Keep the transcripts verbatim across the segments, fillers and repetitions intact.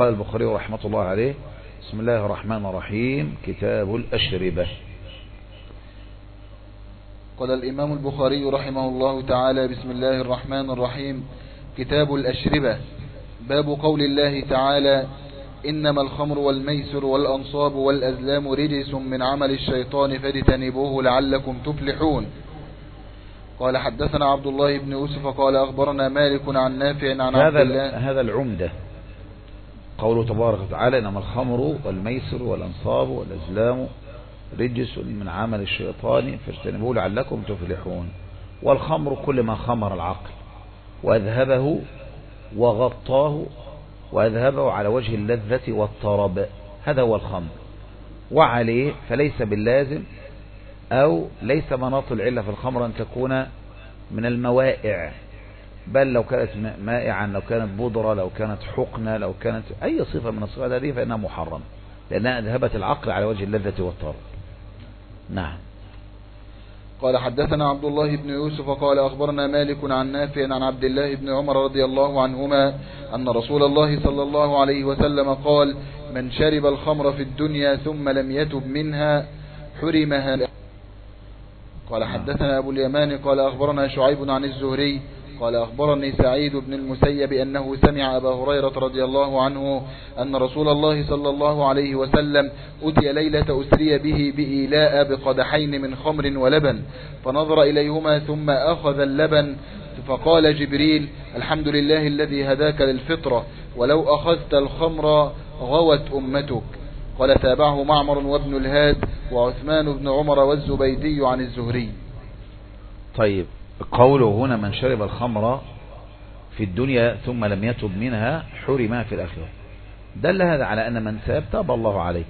قال البخاري رحمة الله عليه: بسم الله الرحمن الرحيم، كتاب الأشربة. قال الإمام البخاري رحمه الله تعالى: بسم الله الرحمن الرحيم، كتاب الأشربة. باب قول الله تعالى: إنما الخمر والميسر والأنصاب والأزلام رجس من عمل الشيطان فاجتنبوه لعلكم تفلحون. قال حدثنا عبد الله بن يوسف قال أخبرنا مالك عن نافع عن عبد الله. هذا العمدة قوله تبارك وتعالى: إنما الخمر والميسر والأنصاب والأزلام رجس من عمل الشيطان فاجتنبوه لعلكم تفلحون. والخمر كل ما خمر العقل وأذهبه وغطاه وأذهبه على وجه اللذة والطرب، هذا هو الخمر. وعليه فليس باللازم أو ليس مناط العلة في الخمر أن تكون من الموائع، بل لو كانت مائعا، لو كانت بودرة، لو كانت حقنة، لو كانت أي صفة من الصفات هذه فإنها محرم، لأنها أذهبت العقل على وجه اللذة والطرب. نعم. قال حدثنا عبد الله بن يوسف قال أخبرنا مالك عن نافع عن عبد الله بن عمر رضي الله عنهما أن رسول الله صلى الله عليه وسلم قال: من شرب الخمر في الدنيا ثم لم يتب منها حرمها. قال حدثنا أبو اليمان قال أخبرنا شعيب عن الزهري قال أخبرني سعيد بن المسيب أنه سمع أبا هريرة رضي الله عنه أن رسول الله صلى الله عليه وسلم أتي ليلة أسري به بإيلاء بقدحين من خمر ولبن، فنظر إليهما ثم أخذ اللبن، فقال جبريل: الحمد لله الذي هداك للفطرة، ولو أخذت الخمر غوت أمتك. قال تابعه معمر وابن الهاد وعثمان بن عمر والزبيدي عن الزهري. طيب، قوله هنا: من شرب الخمر في الدنيا ثم لم يتب منها حرمها في الآخرة، دل هذا على أن من تاب تاب الله عليه.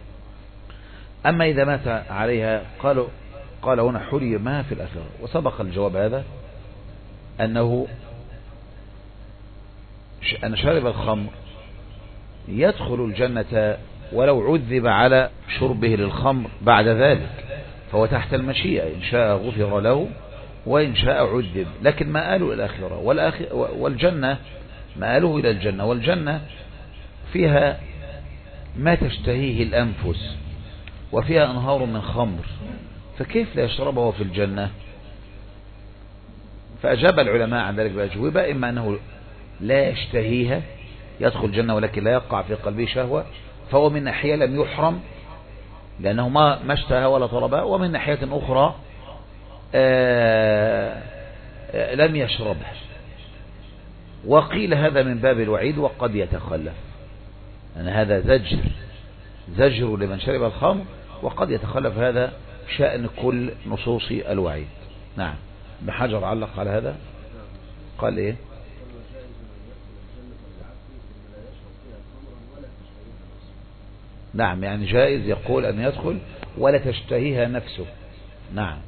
أما إذا مات عليها قالوا قال هنا حرمها في الآخرة، وسبق الجواب هذا أنه أن شارب الخمر يدخل الجنة ولو عذب على شربه للخمر بعد ذلك، فهو تحت المشيئة، إن شاء غفر له وإن شاء عذب، لكن مآله إلى الآخرة. والجنة مآله إلى الجنة، والجنة فيها ما تشتهيه الأنفس وفيها أنهار من خمر، فكيف لا يشربه في الجنة؟ فأجاب العلماء عن ذلك بأجوبة: إما أنه لا يشتهيها يدخل الجنة ولكن لا يقع في قلبه شهوة، فهو من ناحية لم يحرم لأنه ما ما اشتهى ولا طلبها، ومن ناحية أخرى آآ آآ لم يشربها. وقيل هذا من باب الوعيد وقد يتخلف، أن هذا زجر زجر لمن شرب الخمر، وقد يتخلف هذا شأن كل نصوص الوعيد. نعم. ابن حجر علق على هذا قال إيه؟ نعم، يعني جائز يقول أن يدخل ولا تشتهيها نفسه. نعم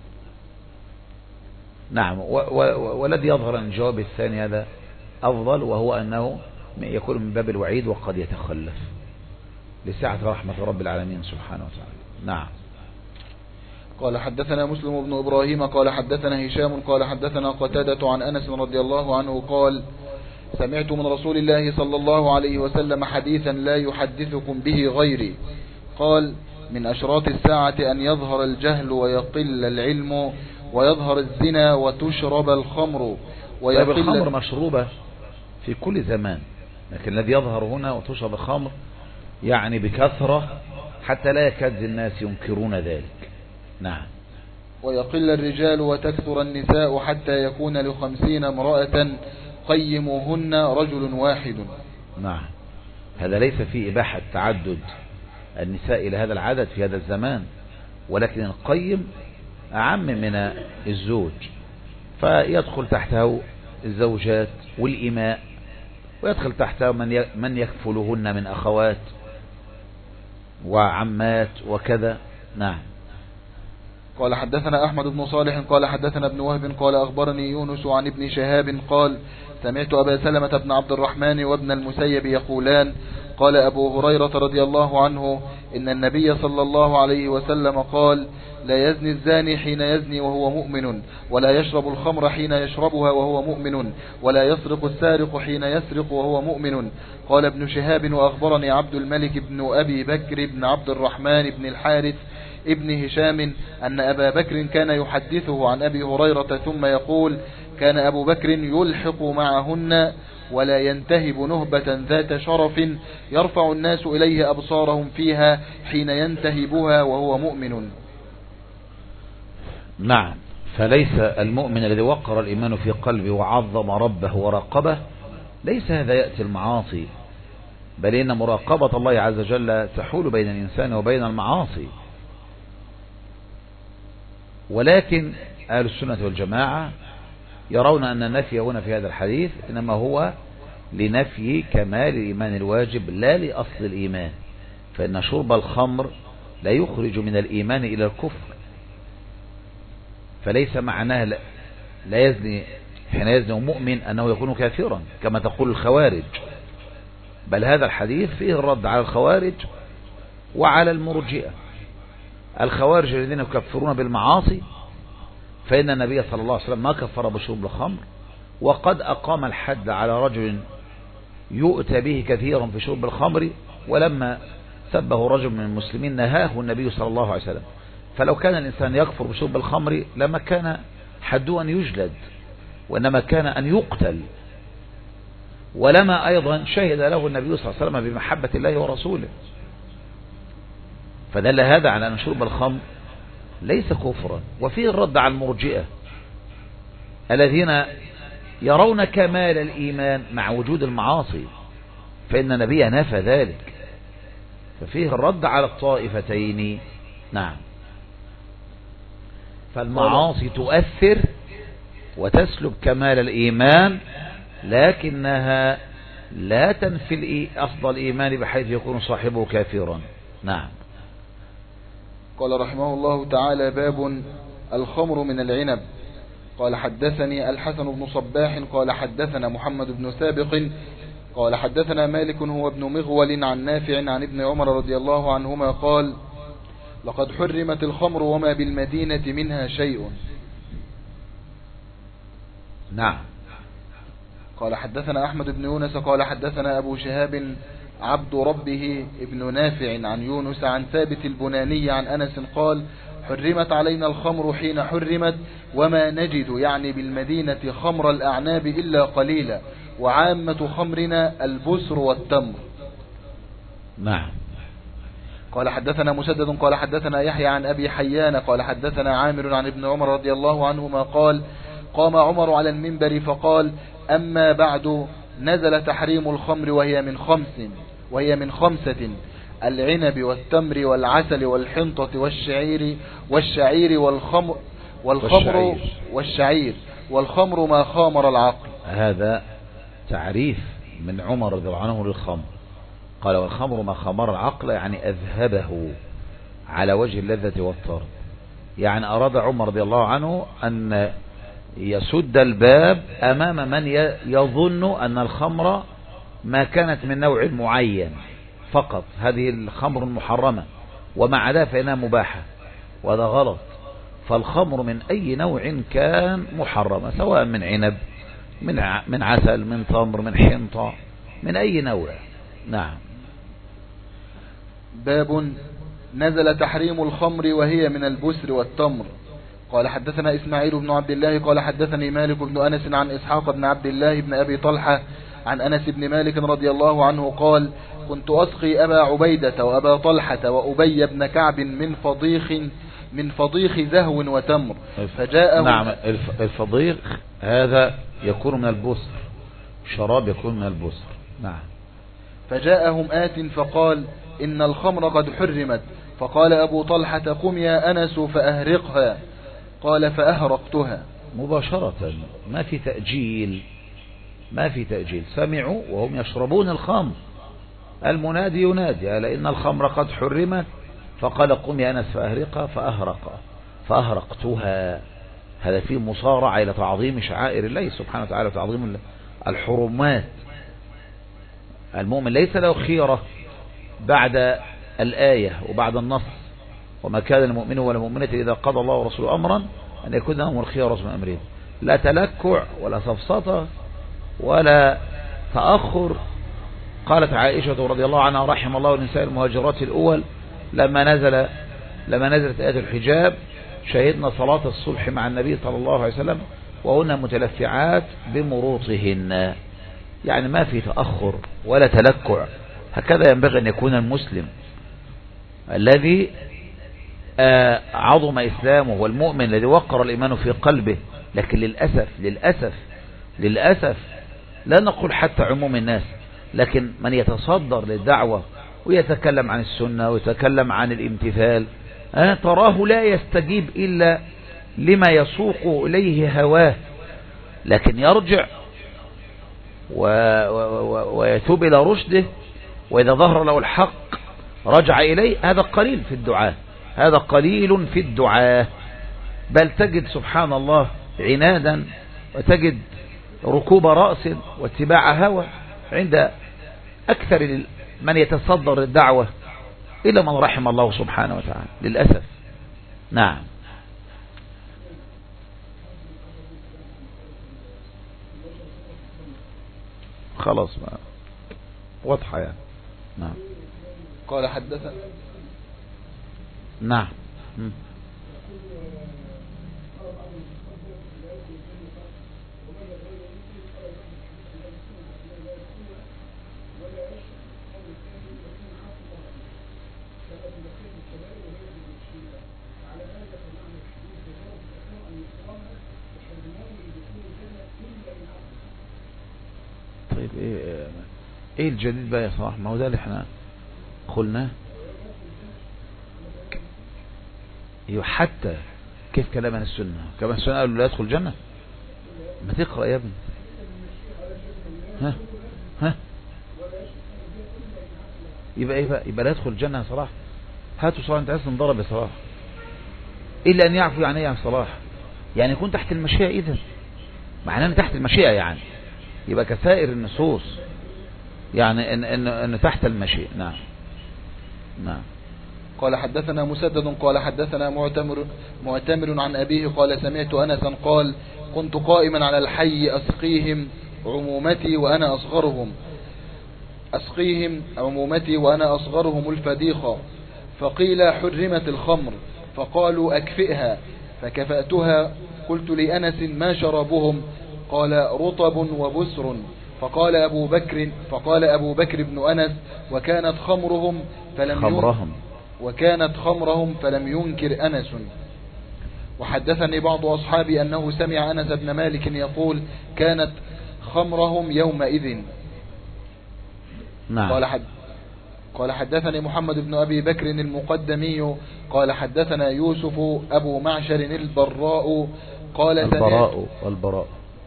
نعم. والذي يظهر أن الجواب الثاني هذا أفضل، وهو أنه يكون من باب الوعيد وقد يتخلف لسعة رحمة رب العالمين سبحانه وتعالى. نعم. قال حدثنا مسلم بن إبراهيم قال حدثنا هشام قال حدثنا قتادة عن أنس رضي الله عنه قال: سمعت من رسول الله صلى الله عليه وسلم حديثا لا يحدثكم به غيري، قال: من أشراط الساعة أن يظهر الجهل ويقل العلم ويظهر الزنا وتشرب الخمر ويقل. طيب، الخمر مشروبة في كل زمان، لكن الذي يظهر هنا وتشرب الخمر يعني بكثرة حتى لا يكاد الناس ينكرون ذلك. نعم. ويقل الرجال وتكثر النساء حتى يكون لخمسين امرأة قيموهن رجل واحد. نعم. هذا ليس في إباحة تعدد النساء إلى هذا العدد في هذا الزمان، ولكن القيم أعم من الزوج، فيدخل تحته الزوجات والإماء، ويدخل تحته من من يكفلهن من أخوات وعمات وكذا. نعم. قال حدثنا أحمد بن صالح قال حدثنا ابن وهب قال أخبرني يونس عن ابن شهاب قال: سمعت أبا سلمة بن عبد الرحمن وابن المسيب يقولان: قال أبو هريرة رضي الله عنه إن النبي صلى الله عليه وسلم قال لا يزني الزاني حين يزني وهو مؤمن، ولا يشرب الخمر حين يشربها وهو مؤمن، ولا يسرق السارق حين يسرق وهو مؤمن. قال ابن شهاب وأخبرني عبد الملك بن أبي بكر بن عبد الرحمن بن الحارث ابن هشام أن أبا بكر كان يحدثه عن أبي هريرة ثم يقول كان أبو بكر يلحق معهن ولا ينتهب نهبة ذات شرف يرفع الناس إليه أبصارهم فيها حين ينتهبها وهو مؤمن. نعم، فليس المؤمن الذي وقر الإيمان في قلبه وعظم ربه وراقبه ليس هذا يأتي المعاصي، بل إن مراقبة الله عز وجل تحول بين الإنسان وبين المعاصي. ولكن أهل السنة والجماعة يرون أن النفي هنا في هذا الحديث إنما هو لنفي كمال الإيمان الواجب لا لأصل الإيمان، فإن شرب الخمر لا يخرج من الإيمان إلى الكفر، فليس معناه لا يزني حين يزني مؤمن أنه يكون كافرا كما تقول الخوارج، بل هذا الحديث فيه الرد على الخوارج وعلى المرجئة. الخوارج الذين يكفرون بالمعاصي فإن النبي صلى الله عليه وسلم ما كفر بشرب الخمر، وقد أقام الحد على رجل يؤتى به كثيرا في شرب الخمر، ولما سبه رجل من المسلمين نهاه النبي صلى الله عليه وسلم. فلو كان الإنسان يكفر بشرب الخمر لما كان حده أن يجلد، وإنما كان أن يقتل، ولما أيضا شهد له النبي صلى الله عليه وسلم بمحبة الله ورسوله. فدل هذا على أن شرب الخمر ليس كفرا. وفيه الرد على المرجئة الذين يرون كمال الإيمان مع وجود المعاصي، فإن النبي نفى ذلك، ففيه الرد على الطائفتين. نعم، فالمعاصي تؤثر وتسلب كمال الإيمان، لكنها لا تنفي أصل الإيمان بحيث يكون صاحبه كافرا. نعم. قال رحمه الله تعالى باب الخمر من العنب. قال حدثني الحسن بن صباح قال حدثنا محمد بن سابق قال حدثنا مالك هو ابن مغول عن نافع عن ابن عمر رضي الله عنهما قال لقد حرمت الخمر وما بالمدينة منها شيء. نعم. قال حدثنا أحمد بن يونس قال حدثنا أبو شهاب عبد ربه ابن نافع عن يونس عن ثابت البناني عن أنس قال حرمت علينا الخمر حين حرمت وما نجد يعني بالمدينة خمر الأعناب إلا قليلا، وعامة خمرنا البسر والتمر. نعم. قال حدثنا مسدد قال حدثنا يحيى عن أبي حيان قال حدثنا عامر عن ابن عمر رضي الله عنهما قال قام عمر على المنبر فقال أما بعد نزل تحريم الخمر وهي من خمس وهي من خمسة العنب والتمر والعسل والحنطة والشعير والشعير والخمر والخمر والشعير والخمر ما خامر العقل. هذا تعريف من عمر رضي الله عنه للخمر، قال والخمر ما خامر العقل يعني أذهبه على وجه اللذة والطرب. يعني أراد عمر رضي الله عنه أن يسد الباب أمام من يظن أن الخمر ما كانت من نوع معين فقط، هذه الخمر المحرمة، ومع ذلك فإنها مباحة، وهذا غلط. فالخمر من أي نوع كان محرمة، سواء من عنب من من عسل من تمر من حنطة من أي نوع. نعم. باب نزل تحريم الخمر وهي من البسر والتمر. قال حدثنا إسماعيل بن عبد الله قال حدثني مالك بن أنس عن إسحاق بن عبد الله بن أبي طلحة عن أنس بن مالك رضي الله عنه قال كنت أسقي أبا عبيدة وأبا طلحة وأبي بن كعب من فضيخ من فضيخ زهو وتمر فجاءه. نعم، الفضيخ هذا يكون من البسر، شراب يكون من البسر. نعم. فجاءهم آت فقال إن الخمر قد حرمت، فقال أبو طلحة قم يا أنس فأهرقها، قال فأهرقتها مباشرة، ما في تأجيل، ما في تأجيل. سمعوا وهم يشربون الخمر، المنادي ينادي ألا إن الخمر قد حرمت، فقال قم يا أنس فأهرقها فأهرق فأهرقتها. هذا فيه مصارعة إلى تعظيم شعائر الله سبحانه وتعالى وتعظيم الحرمات. المؤمن ليس له خيرة بعد الآية وبعد النص، وما كان المؤمن ولا مؤمنة إذا قضى الله ورسوله أمرا أن يكون لهم الخيرة من أمرهم. لا تلكع ولا سفسطة ولا تأخر. قالت عائشة رضي الله عنها رحم الله النساء المهاجرات الأول لما نزل لما نزلت آية الحجاب شهدنا صلاة الصبح مع النبي صلى الله عليه وسلم وهن متلفعات بمروطهن، يعني ما في تأخر ولا تلكع. هكذا ينبغي أن يكون المسلم الذي عظم إسلامه والمؤمن الذي وقر الإيمان في قلبه. لكن للأسف للأسف للأسف لا نقول حتى عموم الناس، لكن من يتصدر للدعوة ويتكلم عن السنة ويتكلم عن الامتثال أه تراه لا يستجيب إلا لما يسوق إليه هواه، لكن يرجع و... و... ويتوب إلى رشده، وإذا ظهر له الحق رجع إليه. هذا قليل في الدعاء، هذا قليل في الدعاء. بل تجد سبحان الله عنادا، وتجد ركوب رأس واتباع هوى عند أكثر من يتصدر الدعوة، إلا من رحم الله سبحانه وتعالى للأسف. نعم. خلاص ما واضحة يعني. نعم. قال حدثنا. نعم. طيب ايه ايه الجديد بقى يا صلاح؟ ما هو ده اللي احنا قلناه. حتى كيف كلام عن السنة؟ كلام السنة قالوا لا يدخل الجنة. ما تقرأ يا ابني. ها ها يبقى ايه بقى؟ يبقى لا يدخل الجنة يا صلاح. هاتوا صلاح، انت عايز تنضرب يا صلاح. الا ان يعفو يعني ايه يا صلاح؟ يعني يكون تحت المشيئة. اذا معناه ان تحت المشيئة يعني يبقى كسائر النصوص، يعني ان ان ان تحت المشيئة. نعم. نعم. قال حدثنا مسدد قال حدثنا معتمر معتمر عن أبيه قال سمعت أنسا قال كنت قائما على الحي أسقيهم عمومتي وأنا أصغرهم أسقيهم عمومتي وأنا أصغرهم الفديخة، فقيل حرمت الخمر، فقالوا أكفئها، فكفأتها. قلت لأنس ما شربهم؟ قال رطب وبسر. فقال أبو بكر فقال أبو بكر بن أنس وكانت خمرهم فلم خمرهم وكانت خمرهم فلم ينكر أنس. وحدثني بعض أصحابي أنه سمع أنس بن مالك يقول كانت خمرهم يومئذ. نعم. قال حد قال حدثني محمد بن أبي بكر المقدمي قال حدثنا يوسف أبو معشر البراء قال البراء والبراء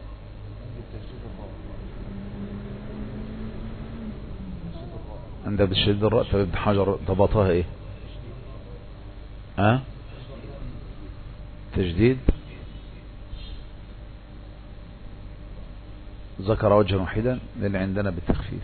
عند بالشديد الراء. طب ابن حجر ضبطها ايه؟ ها أه؟ تجديد ذكر وجها واحدا للي عندنا بالتخفيف،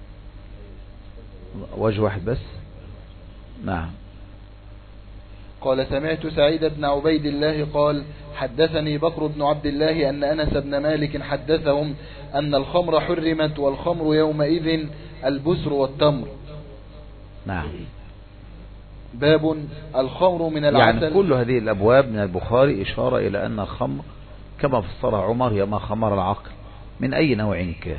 وجه واحد بس. نعم. قال سمعت سعيد بن عبيد الله قال حدثني بكر بن عبد الله أن أنس بن مالك حدثهم أن الخمر حرمت والخمر يومئذ البسر والتمر. نعم. باب الخمر من العسل. يعني كل هذه الأبواب من البخاري إشارة إلى أن الخمر كما فسرها عمر هي ما خمر العقل من أي نوع كان.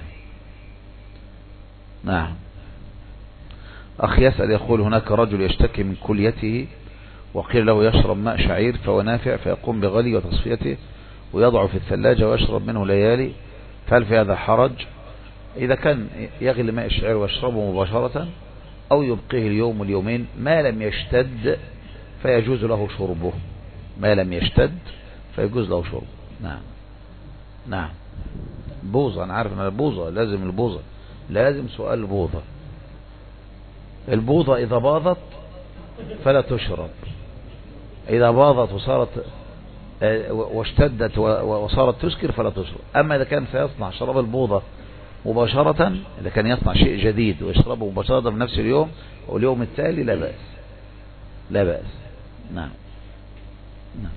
نعم. أخ يسأل يقول هناك رجل يشتكي من كليته وقيل له يشرب ماء شعير فهو نافع، فيقوم بغلي وتصفيته ويضع في الثلاجة ويشرب منه ليالي، فهل في هذا حرج؟ إذا كان يغلي ماء الشعير ويشربه مباشرة أو يبقيه اليوم واليومين ما لم يشتد فيجوز له شربه. ما لم يشتد فيجوز له شربه. نعم. نعم. بوظة، أنا عارف أن البوظة لازم البوظة لازم سؤال البوظة. البوظة إذا باضت فلا تشرب، إذا باضت وصارت واشتدت وصارت تسكر فلا تشرب. أما إذا كان سيصنع شراب البوظة مباشرة، إذا كان يصنع شيء جديد ويشربه مباشرة في نفس اليوم واليوم التالي لا بأس، لا بأس. نعم نعم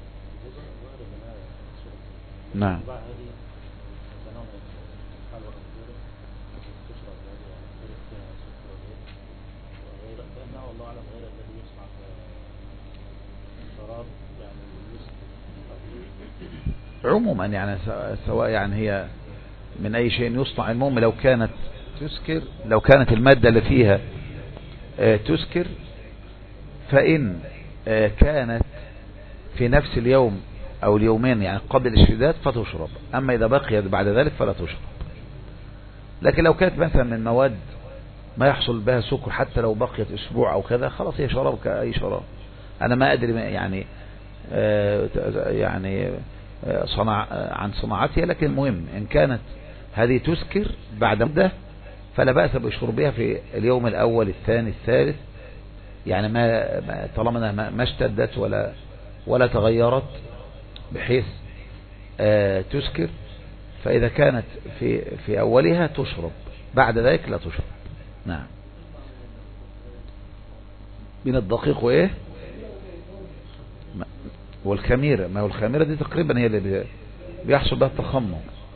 نعم. عموما يعني سواء يعني هي من أي شيء يصنع، المهم لو كانت تسكر، لو كانت المادة اللي فيها تسكر، فإن كانت في نفس اليوم أو اليومين يعني قبل الاشتداد فتشرب، أما إذا بقيت بعد ذلك فلا تشرب. لكن لو كانت مثلا من مواد ما يحصل بها سكر حتى لو بقيت أسبوع أو كذا، خلاص هي شراب كأي شراب. أنا ما أدري يعني يعني صنع عن صناعتها، لكن المهم إن كانت هذه تسكر بعد مدة فلا بأس بشربها في اليوم الأول الثاني الثالث، يعني ما طالما ما اشتدت ولا ولا تغيرت بحيث تسكر، فإذا كانت في في أولها تشرب، بعد ذلك لا تشرب. نعم. من الدقيق وإيه والخميرة، ما هو الخميرة دي تقريبا هي اللي بيحصل بها التخمر.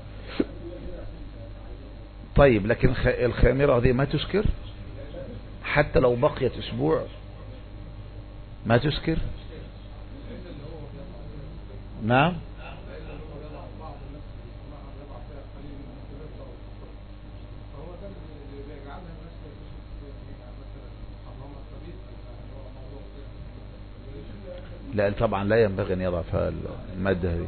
طيب لكن الخميرة دي ما تسكر حتى لو بقيت أسبوع، ما تسكر. نعم. لا طبعا لا ينبغي أن يضع فيها المادة هذه.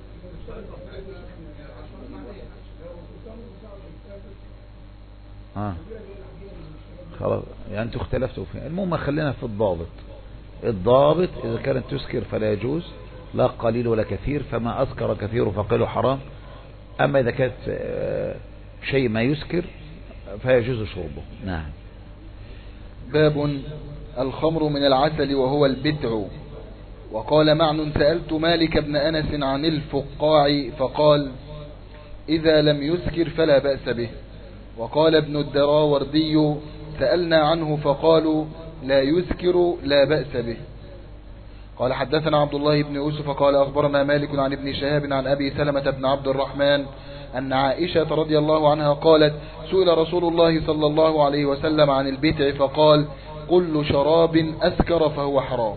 آه. خلاص يعني أنتوا اختلفتوا فيها. المهم خلينا في الضابط. الضابط إذا كانت تسكر فلا يجوز، لا قليل ولا كثير، فما أسكر كثير فقيله حرام. أما إذا كانت شيء ما يسكر فيجوز شربه. نعم. باب الخمر من العسل وهو البدع. وقال معن سألت مالك بن أنس عن الفقاع فقال إذا لم يسكر فلا بأس به. وقال ابن الدراوردي سألنا عنه فقالوا لا يسكر لا بأس به. قال حدثنا عبد الله بن يوسف قال أخبرنا مالك عن ابن شهاب عن أبي سلمة بن عبد الرحمن أن عائشة رضي الله عنها قالت سئل رسول الله صلى الله عليه وسلم عن البدع فقال كل شراب أسكر فهو حرام.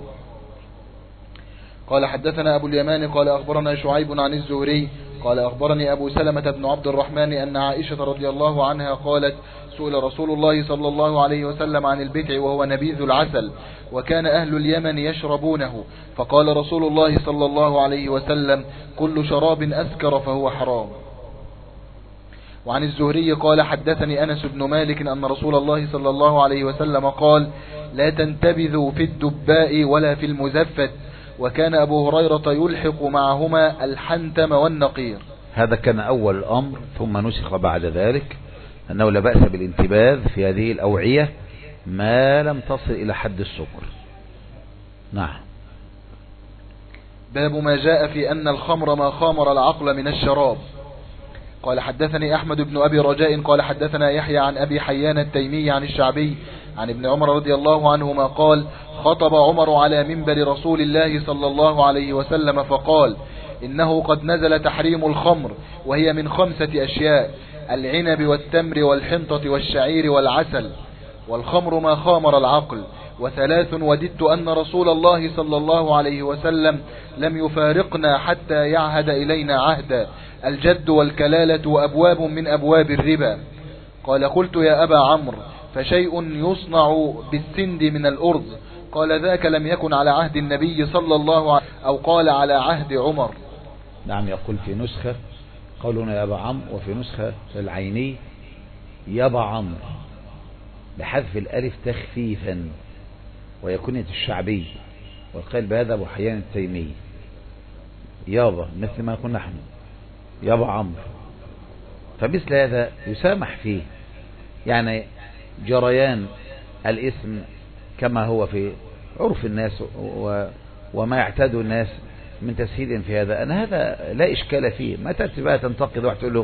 قال حدثنا أبو اليمان قال أخبرنا شعيب عن الزهري قال أخبرني أبو سلمة بن عبد الرحمن أن عائشة رضي الله عنها قالت سئل رسول الله صلى الله عليه وسلم عن البدع وهو نبيذ العسل وكان أهل اليمن يشربونه فقال رسول الله صلى الله عليه وسلم كل شراب أسكر فهو حرام. وعن الزهري قال حدثني أنس بن مالك أن رسول الله صلى الله عليه وسلم قال لا تنتبذوا في الدباء ولا في المزفت وكان أبو هريرة يلحق معهما الحنتم والنقير. هذا كان أول الأمر، ثم نسخ بعد ذلك أنه لا بأس بالانتباذ في هذه الأوعية ما لم تصل إلى حد السكر. نعم. باب ما جاء في أن الخمر ما خامر العقل من الشراب. قال حدثني أحمد بن أبي رجاء قال حدثنا يحيى عن أبي حيان التيمي عن الشعبي عن ابن عمر رضي الله عنهما قال خطب عمر على منبر رسول الله صلى الله عليه وسلم فقال إنه قد نزل تحريم الخمر وهي من خمسة أشياء العنب والتمر والحنطة والشعير والعسل والخمر ما خامر العقل وثلاث وددت أن رسول الله صلى الله عليه وسلم لم يفارقنا حتى يعهد إلينا عهدا الجد والكلالة وأبواب من أبواب الربا. قال قلت يا أبا عمرو فشيء يصنع بالسند من الأرز قال ذاك لم يكن على عهد النبي صلى الله عليه أو قال على عهد عمر. نعم. يقول في نسخة قولنا يا أبا عمرو وفي نسخة العيني يابا عمرو بحذف الألف تخفيفا ويكون الشعبي والقائل بهذا أبو حيان التيمي يابا مثل ما كنا نحن يابا عمرو، فمثل هذا يسامح فيه يعني جريان الاسم كما هو في عرف الناس وما يعتاد الناس من تسهيل في هذا، أن هذا لا إشكال فيه. ما تأتي بقى تنتقد واحد تقول له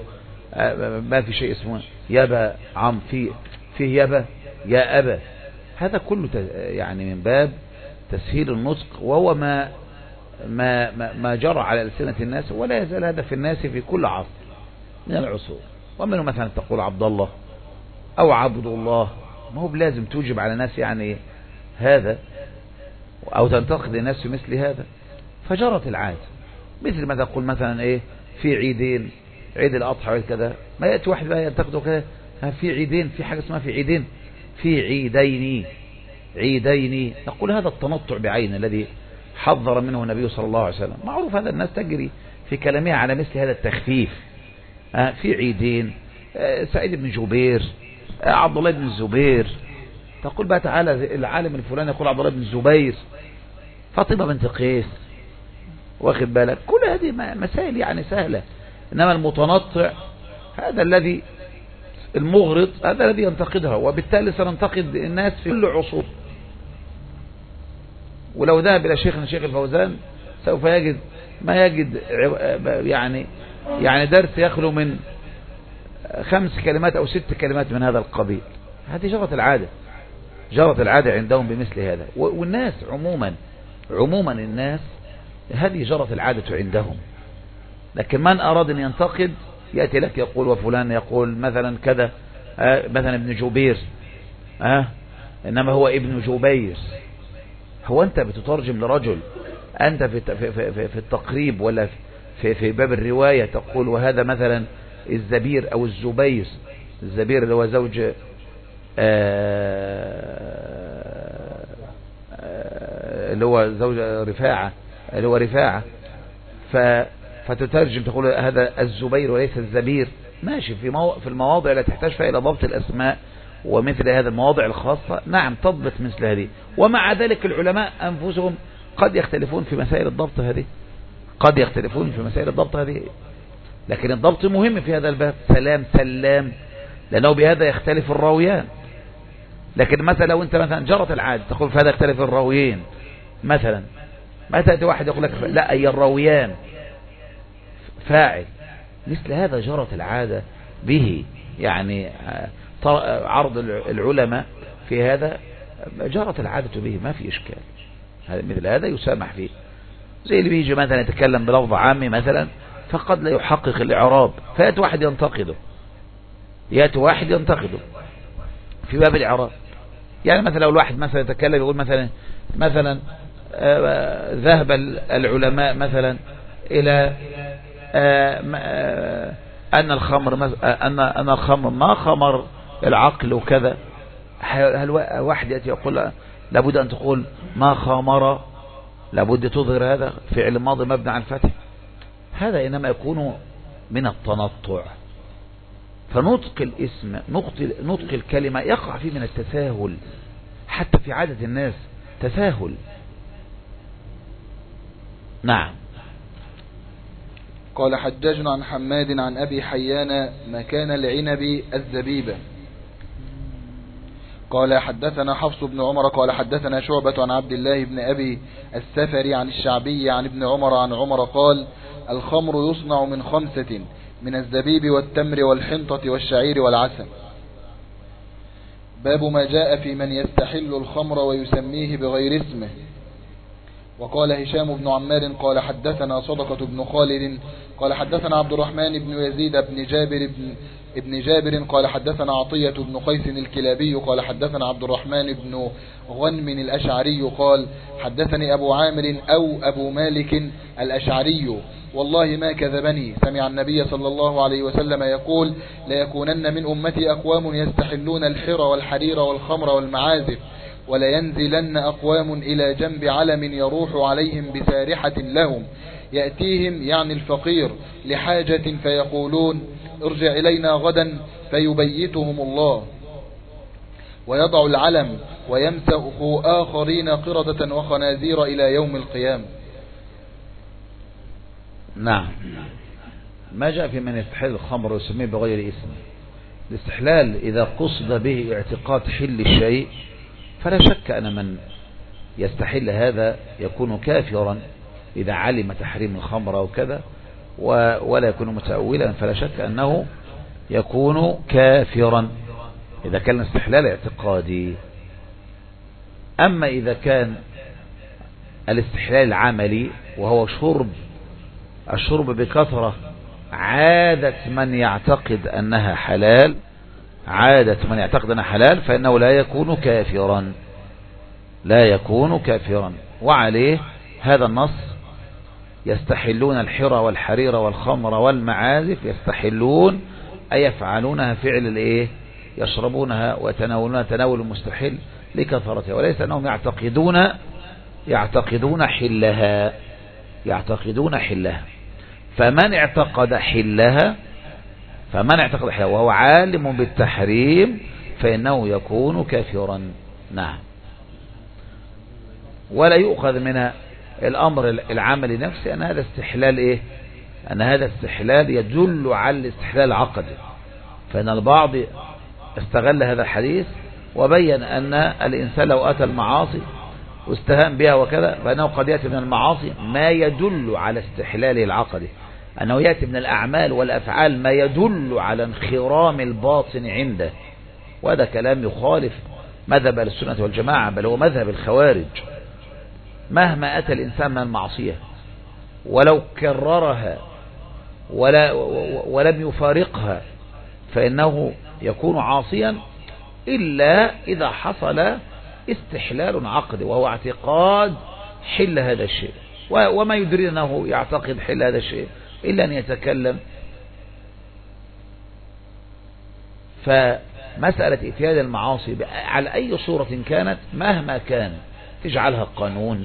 ما في شيء اسمه يابا عم في فيه يابا يا أبا. هذا كله يعني من باب تسهيل النطق، وهو ما ما ما, ما جرى على ألسنة الناس، ولا يزال هذا في الناس في كل عصر من العصور. ومنه مثلا تقول عبد الله أو عبد الله، ما هو بلازم توجب على الناس يعني هذا، أو تنتقد الناس في مثل هذا، فجرت العادة. مثل ما تقول مثلا إيه في عيدين، عيد الأضحى وعيد كذا، ما يأتي واحد بقى ينتقده كذا في عيدين، في حاجة اسمها في عيدين، في عيدين عيدين، نقول هذا التنطع بعين الذي حذر منه النبي صلى الله عليه وسلم. معروف هذا، الناس تجري في كلامها على مثل هذا التخفيف. في عيدين، سعيد بن جبير، عبد الله بن الزبير، تقول بقى تعالى العالم الفلاني يقول عبد الله بن الزبير، فاطمة بنت قيس، واخد بالك، كل هذه مسائل يعني سهلة. إنما المتنطع هذا الذي المغرض، هذا الذي ينتقدها، وبالتالي سننتقد الناس في كل عصور. ولو ذهب إلى شيخنا الشيخ الفوزان سوف يجد ما يجد يعني يعني درس يخلو من خمس كلمات أو ست كلمات من هذا القبيل. هذه جرت العادة، جرت العادة عندهم بمثل هذا. والناس عموما عموما الناس هذه جرت العادة عندهم. لكن من أراد أن ينتقد يأتي لك يقول وفلان يقول مثلا كذا، آه مثلا ابن جبير، آه إنما هو ابن جبير. هو أنت بتترجم لرجل، أنت في في في, في التقريب ولا في في باب الرواية تقول وهذا مثلا الزبير أو الزبير، الزبير اللي هو زوج آه اللي هو زوج رفاعة، اللي هو رفاعة، ف فتترجم تقول هذا الزبير وليس الزبير. ماشي، في مو... في المواضع التي تحتاج فيها إلى ضبط الأسماء ومثل هذا المواضع الخاصة، نعم تضبط مثل هذه. ومع ذلك العلماء أنفسهم قد يختلفون في مسائل الضبط هذه، قد يختلفون في مسائل الضبط هذه، لكن الضبط مهم في هذا الباب. سلام سلام، لأنه بهذا يختلف الراويان. لكن مثلا لو أنت مثلا جرت العادة تقول فهذا يختلف الراويين مثلا، ما تأتي واحد يقول لك لا أي الراويان فاعل، مثل هذا جرت العادة به. يعني عرض العلماء في هذا جرت العادة به، ما في إشكال. مثل هذا يسامح فيه. زي اللي بيجي مثلا يتكلم بلفظ عامي مثلا، فقد لا يحقق الإعراب، فيأتي واحد ينتقده، يأتي واحد ينتقده في باب الإعراب. يعني مثلا لو الواحد مثلا يتكلم يقول مثلا مثلا آه ذهب العلماء مثلا إلى آه آه أن الخمر أن أن الخمر ما خمر العقل وكذا، هل واحد يأتي يقول لابد أن تقول ما خمر، لابد تظهر هذا فعل ماضي مبني على الفتح؟ هذا إنما يكون من التنطع. فنطق الاسم، نطق الكلمة يقع فيه من التساهل، حتى في عادة الناس تساهل. نعم. قال حجاج عن حماد عن أبي حيان مكان العنب الزبيبة. قال حدثنا حفص بن عمر قال حدثنا شعبة عن عبد الله بن أبي السفري عن الشعبي عن ابن عمر عن عمر قال الخمر يصنع من خمسة، من الزبيب والتمر والحنطة والشعير والعسل. باب ما جاء في من يستحل الخمر ويسميه بغير اسمه. وقال هشام بن عمار قال حدثنا صدقة بن خالد قال حدثنا عبد الرحمن بن يزيد بن جابر بن ابن جابر قال حدثنا عطية بن قيس الكلابي قال حدثنا عبد الرحمن بن غنم الأشعري قال حدثني أبو عامر أو أبو مالك الأشعري والله ما كذبني، سمع النبي صلى الله عليه وسلم يقول ليكونن من أمتي أقوام يستحلون الحر والحرير والخمر والمعازف، ولينزلن أقوام إلى جنب علم يروح عليهم بسارحة لهم، يأتيهم يعني الفقير لحاجة فيقولون ارجع إلينا غدا فيبيتهم الله، ويضع العلم ويمسخ آخرين قردة وخنازير إلى يوم القيامة. نعم. ما جاء في من يستحل الخمر ويسميه بغير اسم. الاستحلال إذا قصد به اعتقاد حل الشيء فلا شك أن من يستحل هذا يكون كافرا إذا علم تحريم الخمر وكذا، ولا يكون متأولا، فلا شك أنه يكون كافرا إذا كان استحلال اعتقادي. أما إذا كان الاستحلال العملي وهو شرب الشرب بكثرة عادة من يعتقد أنها حلال عادة من يعتقد أنها حلال فإنه لا يكون كافرا لا يكون كافرا. وعليه هذا النص يستحلون الحرى والحرير والخمر والمعازف يستحلون أي يفعلونها فعل الإيه يشربونها ويتناولونها تناول المستحل لكثرتها وليس أنهم يعتقدون يعتقدون حلها يعتقدون حلها. فمن اعتقد حلها فمن اعتقد حلها وهو عالم بالتحريم فإنه يكون كافرا. نعم. ولا يؤخذ من الأمر العملي نفسه أن هذا استحلال إيه أن هذا استحلال يدل على الاستحلال العقدي. فإن البعض استغل هذا الحديث وبين أن الإنسان لو أتى المعاصي واستهان بها وكذا فإنه قد يأتي من المعاصي ما يدل على استحلاله العقدي أنه يأتي من الأعمال والأفعال ما يدل على انخرام الباطن عنده. وهذا كلام يخالف مذهب السنة والجماعة بل هو مذهب الخوارج. مهما أتى الإنسان من المعصية ولو كررها ولا ولم يفارقها فإنه يكون عاصيا إلا إذا حصل استحلال عقدي وهو اعتقاد حل هذا الشيء. وما يدري أنه يعتقد حل هذا الشيء إلا أن يتكلم. فمسألة إتيان المعاصي على أي صورة كانت مهما كان تجعلها قانون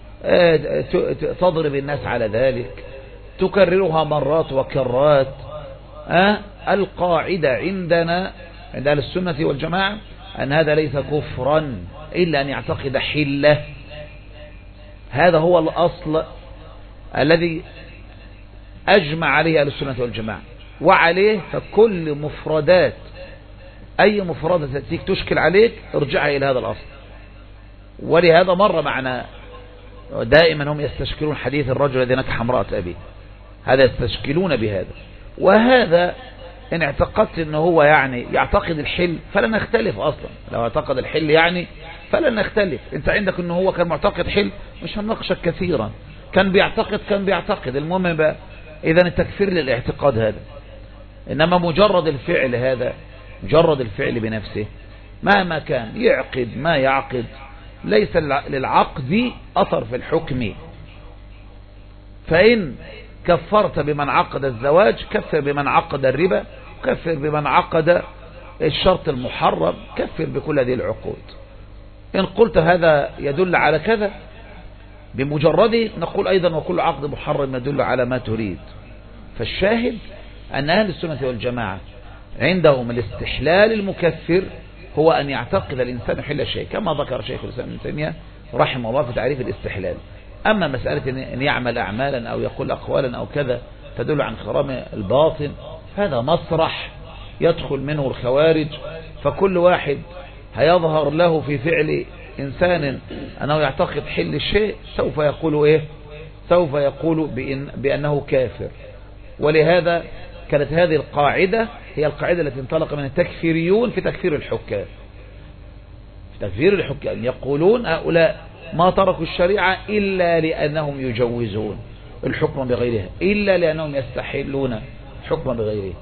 تضرب الناس على ذلك تكررها مرات وكرات. القاعدة عندنا عند أهل السنة والجماعة أن هذا ليس كفرا إلا أن يعتقد حله. هذا هو الأصل الذي أجمع عليه أهل السنة والجماعة وعليه فكل مفردات أي مفردة تأتيك تشكل عليك ارجعها إلى هذا الأصل. ولهذا مر معنا دائما هم يستشكلون حديث الرجل الذي نكح امرأة أبيه هذا يستشكلون بهذا. وهذا إن اعتقدت أنه هو يعني يعتقد الحل فلا نختلف أصلا. لو اعتقد الحل يعني فلا نختلف. انت عندك أنه هو كان معتقد حل مش هنناقشك كثيرا. كان بيعتقد كان بيعتقد المهم بقى إذن التكفير للاعتقاد هذا. إنما مجرد الفعل هذا مجرد الفعل بنفسه مهما كان يعقد ما يعقد ليس للعقد أثر في الحكم. فإن كفرت بمن عقد الزواج كفر بمن عقد الربا كفر بمن عقد الشرط المحرم كفر بكل هذه العقود. إن قلت هذا يدل على كذا بمجرده نقول أيضا وكل عقد محرم يدل على ما تريد. فالشاهد أن أهل السنة والجماعة عندهم الاستحلال المكفر هو أن يعتقد الإنسان حل الشيء كما ذكر شيخ الإسلام ابن تيمية رحمه الله في تعريف الاستحلال. أما مسألة أن يعمل أعمالا أو يقول أقوالا أو كذا تدل عن خرام الباطن هذا مسرح يدخل منه الخوارج. فكل واحد هيظهر له في فعل إنسان أنه يعتقد حل الشيء سوف يقول إيه سوف يقول بإن بأنه كافر. ولهذا كانت هذه القاعدة هي القاعدة التي انطلق من التكفيريون في تكفير الحكام. في تكفير الحكام يقولون هؤلاء ما تركوا الشريعة إلا لأنهم يجوزون الحكم بغيرها إلا لأنهم يستحلون الحكم بغيره.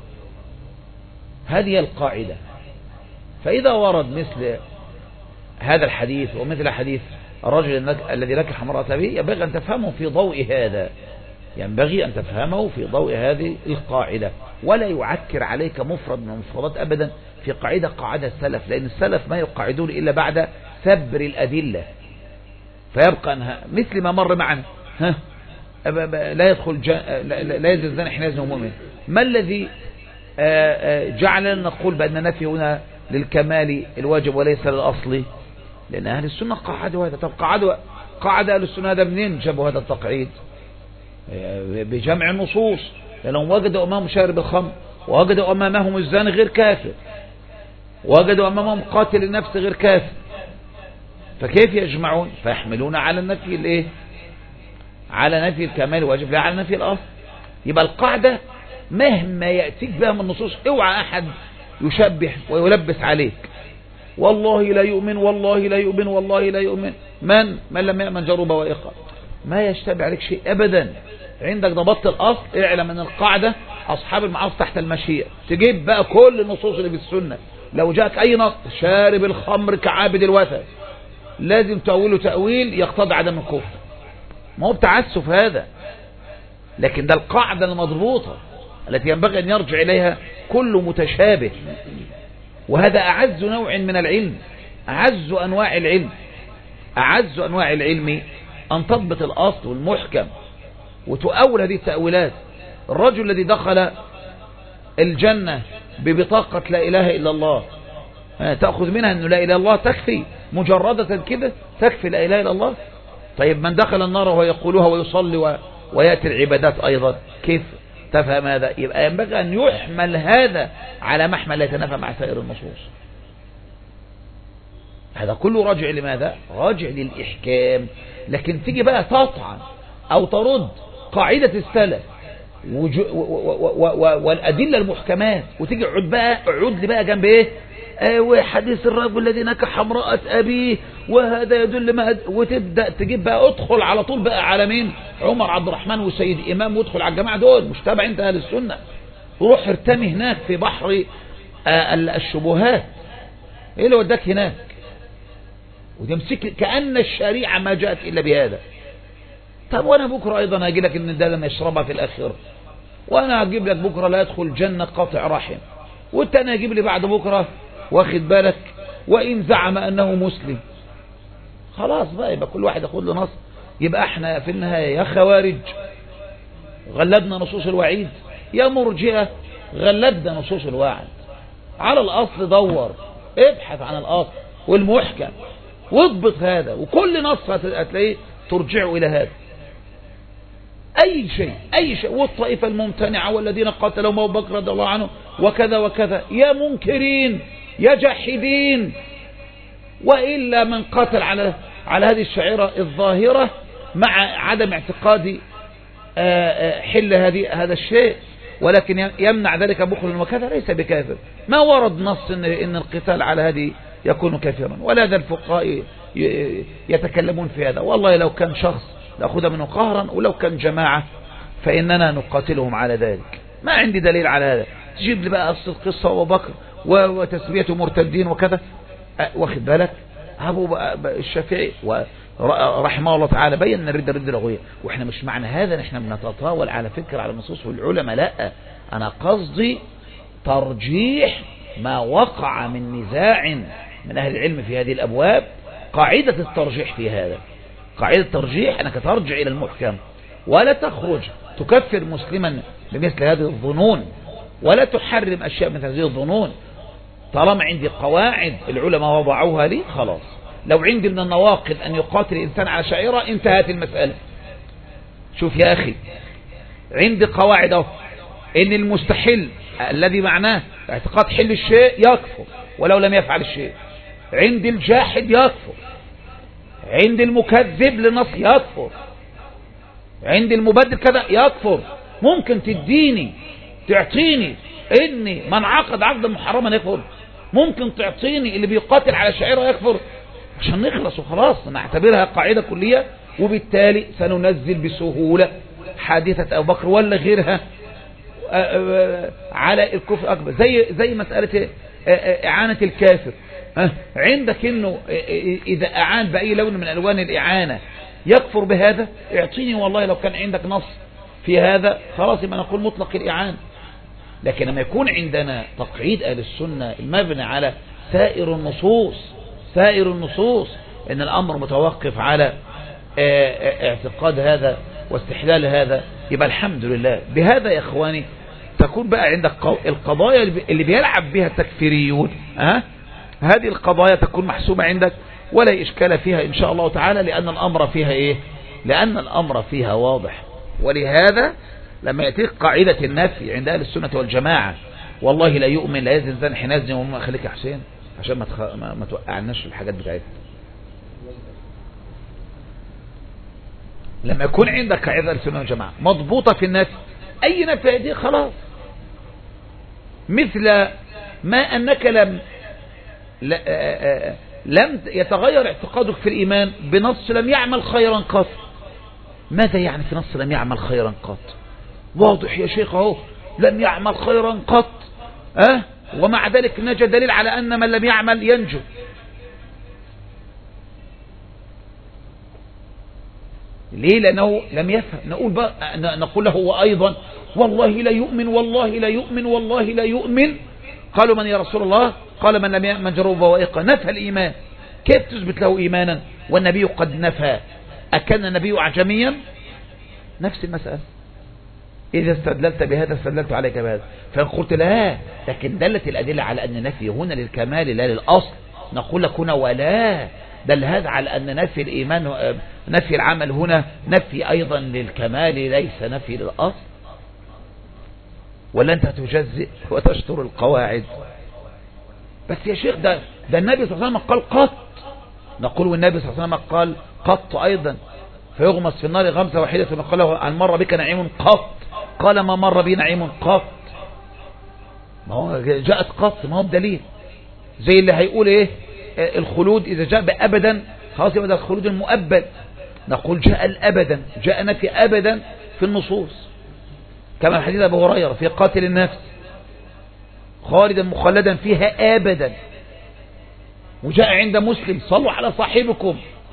هذه القاعدة. فإذا ورد مثل هذا الحديث ومثل حديث الرجل الذي نكح امرأة أبيه ينبغي أن تفهمه في ضوء هذا ينبغي أن تفهمه في ضوء هذه القاعدة ولا يعكر عليك مفرد من المفردات أبدا في قاعدة قاعدة السلف. لأن السلف ما يقاعدون إلا بعد سبر الأدلة فيبقى أنها مثل ما مر معنا ها لا يدخل جا لا يزل الزاني حين يزني مؤمن. ما الذي جعلنا نقول بأن نفي هنا للكمال الواجب وليس للأصل؟ لأن أهل السنة قاعدوا هذا. طب قاعدوا قاعد أهل السنة هذا منين جابوا هذا التقعيد؟ بجمع النصوص. لأنهم وجدوا أمامهم شارب الخمر ووجدوا أمامهم الزاني غير كافر ووجدوا أمامهم قاتل النفس غير كافر. فكيف يجمعون؟ فيحملون على النفي الايه على نفي الكمال الواجب لا على نفي الأصل. يبقى القاعدة مهما يأتيك بها من النصوص اوعى أحد يشبه ويلبس عليك. والله لا يؤمن والله لا يؤمن والله لا يؤمن. من من لم يأمن جاره بوائقه. ما يشتبه عليك شيء أبدا. عندك ضبط الأصل، اعلم من القاعدة أصحاب المعاصي تحت المشيئة. تجيب بقى كل النصوص اللي في السنة. لو جاءك أي نص شارب الخمر كعابد الوثن لازم تأويله تأويل يقتضي عدم الكفر. ما هو بتعسف هذا، لكن ده القاعدة المضبوطة التي ينبغي أن يرجع إليها كل متشابه. وهذا أعز نوع من العلم، أعز أنواع العلم. أعز أنواع العلم أن تضبط الأصل والمحكم وتؤول هذه التأويلات. الرجل الذي دخل الجنة ببطاقة لا إله إلا الله تأخذ منها أنه لا إله إلا الله تكفي مجردة كده، تكفي لا إله إلا الله. طيب من دخل النار وهو يقولها ويصلي ويأتي العبادات أيضا كيف تفهم هذا؟ يبقى ينبغي أن يحمل هذا على محمل لا يتنافى مع سائر النصوص. هذا كله راجع لماذا؟ راجع للإحكام. لكن تيجي بقى تطعن أو ترد قاعدة السلف والأدلة المحكمات وتيجي عد بقى عد لي بقى جنب إيه؟ آه وحديث الرجل الذي نكح امرأة أبيه وهذا يدل ما وتبدأ تجيب بقى ادخل على طول بقى على مين؟ عمر عبد الرحمن وسيد إمام وادخل على الجماعة دول مش تابع انت أهل السنة. روح ارتمي هناك في بحر آه الشبهات. ايه اللي وداك هناك؟ وتمسك كأن الشريعة ما جاءت إلا بهذا. طب وانا بكرة ايضا هاجي لك ان ده لما يشربها في الاخرة، وانا هجيب لك بكرة لا يدخل جنة قاطع رحم، والتاني هجيب لي بعد بكرة واخد بالك وان زعم انه مسلم. خلاص بقى يبقى كل واحد ياخد له نص. يبقى احنا في النهاية يا خوارج غلبنا نصوص الوعيد، يا مرجئة غلبنا نصوص الوعد. على الاصل دور، ابحث عن الاصل والمحكم واضبط هذا، وكل نص هتلاقيه ترجع إلى هذا. أي شيء أي شيء. والطائفة الممتنعة والذين قاتلهم أبو بكر رضي الله عنه وكذا وكذا، يا منكرين يا جاحدين. وإلا من قاتل على على هذه الشعيرة الظاهرة مع عدم اعتقاد حل هذه هذا الشيء، ولكن يمنع ذلك بخل وكذا، ليس بكافر. ما ورد نص إن, إن القتال على هذه يكون كافرا، ولا ذا الفقهاء يتكلمون في هذا. والله لو كان شخص نأخذ منه قهرا، ولو كان جماعة فإننا نقاتلهم على ذلك. ما عندي دليل على هذا. تجيب لي بقى قصة أبو بكر وتسمية مرتدين وكذا، واخد بالك. أبو الشافعي رحمه الله تعالى بين أن الردة ردة لغوية، وإحنا مش معنى هذا نحن بنتطاول على فكرة على نصوص العلماء، لا. أنا قصدي ترجيح ما وقع من نزاع من أهل العلم في هذه الأبواب. قاعدة الترجيح في هذا، قاعدة الترجيح أنك ترجع إلى المحكم، ولا تخرج تكفر مسلما بمثل هذه الظنون، ولا تحرم أشياء مثل هذه الظنون. طالما عندي قواعد العلماء وضعوها لي خلاص. لو عندي من النواقض أن يقاتل الإنسان على شعيرة انتهت المسألة. شوف يا أخي، عندي قواعد أهو إن المستحل الذي معناه اعتقاد حل الشيء يكفر ولو لم يفعل الشيء. عندي الجاحد يكفر، عندي المكذب لنص يكفر، عندي المبدل كذا يكفر. ممكن تديني تعطيني إني من عقد عقدا محرما يكفر؟ ممكن تعطيني اللي بيقاتل على شعيرة يكفر؟ عشان نخلص وخلاص. نعتبرها قاعدة كلية، وبالتالي سننزل بسهولة حادثة أبو بكر ولا غيرها على الكفر أكبر. زي زي مسألة إعانة الكافر. عندك إنه إذا أعان بأي لون من ألوان الإعانة يكفر بهذا، اعطيني والله لو كان عندك نص في هذا خلاص يبقى نقول مطلق الإعانة. لكن لما يكون عندنا تقعيد أهل السنة المبني على سائر النصوص سائر النصوص إن الأمر متوقف على اعتقاد هذا واستحلال هذا، يبقى الحمد لله. بهذا يا إخواني تكون بقى عندك القضايا اللي بيلعب بها التكفيريون، أه؟ هذه القضايا تكون محسومة عندك ولا إشكال فيها إن شاء الله تعالى، لأن الأمر فيها إيه؟ لأن الأمر فيها واضح. ولهذا لما يأتيك قاعدة النفي عند أهل السنة والجماعة، والله لا يؤمن لا يزن زن حين يزن وما خليك يا حسين عشان ما, تخ... ما... ما توقعناش الحاجات بتاعتنا. لما يكون عندك قاعدة أهل السنة والجماعة مضبوطة في النفي، أي نفي دي خلاص مثل ما أنك لم لم يتغير اعتقادك في الإيمان بنص لم يعمل خيرا قط. ماذا يعني في نص لم يعمل خيرا قط؟ واضح يا شيخ اهو، لم يعمل خيرا قط، أه؟ ومع ذلك نجد دليل على أن من لم يعمل ينجو. ليه؟ لأنه لم يفهم. نقول بقى نقول له هو أيضا والله لا يؤمن والله لا يؤمن والله لا يؤمن. قالوا من يا رسول الله؟ قال من لم يأمن جروب وائقة، نفى الإيمان. كيف تثبت له إيمانا والنبي قد نفى؟ أكان النبي أعجميا؟ نفس المسألة. إذا استدللت بهذا استدللت عليك بهذا. فإن قلت لا، لكن دلت الأدلة على أن نفي هنا للكمال لا للأصل، نقول لك هنا ولا دل هذا على أن نفي الإيمان نفي العمل هنا نفي أيضا للكمال ليس نفي للأصل. ولا أنت تجزئ وتشطر القواعد؟ بس يا شيخ ده ده النبي صلى الله عليه وسلم قال قط. نقول والنبي صلى الله عليه وسلم قال قط أيضا، فيغمس في النار غمسة واحدة قال هل مر بك نعيم قط؟ قال ما مر بي نعيم قط. ما هو جاءت قط، ما هو بدليل. زي اللي هيقول ايه الخلود إذا جاء بأبدا خلاص يبقى ده الخلود المؤبد. نقول جاء الأبدا، جاء نفي أبدا في النصوص، كما حديث أبو هريرة في قاتل النفس خالدا مخلدا فيها أبدا. وجاء عند مسلم صلوا على صاحبكم.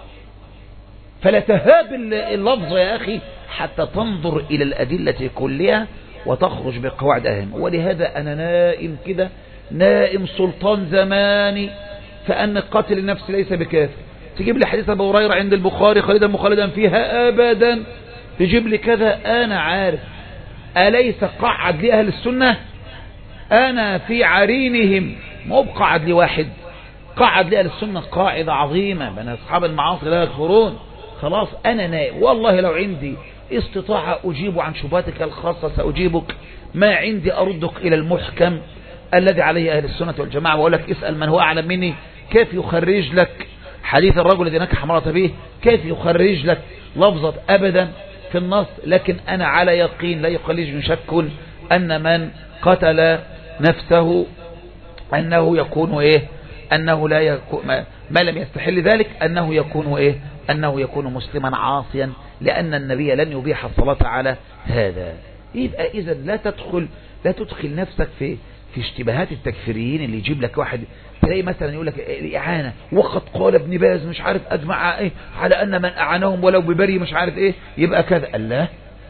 فلا تهاب اللفظ يا أخي حتى تنظر إلى الأدلة كلها وتخرج بقواعد أهم. ولهذا أنا نائم كده، نائم سلطان زماني فأن قاتل النفس ليس بكافر. تجيب لي حديث أبو هريرة عند البخاري خالدا مخلدا فيها أبدا، تجيب لي كذا. أنا عارف أليس قعد لأهل السنة؟ أنا في عرينهم مو بقعد لواحد، قعد لأهل السنة قاعدة عظيمة من أصحاب المعاصي لا يكفرون. خلاص أنا نائم، والله لو عندي استطاعة أجيب عن شبهاتك الخاصة سأجيبك، ما عندي أردك إلى المحكم الذي عليه أهل السنة والجماعة. وأقول لك اسأل من هو أعلم مني كيف يخرج لك حديث الرجل الذي نكح امرأة به، كيف يخرج لك لفظة أبدا في النص. لكن أنا على يقين لا يخرجني شك أن من قتل نفسه أنه يكون إيه أنه لا يكون ما, ما لم يستحل ذلك أنه يكون إيه أنه يكون مسلما عاصيا، لأن النبي لن يبيح الصلاة على هذا. يبقى إذا لا تدخل لا تدخل نفسك في في اشتباهات التكفيريين اللي يجيب لك واحد تلاقي مثلا يقول لك الإعانة وقد قال ابن باز مش عارف أجمع إيه على أن من أعانهم ولو ببري مش عارف إيه يبقى كذا. الله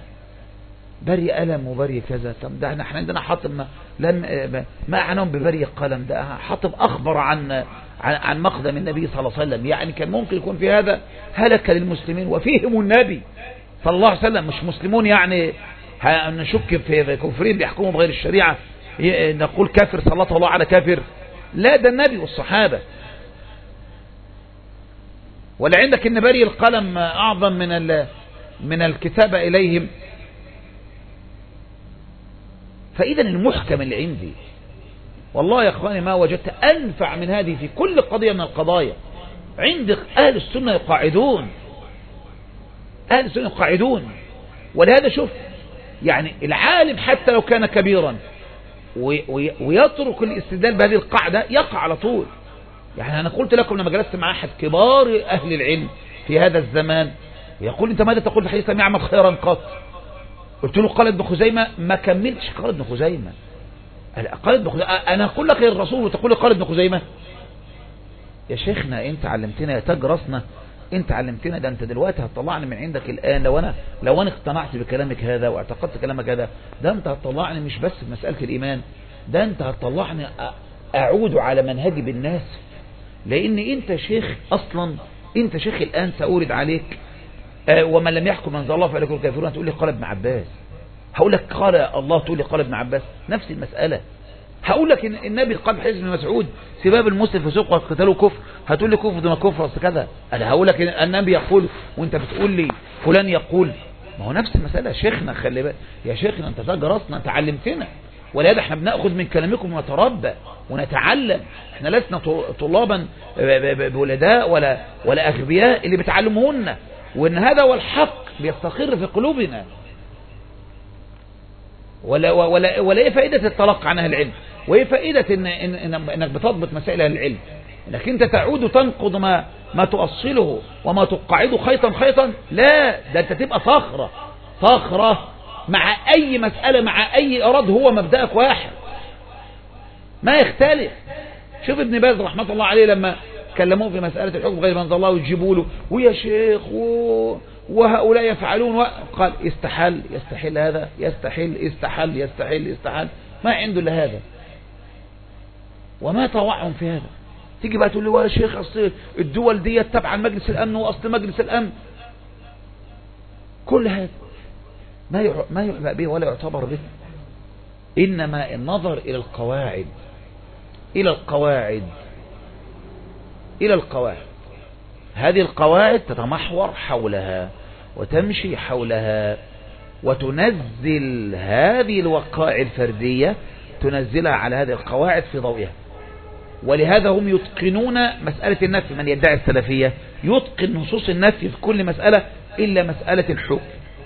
بري ألم وبري كذا. طب ده احنا عندنا حاطب لم ما أعانهم ببري القلم، ده حاطب أخبر عن عن, عن مقدم النبي صلى الله عليه وسلم. يعني كان ممكن يكون في هذا هلك للمسلمين وفيهم النبي صلى الله عليه وسلم. مش مسلمون يعني نشك في كفرين بيحكموا بغير الشريعة نقول كافر سلط الله على كافر، لا ده النبي والصحابة. ولا عندك ان بري القلم اعظم من من الكتابة اليهم. فاذا المحكم اللي عندي والله يا اخواني ما وجدت انفع من هذه في كل قضية من القضايا. عندك اهل السنة يقاعدون، اهل السنة يقاعدون. ولهذا شوف يعني العالم حتى لو كان كبيرا ويترك الاستدلال بهذه القاعدة يقع على طول. يعني أنا قلت لكم لما جلست مع أحد كبار أهل العلم في هذا الزمان يقول أنت ماذا تقول في حديث لم يعمل خيرا قط؟ قلت له قال ابن خزيمة. ما كملتش قال ابن خزيمة. قال ابن خزيمة أنا أقول لك الرسول وتقول لي قال ابن خزيمة. يا شيخنا أنت علمتنا يا تاج راسنا، أنت علمتنا. ده أنت دلوقتي هتطلعني من عندك الآن لو أنا لو أنا اقتنعت بكلامك هذا واعتقدت كلامك هذا، ده أنت هتطلعني مش بس في مسألة الإيمان، ده أنت هتطلعني أعود على منهجي بالناس. لأن أنت شيخ أصلا، أنت شيخ الآن سأورد عليك آه ومن لم يحكم من الله فلا يكون كافرون. تقول لي قال ابن عباس، هقول لك قال الله، تقول لي قال ابن عباس. نفس المسألة. هقول لك إن النبي قال حديث ابن مسعود سباب المسلم فسوق وقتاله كفر، هتقول لي كفر دون كفر اصل كذا. انا هقول لك النبي يقول وانت بتقول لي فلان يقول. ما هو نفس المسألة. شيخنا خلي بالك يا شيخنا، انت تاج راسنا، انت علمتنا. ولهذا احنا بناخذ من كلامكم ونتربى ونتعلم. احنا لسنا طلابا بولداء ولا ولا اغبياء اللي بتعلمونا، وان هذا هو الحق بيستقر في قلوبنا. ولا ولا ولا ايه فائدة التلقي عن اهل العلم؟ وهي فائدة إن إن إن إنك بتضبط مسائل العلم، إنك أنت تعود تنقض ما ما تؤصله وما تقعده خيطا خيطا. لا، ده أنت تبقى صخرة صخرة مع أي مسألة مع أي إراد، هو مبدأك واحد ما يختلف. شوف ابن باز رحمة الله عليه لما كلموه في مسألة الحكم غير ما أنزل الله ويجيبوا له ويا شيخ و... وهؤلاء يفعلون و... قال استحل يستحل هذا يستحل استحل يستحل استحل، ما عنده إلا هذا وما طوعهم في هذا. تيجي بقى تقول لي يا شيخ أصل الدول دي تبع مجلس الأمن وأصل مجلس الأمن، كل هذا ما يع... ما يعبأ به ولا يعتبر به، إنما النظر إلى القواعد إلى القواعد إلى القواعد. هذه القواعد تتمحور حولها وتمشي حولها وتنزل هذه الوقائع الفردية، تنزلها على هذه القواعد في ضوئها. ولهذا هم يتقنون مسألة النفي. من يدعي السلفية يتقن نصوص النفي في كل مسألة إلا مسألة الحكم.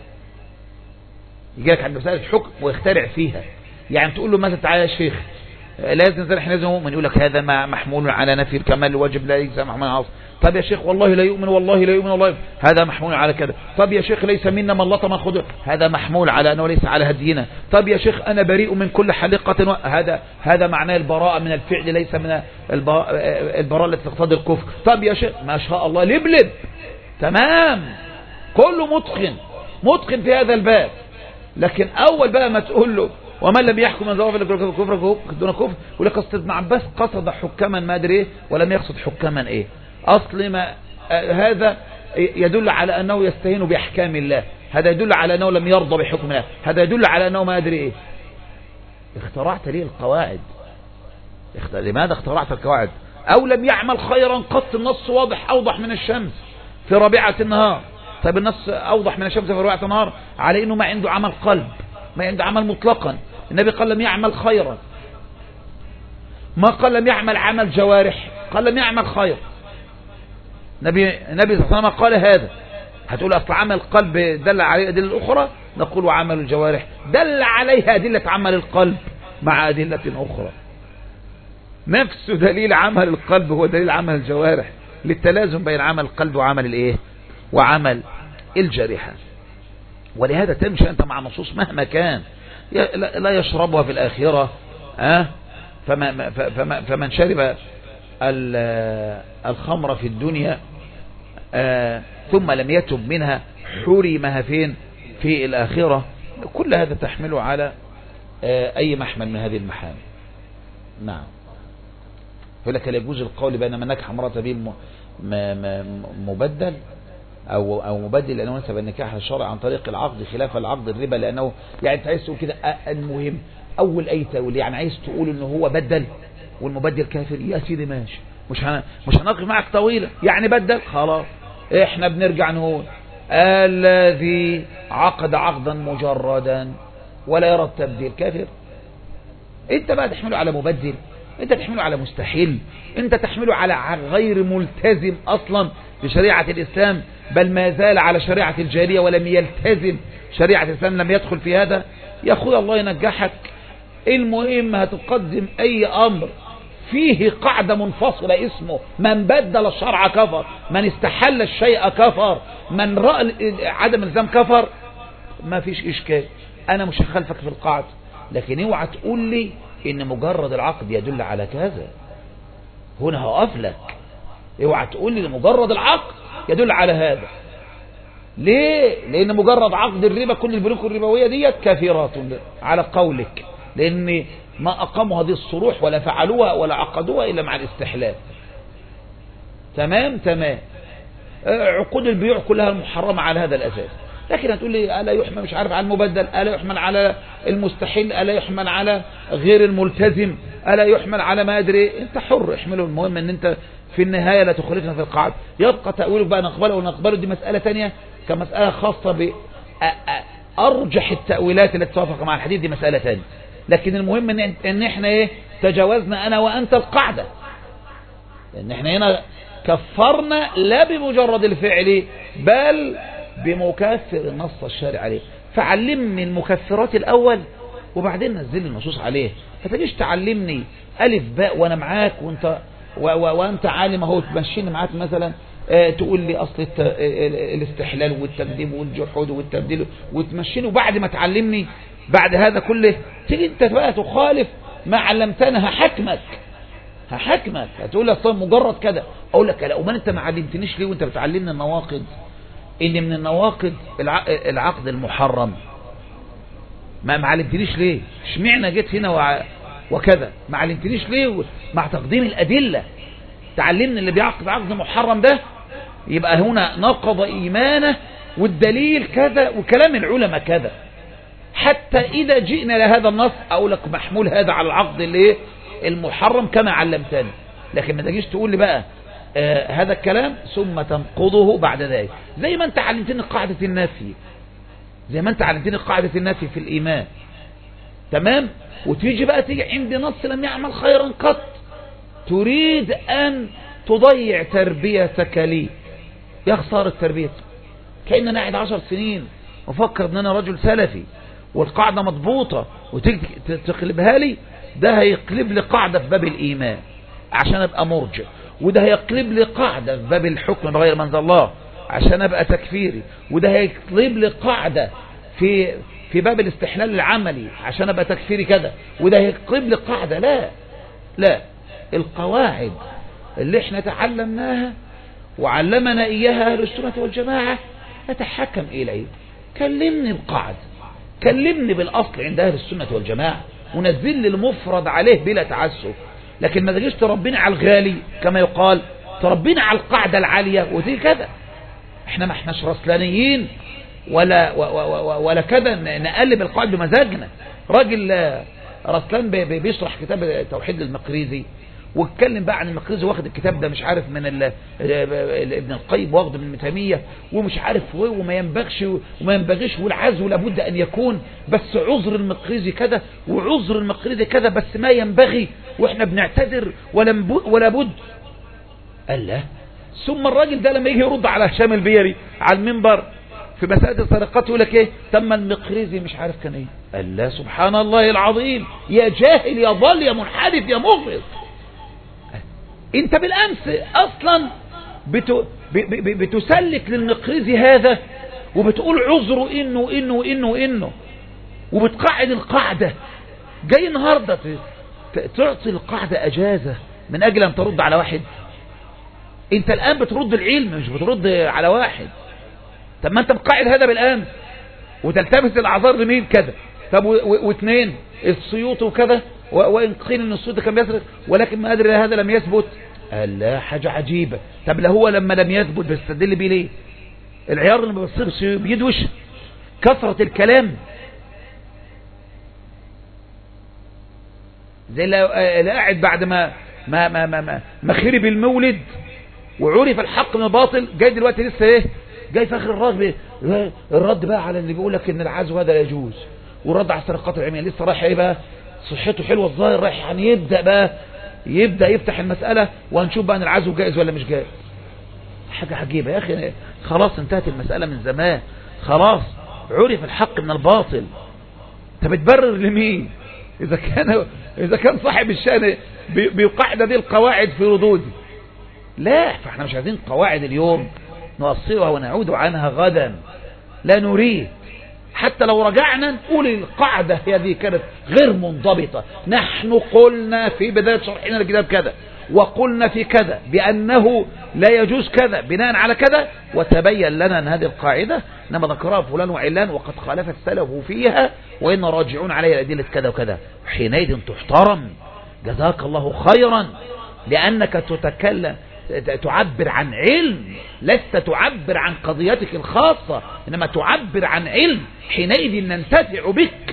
يجيلك عند مسألة الحكم ويخترع فيها، يعني تقول له مثلا تعالى يا شيخ لازم زي احنا لازم مؤمن، يقول لك هذا ما محمول على نفي الكمال الواجب لا يجزم محمول على العصر. طب يا شيخ والله لا يؤمن والله لا يؤمن والله، هذا محمول على كذا. طب يا شيخ ليس منا من لطم خذ، هذا محمول على انه ليس على هدينا. طب يا شيخ انا بريء من كل حلقة و... هذا هذا معناه البراءة من الفعل ليس من البراءة, البراءة التي تقتضي الكفر. طب يا شيخ ما شاء الله لبلب تمام، كله متقن متقن في هذا الباب. لكن اول بقى ما تقول له ومن لم يحكم من ذواب الكفر دون كفر، ولك اصل ابن عباس قصد حكاما ما ادري ايه ولم يقصد حكاما ايه، اصل ما آه هذا يدل على انه يستهين باحكام الله، هذا يدل على انه لم يرضى بحكم الله، هذا يدل على انه ما ادري ايه. اخترعت ليه القواعد؟ لماذا اخترعت القواعد؟ او لم يعمل خيرا قط، النص واضح اوضح من الشمس في ربيعة النهار. طيب النص اوضح من الشمس في ربيعة النهار على انه ما عنده عمل قلب، ما عنده عمل مطلقا. النبي قال لم يعمل خيرا، ما قال لم يعمل عمل جوارح، قال لم يعمل خير. النبي النبي صلى الله عليه وسلم قال هذا. هتقول اصل عمل القلب دل عليه ادله اخرى، نقول وعمل الجوارح دل عليها ادله عمل القلب مع ادله اخرى. نفس دليل عمل القلب هو دليل عمل الجوارح، للتلازم بين عمل القلب وعمل الايه وعمل الجارحه. ولهذا تمشي انت مع نصوص مهما كان لا يشربها في الآخرة. أه؟ فما فما فمن شرب الخمر في الدنيا أه ثم لم يتب منها حرمها فين في الآخرة. كل هذا تحمله على أه أي محمل من هذه المحامل. نعم. يقول لك لا يجوز القول بأن من نكح امرأة به مبدل أو أو مبدل لأنه نسب النكاح الشرعي عن طريق العقد خلاف العقد الربا، لأنه يعني أنت عايز تقول كده. المهم أول أي تقول يعني عايز تقول إنه هو بدل والمبدل كافر، يا سيدي ماشي، مش هن... مش هنقف معك طويلة. يعني بدل خلاص، إحنا بنرجع نقول الذي عقد عقدا مجردا ولا يرى التبديل كافر. أنت بقى تحمله على مبدل، أنت تحمله على مستحيل، أنت تحمله على غير ملتزم أصلا بشريعة الإسلام، بل ما زال على شريعة الجاهلية ولم يلتزم شريعة الإسلام، لم يدخل في هذا. يا أخوي الله ينجحك. المهم هتقدم أي أمر فيه قاعدة منفصلة اسمه من بدل الشرع كفر، من استحل الشيء كفر، من رأى عدم الإلزام كفر، ما فيش إشكال، أنا مش هخالفك في القاعدة. لكن اوعى تقول لي إن مجرد العقد يدل على كذا، هنا هقف لك. اوعى تقول لي مجرد العقد يدل على هذا. ليه؟ لأن مجرد عقد الربا كل البنوك الربوية ديت كافرات على قولك، لأن ما أقاموا هذه الصروح ولا فعلوها ولا عقدوها إلا مع الاستحلال. تمام تمام. عقود البيوع كلها المحرمة على هذا الأساس. لكن هتقول لي ألا يحمل مش عارف على المبدل، ألا يحمل على المستحيل، ألا يحمل على غير الملتزم، ألا يحمل على ما أدري. أنت حر احمله، المهم أن أنت في النهاية لا تخالفنا في القاعدة. يبقى تأويلك بقى نقبله ونقبله، دي مسألة تانية كمسألة خاصة بأرجح التأويلات التي توافق مع الحديث، دي مسألة تانية. لكن المهم ان, إن احنا ايه تجاوزنا انا وانت القاعدة، لان احنا هنا كفرنا لا بمجرد الفعل بل بمكفر النص الشارع عليه. فعلمني المكفرات الاول وبعدين نزل لي النصوص عليه. ما تجيش تعلمني ألف باء وأنا معاك وأنت و و وأنت عالم أهو تمشيني معاك مثلا اه تقول لي أصل الاستحلال والتقديم والجحود والتبديل وتمشيني، وبعد ما تعلمني بعد هذا كله تيجي أنت بقى تخالف ما علمتنا. هحكمك هحكمك هتقول لي أصلا مجرد كده. أقول لك لا، وما أنت ما علمتنيش ليه وأنت بتعلمني النواقض؟ إن من النواقض العقد المحرم. ما ما علمتنيش ليه؟ اشمعنى جيت هنا وكذا؟ ما علمتنيش ليه مع تقديم الأدلة؟ تعلمني اللي بيعقد عقد محرم ده يبقى هنا نقض إيمانه والدليل كذا وكلام العلماء كذا. حتى إذا جئنا لهذا النص أقول لك محمول هذا على العقد اللي المحرم كما علمتني. لكن ما تجيش تقول لي بقى آه هذا الكلام ثم تنقضه بعد ذلك. زي ما انت علمتني قاعدة النفي، زي ما انت علمتني قاعدة النفي في الإيمان، تمام؟ وتيجي بقى تيجي عند نص لم يعمل خيرا قط تريد أن تضيع تربيتك لي. يا خسارة تربيتك، كأن انا قاعد عشر سنين وفكر ان انا رجل سلفي والقاعدة مضبوطة وتيجي تقلبها لي. ده هيقلب لي قاعدة في باب الإيمان عشان ابقى مرجع، وده هيقلب لي قاعدة في باب الحكم بغير ما انزل الله عشان ابقى تكفيري، وده هيقلب لي قاعدة في في باب الاستحلال العملي عشان ابقى تكفيري كده، وده هيقلب لي قاعدة. لا لا، القواعد اللي احنا تعلمناها وعلمنا اياها اهل السنة والجماعة نتحكم اليه. كلمني بقاعدة، كلمني بالاصل عند اهل السنة والجماعة ونزل لي المفرد عليه بلا تعسف. لكن ما تجيش تربينا على الغالي كما يقال، تربينا على القاعدة العالية ودي كده. احنا ما احناش رسلانيين ولا ولا كده نقلب القاعدة بمزاجنا. راجل رسلان بيشرح كتاب توحيد المقريزي واتكلم بقى عن المقريزي، واخد الكتاب ده مش عارف من ابن القيم واخده من ابن تيمية ومش عارف وما ينبغيش وما ينبغيش والعزو لابد ان يكون، بس عذر المقريزي كده وعذر المقريزي كده، بس ما ينبغي واحنا بنعتذر ولا بد. قال لا. ثم الراجل ده لما يجي يرد على هشام البيري على المنبر في مسألة السرقات يقول لك ايه؟ تم المقريزي مش عارف كان ايه. قال لا، سبحان الله العظيم، يا جاهل يا ضال يا منحرف يا مغرض. انت بالامس اصلا بت... بتسلك للمقريزي هذا وبتقول عذره انه انه انه انه وبتقعد القاعدة. جاي النهاردة تعطي القاعدة اجازة من اجل ان ترد على واحد. انت الان بترد العلم مش بترد على واحد. طب ما انت مقاعد هذا بالامس وتلتبس الاعذار لمين كذا. طب واثنين السيوط وكذا وإن قيل ان السيوط كان بيسرق ولكن ما أدري هذا لم يثبت. قال لا، حاجة عجيبة. طب لا هو لما لم يثبت بيستدل بيه ليه؟ العيار اللي ما بيصيرش بيدوش كثرة الكلام. زي اللي قاعد بعد ما ما ما ما ما, ما خرب المولد وعرف الحق من الباطل، جاي دلوقتي لسه ايه؟ جاي في اخر الرد الرد بقى على اللي بيقول لك ان العزو هذا لا يجوز، والرد على السرقات العلميه. لسه رايح ايه بقى؟ صحته حلوه الظاهر، رايح يعني يبدا بقى يبدا يفتح المساله وهنشوف بقى ان العزو جائز ولا مش جائز. حاجه عجيبه يا اخي. خلاص انتهت المساله من زمان، خلاص عرف الحق من الباطل. انت بتبرر لمين؟ اذا كان اذا كان صاحب الشأن بيقعد هذه القواعد في ردودي. لا، فاحنا مش عايزين قواعد اليوم نؤصلها ونعود عنها غدا، لا نريد. حتى لو رجعنا نقول القاعدة هذه كانت غير منضبطة. نحن قلنا في بداية شرحنا الكتاب كذا وقلنا في كذا بأنه لا يجوز كذا بناء على كذا، وتبين لنا أن هذه القاعدة إنما ذكرها فلان وعلان وقد خالف السلف فيها وإن راجعون عليها أدلة كذا وكذا. حينئذ تحترم، جزاك الله خيرا، لأنك تتكلم تعبر عن علم، لست تعبر عن قضيتك الخاصة إنما تعبر عن علم. حينئذ ننتفع بك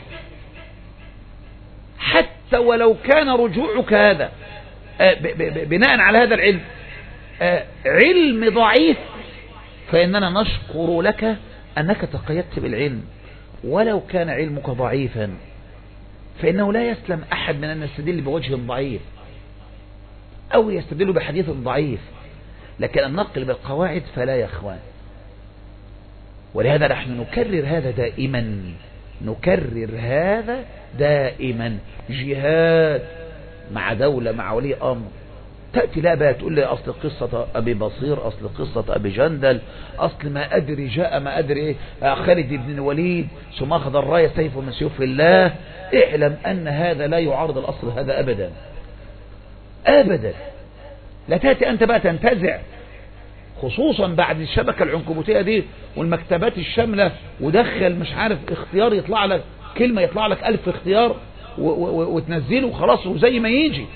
حتى ولو كان رجوعك هذا بناء على هذا العلم علم ضعيف، فإننا نشكر لك أنك تقيدت بالعلم. ولو كان علمك ضعيفا فإنه لا يسلم أحد من أن يستدل بوجه ضعيف أو يستدل بحديث ضعيف، لكن النقل بالقواعد فلا يا اخوان. ولهذا نحن نكرر هذا دائما نكرر هذا دائما. جهاد مع دولة مع ولي أمر، تأتي لا بقى تقول لي أصل قصة أبي بصير، أصل قصة أبي جندل، أصل ما أدري جاء ما أدري إيه خالد بن الوليد ثم أخذ الراية سيف من سيوف الله. اعلم أن هذا لا يعارض الأصل هذا أبدا أبدا. لا تأتي أنت بقى تنتزع، خصوصا بعد الشبكة العنكبوتية دي والمكتبات الشاملة، ودخل مش عارف اختيار يطلع لك كلمة يطلع لك ألف اختيار وتنزله وخلاص وزي ما يجي.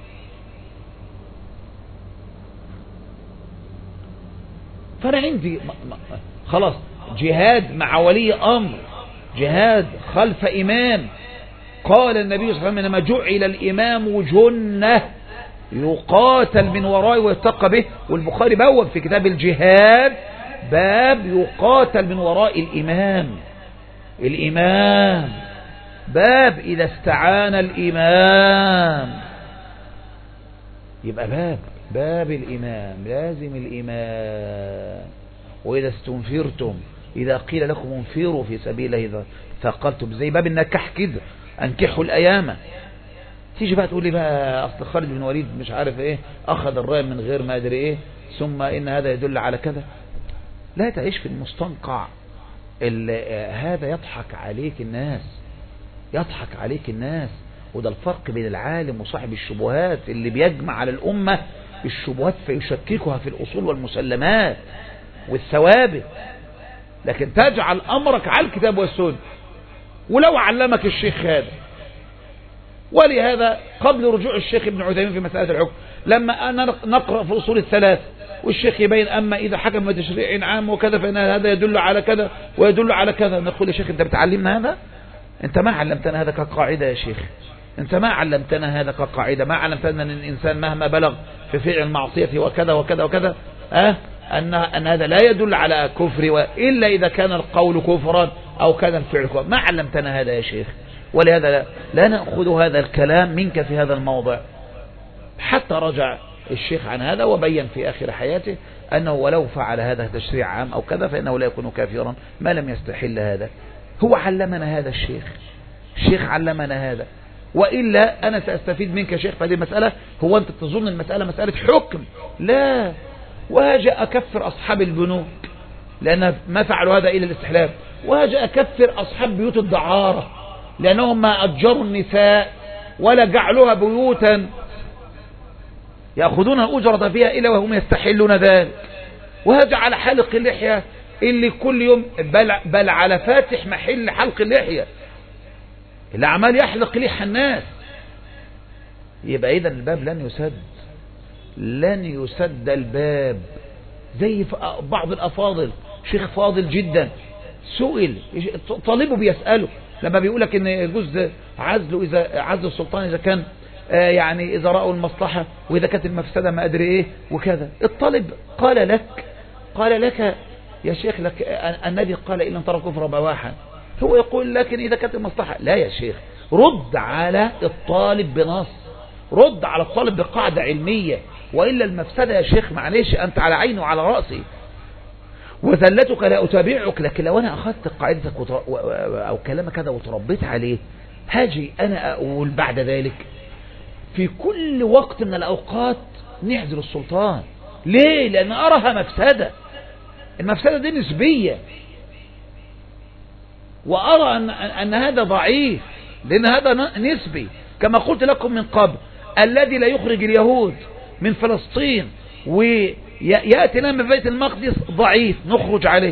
فأنا عندي خلاص جهاد مع ولي أمر، جهاد خلف إمام. قال النبي صلى الله عليه وسلم إنما جعل الإمام جنة يقاتل من ورائه ويتقى به. والبخاري بوب في كتاب الجهاد باب يقاتل من وراء الإمام. الإمام باب إذا استعان الإمام، يبقى باب باب الإمام لازم الإمام. وإذا استنفرتم إذا قيل لكم انفروا في سبيل الله إذا ثقلتم، زي باب النكاح كده، أنكحوا الأيام. تيجي بقى تقول لي بقى أصل خالد بن وليد مش عارف إيه أخذ الراية من غير ما أدري إيه ثم إن هذا يدل على كذا. لا تعيش في المستنقع. هذا يضحك عليك الناس، يضحك عليك الناس. وده الفرق بين العالم وصاحب الشبهات اللي بيجمع على الأمة الشبهات فيشككها في الأصول والمسلمات والثوابت، لكن تجعل أمرك على الكتاب والسنة. ولو علمك الشيخ هذا، ولهذا قبل رجوع الشيخ ابن عثيمين في مسألة الحكم لما أنا نقرأ في أصول الثلاث والشيخ يبين أما إذا حكم بتشريع عام وكذا فإن هذا يدل على كذا ويدل على كذا، نقول يا شيخ أنت بتعلمنا هذا؟ أنت ما علمتنا هذا كقاعدة يا شيخ، أنت ما علمتنا هذا كقاعدة، ما علمتنا أن الإنسان مهما بلغ في فعل المعصية وكذا وكذا وكذا أه؟ أن, أن هذا لا يدل على كفر إلا إذا كان القول كفرا أو كان الفعل كفرا. ما علمتنا هذا يا شيخ. ولهذا لا, لا نأخذ هذا الكلام منك في هذا الموضع. حتى رجع الشيخ عن هذا وبين في آخر حياته أنه ولو فعل هذا تشريع عام أو كذا فإنه لا يكون كافرا ما لم يستحل هذا. هو علمنا هذا الشيخ، الشيخ علمنا هذا. وإلا أنا سأستفيد منك شيخ في هذه المسألة. هو أنت تظن المسألة مسألة حكم؟ لا. وهاجأ أكفر أصحاب البنوك لأن ما فعلوا هذا إلا الاستحلال، وهاجأ أكفر أصحاب بيوت الدعارة لأنهم ما أجروا النساء ولا جعلوها بيوتا يأخذون الأجرة فيها إلا وهم يستحلون ذلك. وهاجأ على حلق اللحية اللي كل يوم بل, بل على فاتح محل حلق اللحية اللي عمال يحلق لحى الناس. يبقى إذن الباب لن يسد، لن يسد الباب. زي بعض الأفاضل، شيخ فاضل جدا سئل طالبه بيسأله لما بيقولك ان يجوز عزله إذا عزل السلطان إذا كان آه يعني إذا رأوا المصلحة وإذا كانت المفسدة ما أدري إيه وكذا. الطالب قال لك قال لك يا شيخ لك النبي قال إن ترى كفر بواحا. هو يقول لكن إذا كانت المصلحة. لا يا شيخ، رد على الطالب بنص، رد على الطالب بقاعدة علمية، وإلا المفسدة يا شيخ معلش أنت على عيني وعلى رأسي وذلتك لا أتابعك. لكن لو أنا أخذت قاعدتك وتر... أو كلامك هذا وتربيت عليه، هاجي أنا أقول بعد ذلك في كل وقت من الأوقات نعزل السلطان. ليه؟ لأن أراها مفسدة. المفسدة دي نسبية، وأرى أن, أن هذا ضعيف لأن هذا نسبي. كما قلت لكم من قبل، الذي لا يخرج اليهود من فلسطين ويأتي لنا من بيت المقدس ضعيف نخرج عليه،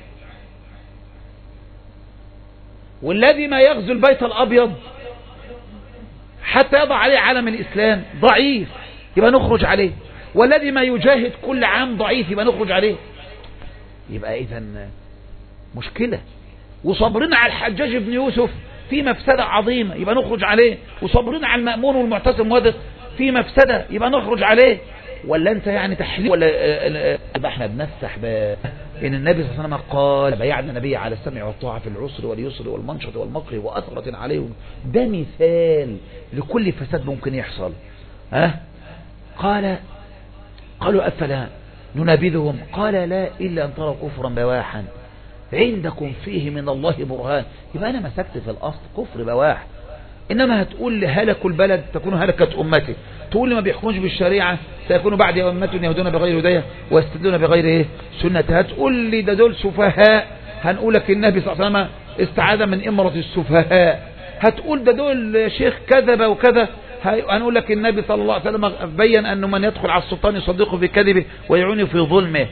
والذي ما يغزو البيت الأبيض حتى يضع عليه علم الإسلام ضعيف يبقى نخرج عليه، والذي ما يجاهد كل عام ضعيف يبقى نخرج عليه. يبقى إذن مشكلة. وصبرنا على الحجاج بن يوسف في مفسدة عظيمة يبقى نخرج عليه، وصبرنا على المأمون والمعتصم وهذا في مفسدة يبقى نخرج عليه. ولا انت يعني تحليل ولا يبقى احنا بنفتح ب... ان النبي صلى الله عليه وسلم قال بايعنا النبي على السمع والطاعة في العسر واليسر والمنشط والمكر وأثرة عليهم. ده مثال لكل فساد ممكن يحصل. ها قال قالوا أفلا ننابذهم؟ قال لا إلا أن تروا كفرا بواحا. عندكم فيه من الله برهان، يبقى أنا مسكت في الأصل كفر بواح. إنما هتقول لي هلكوا البلد تكون هلكة أمتي، تقول لي ما بيحكموش بالشريعة سيكون بعد أمة يهدون بغير هداية ويستدلون بغير إيه سنة، هتقول لي ده دول سفهاء، هنقول لك النبي صلى الله عليه وسلم استعاذ من إمرة السفهاء، هتقول ده دول شيخ كذب وكذا، هنقول لك النبي صلى الله عليه وسلم بين أنه من يدخل على السلطان يصدقه في كذبه ويعوني في ظلمه.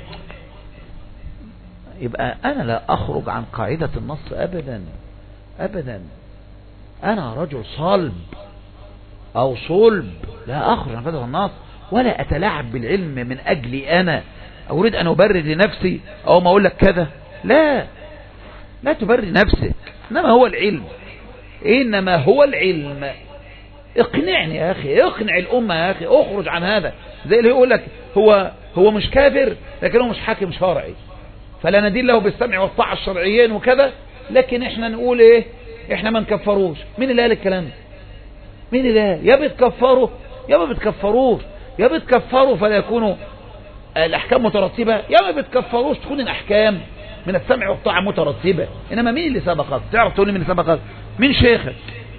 يبقى أنا لا أخرج عن قاعدة النص أبدا أبدا، أنا رجل صلب أو صلب، لا أخرج عن قاعدة النص ولا أتلاعب بالعلم من أجلي أنا أريد أن أبرر لنفسي أو ما أقول لك كذا، لا لا تبرر نفسك، إنما هو العلم، إنما هو العلم. اقنعني يا أخي، اقنع الأمة يا أخي، اخرج عن هذا. زي اللي يقول لك هو هو مش كافر لكن هو مش حاكم شرعي، فلا ندين له بالسمع والطاعة الشرعيين وكذا، لكن احنا نقول ايه، احنا ما نكفروش. مين اللي قال الكلام ده؟ مين اللي قال؟ يا بتكفروا يا ما بتكفروش، يا بتكفروا فلا يكونوا الأحكام مترتبة، يا ما بتكفروش تكون الأحكام من السمع والطاعة مترتبة. إنما مين اللي سبقك؟ تعرف تقول لي مين اللي سبقك؟ مين شيخك؟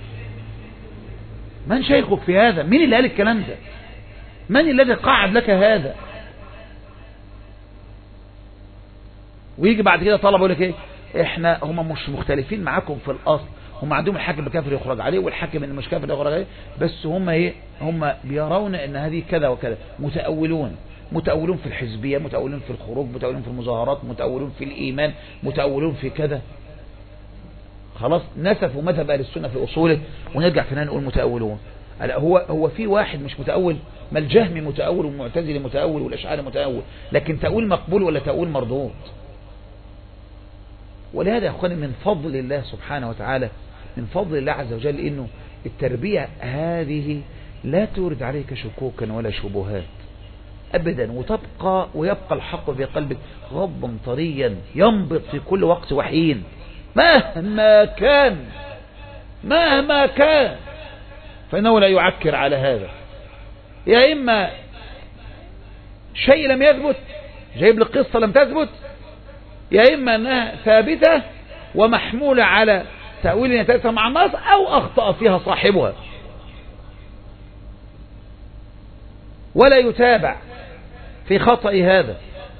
من شيخك في هذا؟ مين اللي قال الكلام ده؟ من الذي قاعد لك هذا؟ ويجي بعد كده طلب يقول لك ايه، احنا هم مش مختلفين معاكم في الاصل، هم عندهم الحاكم الكافر يخرج عليه والحاكم اللي مش كافر يخرج عليه، بس هم ايه، هم بيرون ان هذه كذا وكذا، متأولون متأولون في الحزبية، متأولون في الخروج، متأولون في المظاهرات، متأولون في الإيمان، متأولون في كذا. خلاص نسفوا مذهب أهل السنة في أصوله ونرجع فينا نقول متأولون. هو هو في واحد مش متأول؟ ما الجهمي متأول والمعتزلي متأول والأشعري متأول، لكن تأويل مقبول ولا تأويل مردود؟ ولهذا يا أخواني من فضل الله سبحانه وتعالى، من فضل الله عز وجل إنه التربية هذه لا تورد عليك شكوكا ولا شبهات أبدا، وتبقى ويبقى الحق في قلبك غضا طريا ينبض في كل وقت وحين مهما كان مهما كان، فإنه لا يعكر على هذا. يا إما شيء لم يثبت جايب لك قصة لم تثبت، يا إما أنها ثابتة ومحمولة على تأويل يتأثر مع النص أو أخطأ فيها صاحبها ولا يتابع في خطأ هذا.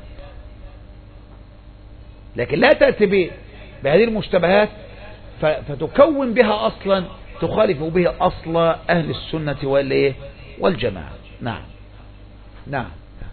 لكن لا تأتي بهذه المشتبهات فتكون بها أصلا تخالف به أصل أهل السنة والجماعة. نعم نعم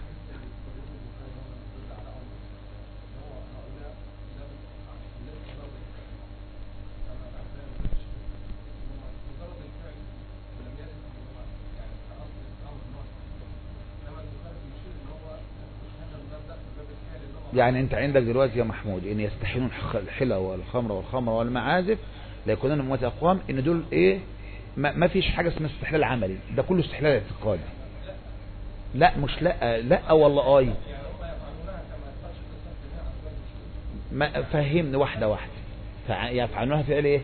يعني انت عندك دلوقتي يا محمود ان يستحيلون الحلى والخمر والخمر والمعازف لا يكونون من اقوام، ان دول ايه، ما, ما فيش حاجه اسمها استحلال عملي، ده كله استحلال اعتقادي. لا مش لا لا والله اي ما فهمني واحده واحده. يفعلونها في ايه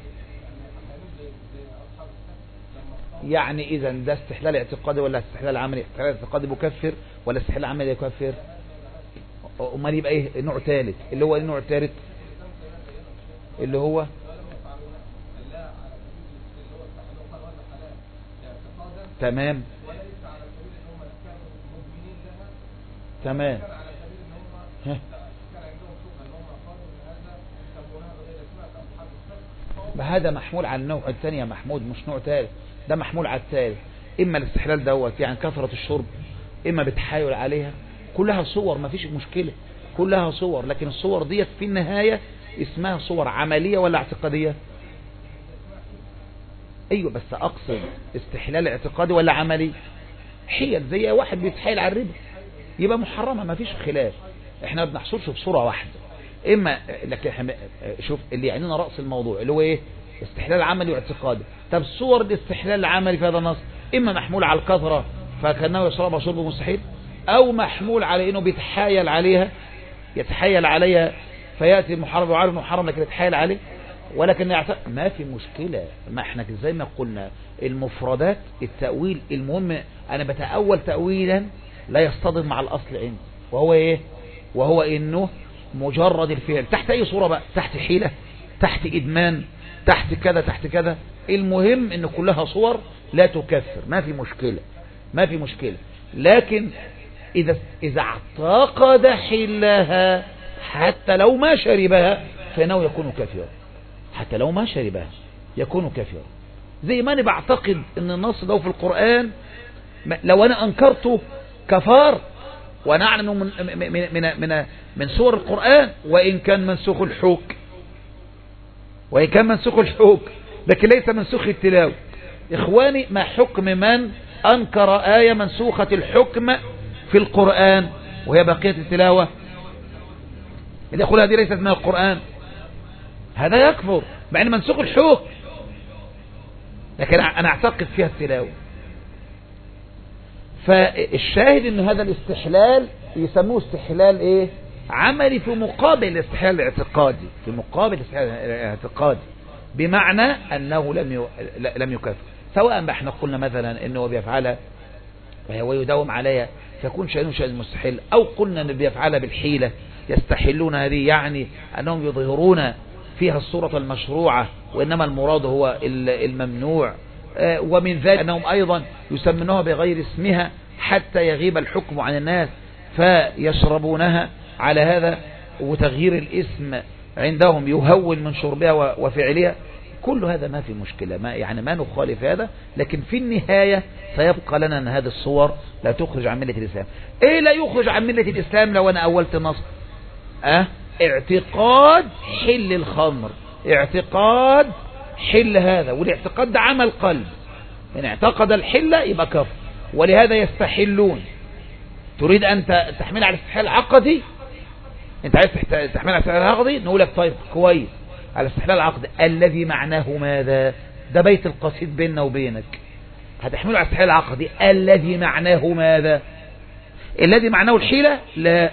يعني؟ اذا ده استحلال اعتقادي ولا استحلال عملي؟ استحلال اعتقادي مكفر ولا استحلال عملي يكفر؟ امال يبقى ايه نوع ثالث؟ اللي هو النوع الثالث اللي هو تمام تمام ها هذا محمول على النوع الثاني يا محمود، مش نوع ثالث، ده محمول على الثالث. اما الاستحلال دوت يعني كثرة الشرب، اما بتحايل عليها، كلها صور ما فيش مشكلة، كلها صور، لكن الصور ديت في النهاية اسمها صور عملية ولا اعتقادية؟ ايوه بس اقصد استحلال اعتقادي ولا عملي؟ حيل زي واحد بيتحايل على الربا يبقى محرمة ما فيش خلاف، احنا ما بنحصلش بصورة واحدة. اما لكن احنا شوف اللي يعنينا رأس الموضوع اللي هو ايه، استحلال عملي واعتقادي. طب صور الاستحلال العملي في هذا النص اما محمول على الكثرة فكأنه يشرب شرب مستحيل، او محمول على انه بيتحايل عليها، يتحايل عليها فيأتي المحرم وعارف محرم لكن يتحايل عليه، ولكن يعتقد ما في مشكلة. ما احنا زي ما قلنا المفردات التأويل المهم انا بتأول تأويلا لا يصطدم مع الاصل عندي، وهو ايه، وهو انه مجرد الفعل تحت أي صورة بقى، تحت حيلة، تحت إدمان، تحت كذا تحت كذا، المهم إن كلها صور لا تكفر، ما في مشكلة ما في مشكلة. لكن إذا إذا اعتقد حلها حتى لو ما شربها فإنه يكون كافرا، حتى لو ما شربها يكون كافرا. زي ما أنا بعتقد إن النص ده في القرآن لو أنا أنكرته كفار، وأنا أعلم من من من من من سور القرآن وإن كان منسوخ الحوك، وإن كان منسوخ الحوك لكن ليس منسوخ التلاوة. إخواني، ما حكم من أنكر آية منسوخة الحكم في القرآن وهي بقية التلاوة؟ اللي يقول هذه ليست من القرآن هذا يكفر، مع أن منسوخ الحكم لكن أنا أعتقد فيها التلاوة. فالشاهد أن هذا الاستحلال يسموه استحلال إيه؟ عملي في مقابل الاستحلال الاعتقادي، في مقابل الاستحلال الاعتقادي، بمعنى أنه لم لم يكفر. سواء احنا قلنا مثلا أنه بيفعلها ويداوم عليها فيكون شأنه شأن المستحيل، أو قلنا أنه بيفعلها بالحيلة يستحلون هذه، يعني أنهم يظهرون فيها الصورة المشروعة وإنما المراد هو الممنوع. ومن ذلك أنهم أيضا يسمونها بغير اسمها حتى يغيب الحكم عن الناس فيشربونها على هذا، وتغيير الاسم عندهم يهول من شربها وفعلها. كل هذا ما في مشكلة، ما يعني ما نخالف هذا، لكن في النهاية سيبقى لنا أن هذه الصور لا تخرج عن ملة الإسلام. إيه لا يخرج عن ملة الإسلام؟ لو أنا أولت النص أه؟ اعتقاد حل الخمر، اعتقاد حل هذا، والاعتقاد ده عمل قلب، إن اعتقد الحل يبقى كفر، ولهذا يستحلون. تريد أن تحمل على الاستحلال العقدي، أنت عايز تحمل على الاستحلال العقدي، نقول لك طيب كويس، على الاستحلال العقدي الذي معناه ماذا؟ ده بيت القصيد بيننا وبينك، هتحمله على الاستحلال العقدي الذي معناه ماذا؟ الذي معناه الحيلة؟ لا،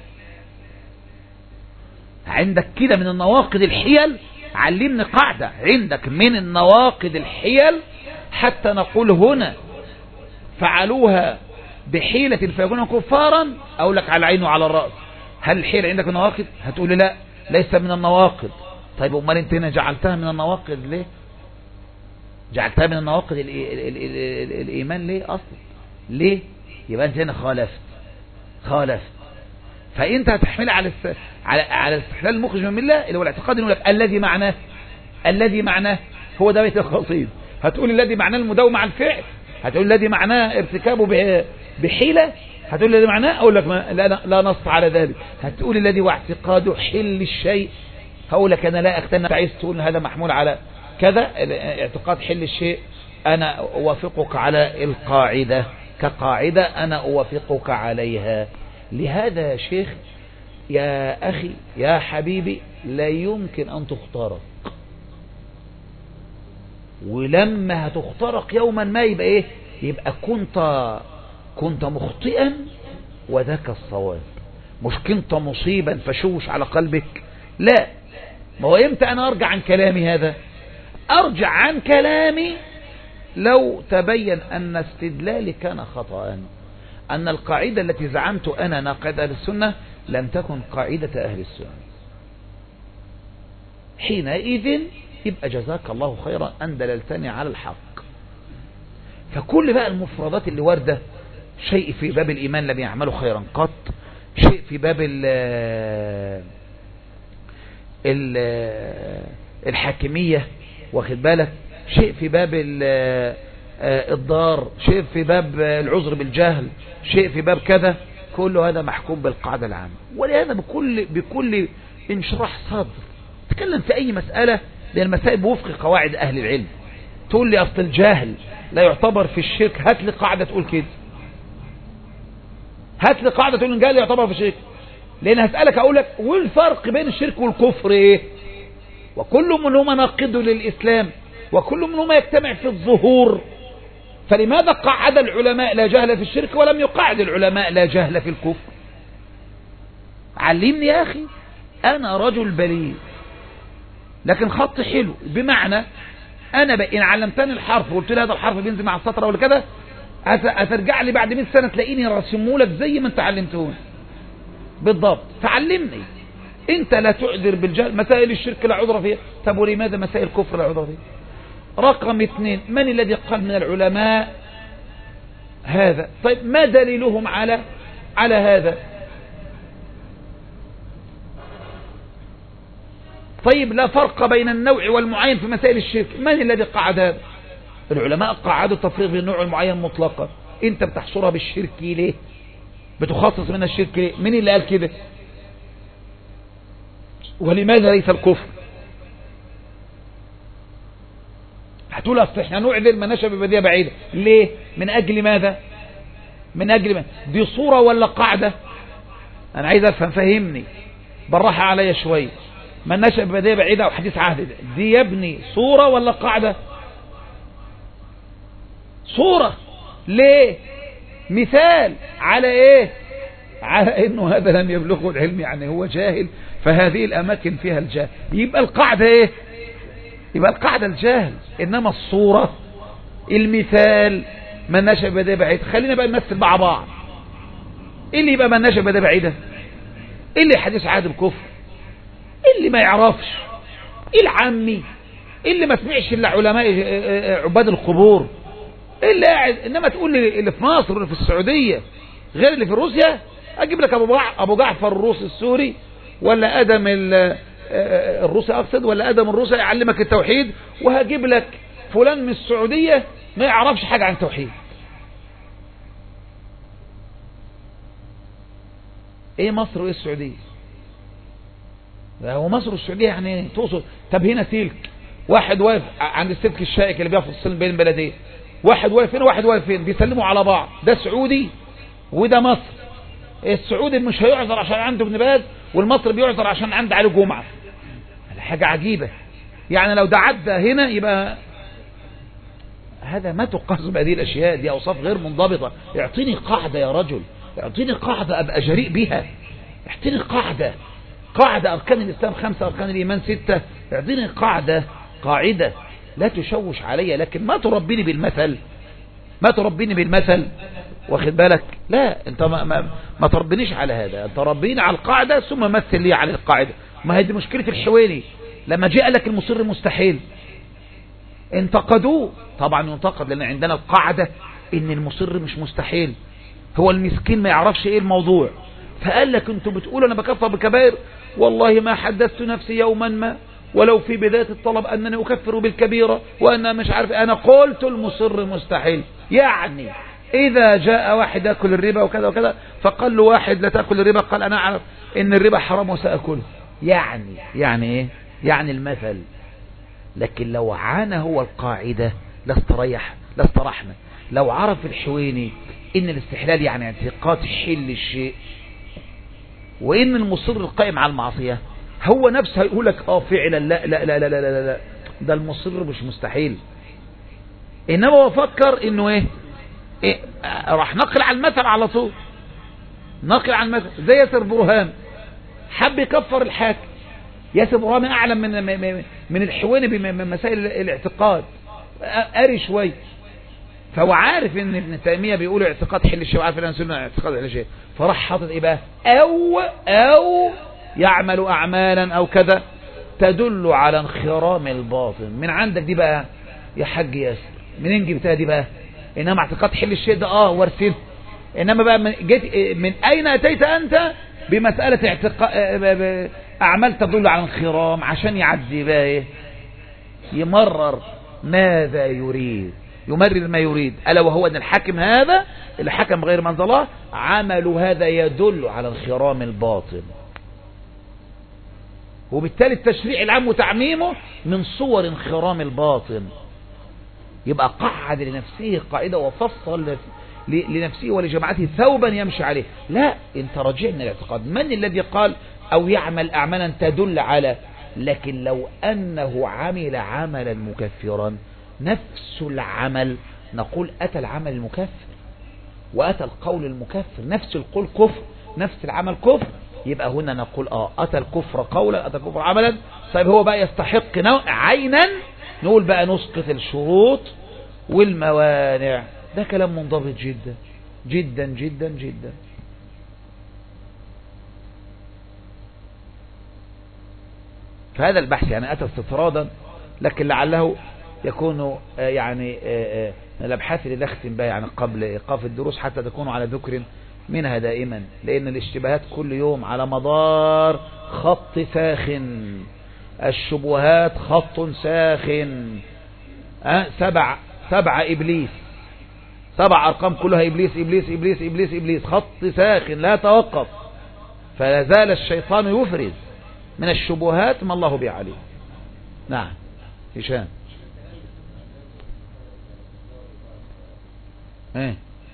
عندك كده من النواقض الحيل، علمني قاعدة عندك من النواقض الحيل حتى نقول هنا فعلوها بحيلة فيكونوا كفارا، أقول لك على العين وعلى الرأس. هل الحيل عندك نواقض؟ هتقول لي لا ليس من النواقض. طيب امال انت هنا جعلتها من النواقض ليه؟ جعلتها من النواقض ال ال ال ال الإيمان ليه أصلا؟ ليه؟ يبقى انت هنا خالفت خالفت فانت هتحملها على الس... على على الاستحلال المخرج من المله اللي هو الاعتقاد، يقول لك الذي معناه الذي معناه هو ده بيت القصيد. هتقول الذي معناه المداومه على الفعل، هتقول الذي معناه ارتكابه ب... بحيله، هتقول الذي معناه اقول لك ما... لا لا نص على ذلك. هتقول الذي واعتقاده حل الشيء، هقول لك انا لا اقتنع. عايز تقول هذا محمول على كذا اعتقاد حل الشيء، انا اوافقك على القاعده كقاعده انا اوافقك عليها. لهذا يا شيخ يا أخي يا حبيبي لا يمكن أن تخترق، ولما هتخترق يوما ما يبقى إيه؟ يبقى كنت كنت مخطئا وذاك الصواب، مش كنت مصيبا فشوش على قلبك. لا، ما هو إمتى أنا أرجع عن كلامي هذا؟ أرجع عن كلامي لو تبين أن استدلالي كان خطأ، أن القاعدة التي زعمت أنا ناقد أهل السنة لم تكن قاعدة أهل السنة، حينئذ يبقى جزاك الله خيرا أن دللتني على الحق. فكل بقى المفردات اللي واردة، شيء في باب الإيمان لم يعمله خيرا قط، شيء في باب ال ال الحاكمية واخد بالك، شيء في باب الضار، شيء في باب العذر بالجهل، شيء في باب كذا، كل هذا محكوم بالقاعدة العامة. ولهذا بكل بكل انشراح صدر تكلم في أي مسألة، لأن المسائل بوفق قواعد أهل العلم. تقول لي أصل الجاهل لا يعتبر في الشرك، هات لي قاعدة تقول كده، هات لي قاعدة تقول الجاهل يعتبر في الشرك، لأن هسألك أقول لك والفرق بين الشرك والكفر إيه؟ وكل منهما ناقض للإسلام وكل منهما يجتمع في الظهور، فلماذا قعد العلماء لا جهل في الشرك ولم يقعد العلماء لا جهل في الكفر؟ علمني يا أخي، أنا رجل بليغ لكن خط حلو، بمعنى أنا بقى إن علمتني الحرف وقلت لي هذا الحرف بينزل مع السطر ولا كده، هترجع لي بعد مئة سنة تلاقيني راسمه لك زي ما انت علمتوني بالضبط. فعلمني انت لا تعذر بالجهل. مسائل الشرك لا عذر فيها. طب ولماذا مسائل الكفر لا عذر فيها؟ رقم اثنين، من الذي قال من العلماء هذا؟ طيب ما دليلهم على على هذا؟ طيب لا فرق بين النوع والمعين في مسائل الشرك، من الذي قعد هذا؟ العلماء قعدوا التفريق بين النوع والمعين مطلقا. انت بتحصرها بالشرك ليه؟ بتخصص من الشرك ليه؟ من اللي قال كده؟ ولماذا ليس الكفر؟ هتقول اصل احنا نعذر من نشأ ببديهة بعيدة. ليه؟ من اجل ماذا؟ من اجل ماذا؟ دي صورة ولا قاعدة؟ انا عايز افهم، فهمني بالراحة عليا شوية. من نشأ ببديهة بعيدة او حديث عهد، دي يا ابني صورة ولا قاعدة؟ صورة. ليه؟ مثال على ايه؟ على انه هذا لم يبلغه العلم، يعني هو جاهل، فهذه الاماكن فيها الجهل. يبقى القاعدة ايه؟ يبقى القاعدة الجهل. انما الصورة المثال من نشأ ببديهة بعيدة. خلينا بقى نمثل مع بعض. ايه اللي يبقى من نشأ ببديهة بعيدة؟ ايه اللي حديث عهد بكفر؟ ايه اللي ما يعرفش؟ ايه العامي؟ ايه اللي ما سمعش الا علماء عباد القبور؟ ايه اللي قاعد؟ انما تقول لي اللي في مصر واللي في السعودية غير اللي في روسيا. اجيب لك ابو ابو جعفر الروسي السوري، ولا ادم الروسي اقصد، ولا ادم الروسي يعلمك التوحيد، وهجيب لك فلان من السعودية ما يعرفش حاجة عن التوحيد. ايه مصر وايه السعودية؟ هو مصر والسعودية يعني توصل. طب هنا سلك، واحد واقف عند السلك الشائك اللي بيفصل بين البلدين، واحد واقف هنا واحد واقف فين، بيسلموا على بعض. ده سعودي وده مصر. السعودي مش هيعذر عشان عنده ابن باز، والمصري بيعذر عشان عنده علي جمعة. حاجة عجيبة. يعني لو ده عدى هنا يبقى هذا ما تقاس بهذه الاشياء. دي اوصاف غير منضبطة. اعطيني قاعدة يا رجل، اعطيني قاعدة ابقى جريء بها. اعطيني قاعدة قاعدة. اركان الاسلام خمسة، اركان الايمان ستة. اعطيني قاعدة قاعدة لا تشوش علي. لكن ما تربيني بالمثل، ما تربيني بالمثل، واخد بالك؟ لا، انت ما, ما, ما تربينيش على هذا. انت ربيني على القاعدة ثم مثل لي على القاعدة. ما هي دي مشكلة الحويني. لما جاء لك المصر مستحيل انتقدوه. طبعا ينتقد، لان عندنا القاعدة ان المصر مش مستحيل. هو المسكين ما يعرفش ايه الموضوع، فقال لك انتوا بتقولوا انا بكفر بكبائر. والله ما حدثت نفسي يوما ما ولو في بداية الطلب انني اكفر بالكبيرة وانا مش عارف. انا قلت المصر مستحيل. يعني اذا جاء واحد ياكل الربا وكذا وكذا، فقال له واحد لا تاكل الربا، قال انا اعرف ان الربا حرام وساكله. يعني يعني ايه؟ يعني المثل. لكن لو عانى هو القاعدة لاستريح لاسترحنا. لو عرف الحويني ان الاستحلال يعني اعتقاد حل الشيء، وان المصر القائم على المعصية هو نفسه هيقول لك اه فعلا لا لا لا لا لا لا, لا. ده المصر مش مستحيل. انما هو فكر انه ايه, إيه؟ راح نقل على المثل على طول. نقل على المثل زي ياسر برهان حب يكفر الحاكم. ياسر برهان اعلم من من الحويني بمسائل الاعتقاد، قاري شوي، فهو عارف ان ابن تيمية بيقول اعتقاد حل الشيء، وعارف ان سنة اعتقاد حل الشيء، فراح حاطط ايه بقى؟ او او يعمل اعمالا او كذا تدل على انخرام الباطن. من عندك دي بقى يا حاج ياسر؟ منين جبتها دي بقى؟ انما اعتقاد حل الشيء ده اه وارثين. انما بقى من, جيت من اين اتيت انت بمسألة اعتقاد اعمال تدل على انخرام؟ عشان يعدي بقى ايه؟ يمرر ماذا يريد، يمرر ما يريد، ألا وهو أن الحاكم هذا اللي حكم غير من الله عمله هذا يدل على انخرام الباطن، وبالتالي التشريع العام وتعميمه من صور انخرام الباطن. يبقى قعد لنفسه قاعدة وفصل لنفسه ولجماعته ثوبا يمشي عليه. لا، انت رجعنا الاعتقاد. من الذي قال أو يعمل أعمالا تدل على؟ لكن لو أنه عمل عملا مكفرا نفس العمل نقول أتى العمل المكفر وأتى القول المكفر، نفس القول كفر نفس العمل كفر، يبقى هنا نقول آه أتى الكفر قولا أتى الكفر عملا. طيب هو بقى يستحق عينا، نقول بقى نسقط الشروط والموانع. ده كلام منضبط جدا جدا جدا جدا. فهذا البحث يعني أتى استطرادا، لكن لعله يكون يعني الأبحاث اللي نختم بها يعني قبل إيقاف الدروس حتى تكون على ذكر منها دائما، لأن الاشتباهات كل يوم على مدار خط ساخن، الشبهات خط ساخن. أه؟ سبع سبع إبليس، سبع أرقام كلها إبليس إبليس إبليس إبليس إبليس، خط ساخن لا توقف، فلا زال الشيطان يفرز من الشبهات ما الله به عليه. نعم هشام. ايه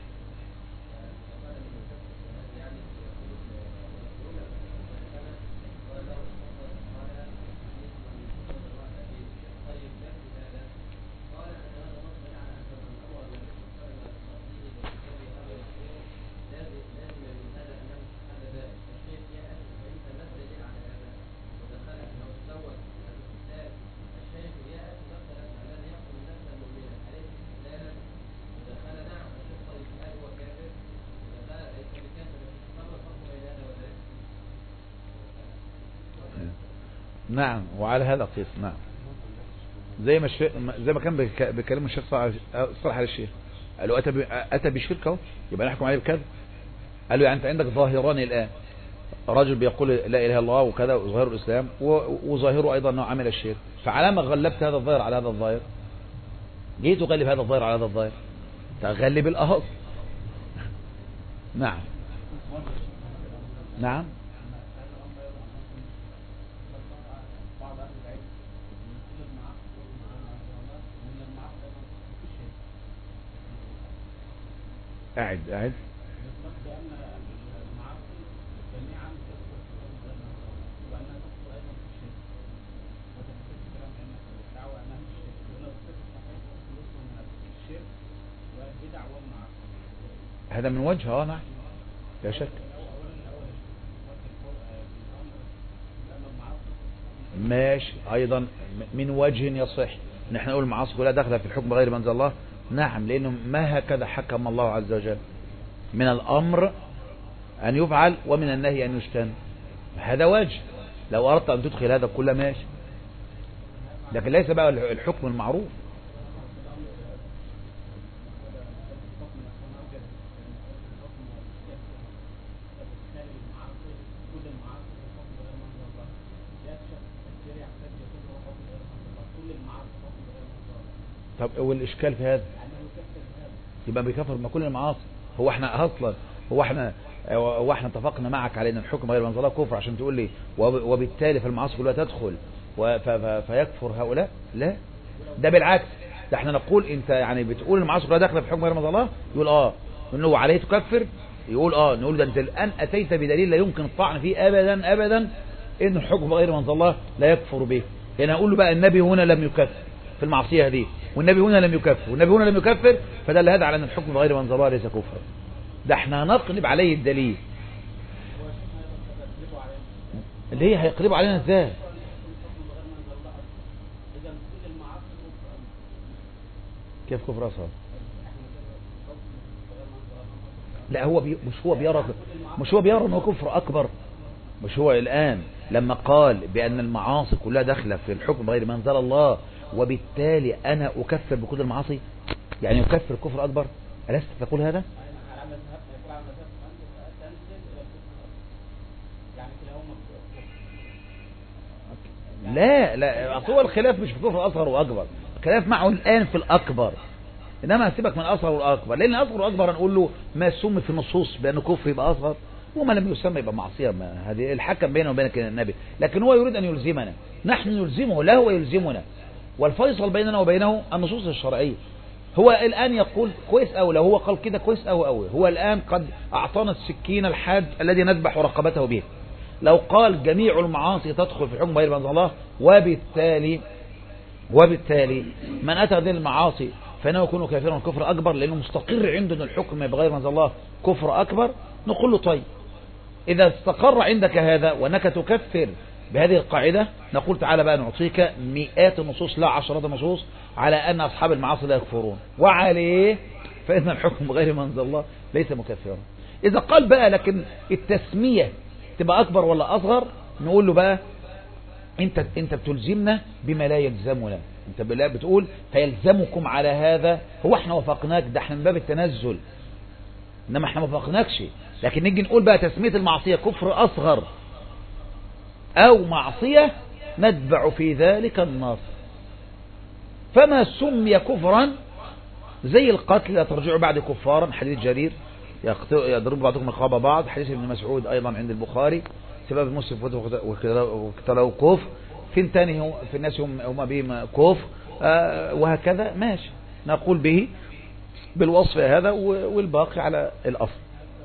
نعم، وعلى هذا قيس. نعم، زي ما الشيخ زي ما كان بيكلم الشيخ صالح على الشيخ، قال له اتى اتى بشرك اهو، يبقى نحكم عليه بكذا. قال له يعني انت عندك ظاهران الان، رجل بيقول لا اله الا الله وكذا وظاهر الاسلام، وظاهره ايضا انه عمل الشرك، فعلى ما غلبت هذا الظاهر على هذا الظاهر، جيت تغلب هذا الظاهر على هذا الظاهر، تغلب الاصل. نعم نعم قاعد قاعد هذا من وجه. اه نعم لا شك. ماشي ايضا من وجه يصح نحن نقول المعاصي كلها داخله في الحكم غير منزل الله. نعم، لانه ما هكذا حكم الله عز وجل، من الامر ان يفعل ومن النهي ان يجتنب، هذا وجه. لو اردت ان تدخل هذا كله ماشي، لكن ليس بقى الحكم المعروف. طب والاشكال في هذا يبقى بيكفر ما كل المعاصي. هو احنا اصلا هو احنا هو احنا اتفقنا معك على ان الحكم غير منزل الله كفر عشان تقول لي وبالتالي في المعاصي كلها تدخل فيكفر هؤلاء؟ لا، ده بالعكس، ده احنا نقول انت يعني بتقول المعاصي كلها داخله في الحكم غير منزل الله، يقول اه انه عليه تكفر، يقول اه نقول ده انت الان اتيت بدليل لا يمكن الطعن فيه ابدا ابدا ان الحكم غير منزل الله لا يكفر به. يعني اقول له بقى النبي هنا لم يكفر في المعصيه هذه، والنبي هنا لم يكفر، والنبي هنا لم يكفر، فدل هذا على ان الحكم غير منزل الله ليس كفرا. ده احنا نقلب عليه الدليل. اللي هي هيقلبوا علينا ازاي؟ كيف كفر اصغر؟ لا هو بي مش هو بيرى مش هو بيرى انه كفر اكبر. مش هو الان لما قال بان المعاصي كلها داخله في الحكم غير منزل الله وبالتالي انا اكفر بكل المعاصي، يعني يكفر كفر اكبر، ألست تقول هذا؟ لا لا، هو الخلاف مش في كفر اصغر واكبر، الخلاف معه الان في الاكبر، انما هسيبك من الاصغر والاكبر، لان الاصغر والاكبر نقول له ما سمي في النصوص بانه كفر يبقى اصغر، وما لم يسمى يبقى معصيه. هذه الحكم بينه وبين النبي، لكن هو يريد ان يلزمنا، نحن نلزمه لا هو يلزمنا، والفيصل بيننا وبينه النصوص الشرعيه. هو الان يقول كويس او لو هو قال كده كويس او او هو الان قد اعطانا السكين الحاد الذي نذبح رقبته به. لو قال جميع المعاصي تدخل في حكم غير منزل الله وبالتالي وبالتالي من اتى هذه المعاصي فانه يكون كافرا كفر اكبر، لانه مستقر عنده ان الحكم بغير منزل الله كفر اكبر، نقول له طيب اذا استقر عندك هذا وانك تكفر بهذه القاعدة، نقول تعالى بقى نعطيك مئات النصوص لا عشرات النصوص على أن أصحاب المعاصي لا يكفرون، وعليه فإن الحكم بغير منزل الله ليس مكفرا. إذا قال بقى لكن التسمية تبقى أكبر ولا أصغر، نقول له بقى انت انت بتلزمنا بما لا يلزمنا. انت بتقول فيلزمكم على هذا. هو احنا وافقناك؟ ده احنا من باب التنزل، انما احنا ما وافقناكش. لكن نيجي نقول بقى تسمية المعصية كفر اصغر او معصية، نتبع في ذلك النص. فما سمي كفرا زي القتل لا ترجعوا بعد كفارا، حديث جرير يضرب بعضكم رقاب بعض، حديث ابن مسعود ايضا عند البخاري، سبب المسلم وقتلوا كفر، في تاني في الناس هم بهم كفر، آه وهكذا. ماشي، نقول به بالوصف هذا والباقي على الأصل.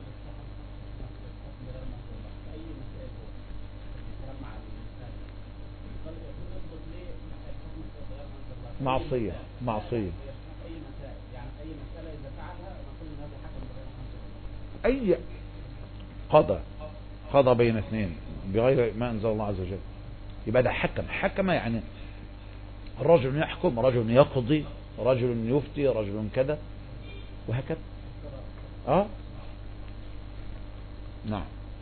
معصية معصية أي قضى قضى بين اثنين بغير ما أنزل الله عز وجل، يبقى ده حكم. حكم يعني رجل يحكم، رجل يقضي، رجل يفتي، رجل كذا وهكذا. اه نعم.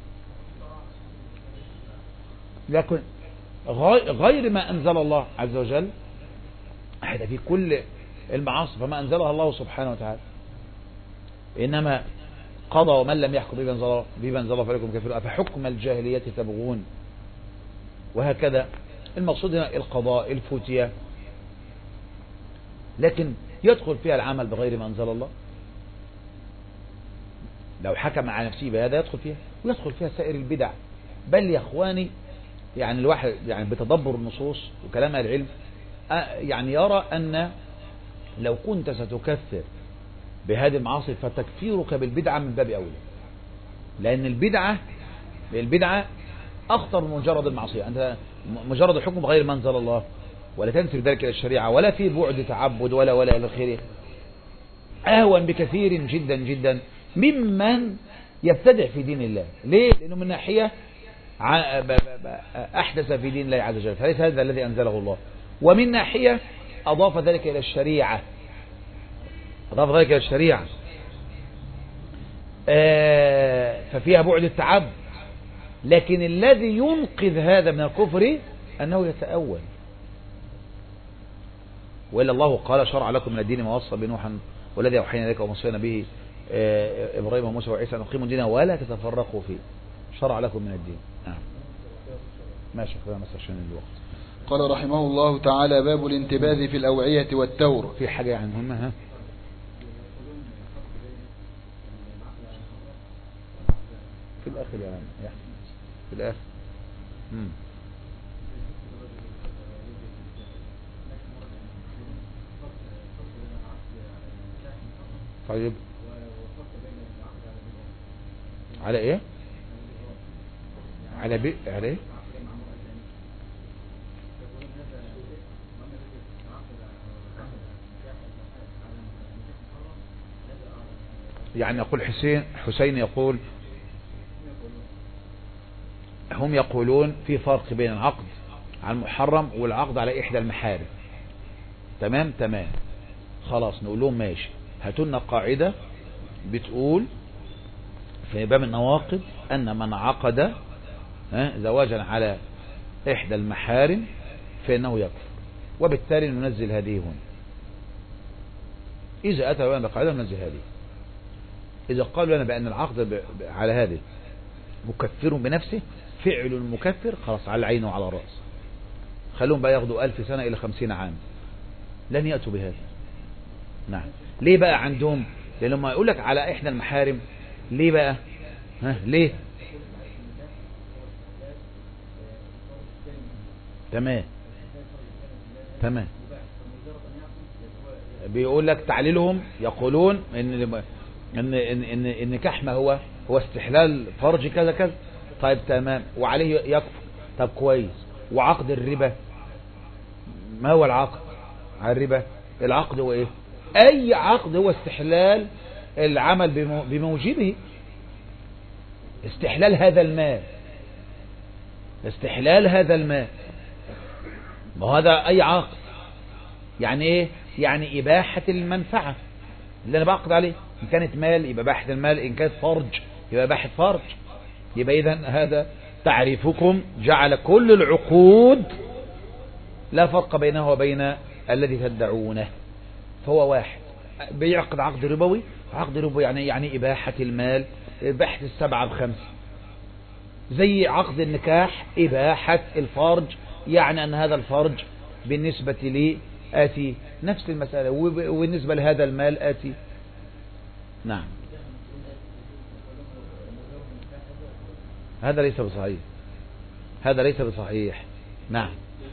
لكن غير ما أنزل الله عز وجل هذا في كل المعاصي فما أنزلها الله سبحانه وتعالى. إنما قضى ومن لم يحكم بما أنزل الله فعليكم كافرون أفحكم الجاهلية تبغون، وهكذا. المقصود هنا القضاء الفتية، لكن يدخل فيها العمل بغير ما أنزل الله. لو حكم على نفسه بهذا يدخل فيها، ويدخل فيها سائر البدع. بل يا اخواني يعني الواحد يعني بتدبر النصوص وكلام العلم يعني يرى أن لو كنت ستكفر بهذه المعاصي فتكفيرك بالبدعة من باب أولى، لأن البدعة البدعة أخطر من مجرد المعصية. أنت مجرد الحكم بغير ما أنزل الله ولا تنسب ذلك إلى الشريعة ولا في بعد تعبد ولا ولا إلى آخره، أهون بكثير جدا جدا ممن يبتدع في دين الله. ليه؟ لأنه من ناحية أحدث في دين الله عز وجل فليس هذا الذي أنزله الله، ومن ناحية أضاف ذلك إلى الشريعة أضاف ذلك إلى الشريعة ففيها بعد التعبد. لكن الذي ينقذ هذا من الكفر أنه يتأول. وإلا الله قال شرع لكم من الدين ما وصى بنوحا والذي أوحينا إليك ووصينا به إبراهيم وموسى وعيسى أن أقيموا الدين ولا تتفرقوا فيه. شرع لكم من الدين. نعم ماشي خلينا بس عشان الوقت. قال رحمه الله تعالى باب الانتباذ في الأوعية والتور. في حاجة يعني مهمة ها في الآخر يعني في الآخر مم. طيب على ايه على بي على ايه يعني يقول حسين حسين يقول هم يقولون في فرق بين العقد على المحرم والعقد على إحدى المحارم. تمام تمام خلاص نقول لهم ماشي، هاتوا لنا قاعدة بتقول في باب النواقض أن من عقد زواجا على إحدى المحارم فإنه يكفر، وبالتالي ننزل هذه هنا. إذا أتى لنا بقاعدة ننزل هذه. إذا قالوا لنا بأن العقد على هذه مكفر بنفسه فعل المكفر خلاص على العين وعلى الرأس، خلوهم بقى ياخدوا ألف سنة إلى خمسين عام لن يأتوا بهذا. نعم ليه بقى عندهم؟ لأن لما يقول لك على إحدى المحارم ليه بقى ها ليه تمام تمام بيقول لك تعليلهم يقولون ان ان ان ان النكاح ما هو هو استحلال فرج كذا كذا. طيب تمام وعليه يكفر. طب كويس. وعقد الربا ما هو العقد على الربا؟ العقد هو ايه؟ اي عقد هو استحلال العمل بموجبه، استحلال هذا المال استحلال هذا المال ما هذا اي عقد. يعني ايه؟ يعني اباحة المنفعة اللي انا بعقد عليه، ان كانت مال يبقى اباحة المال، ان كانت فرج يبقى اباحة فرج. يبقى اذا هذا تعريفكم جعل كل العقود لا فرق بينه وبين الذي تدعونه، فهو واحد. بيعقد عقد ربوي، عقد ربوي يعني يعني إباحة المال، إباحة السبعة بخمسة. زي عقد النكاح إباحة الفرج، يعني أن هذا الفرج بالنسبة لي آتي، نفس المسألة، وبالنسبة لهذا المال آتي. نعم، هذا ليس بصحيح، هذا ليس بصحيح. نعم،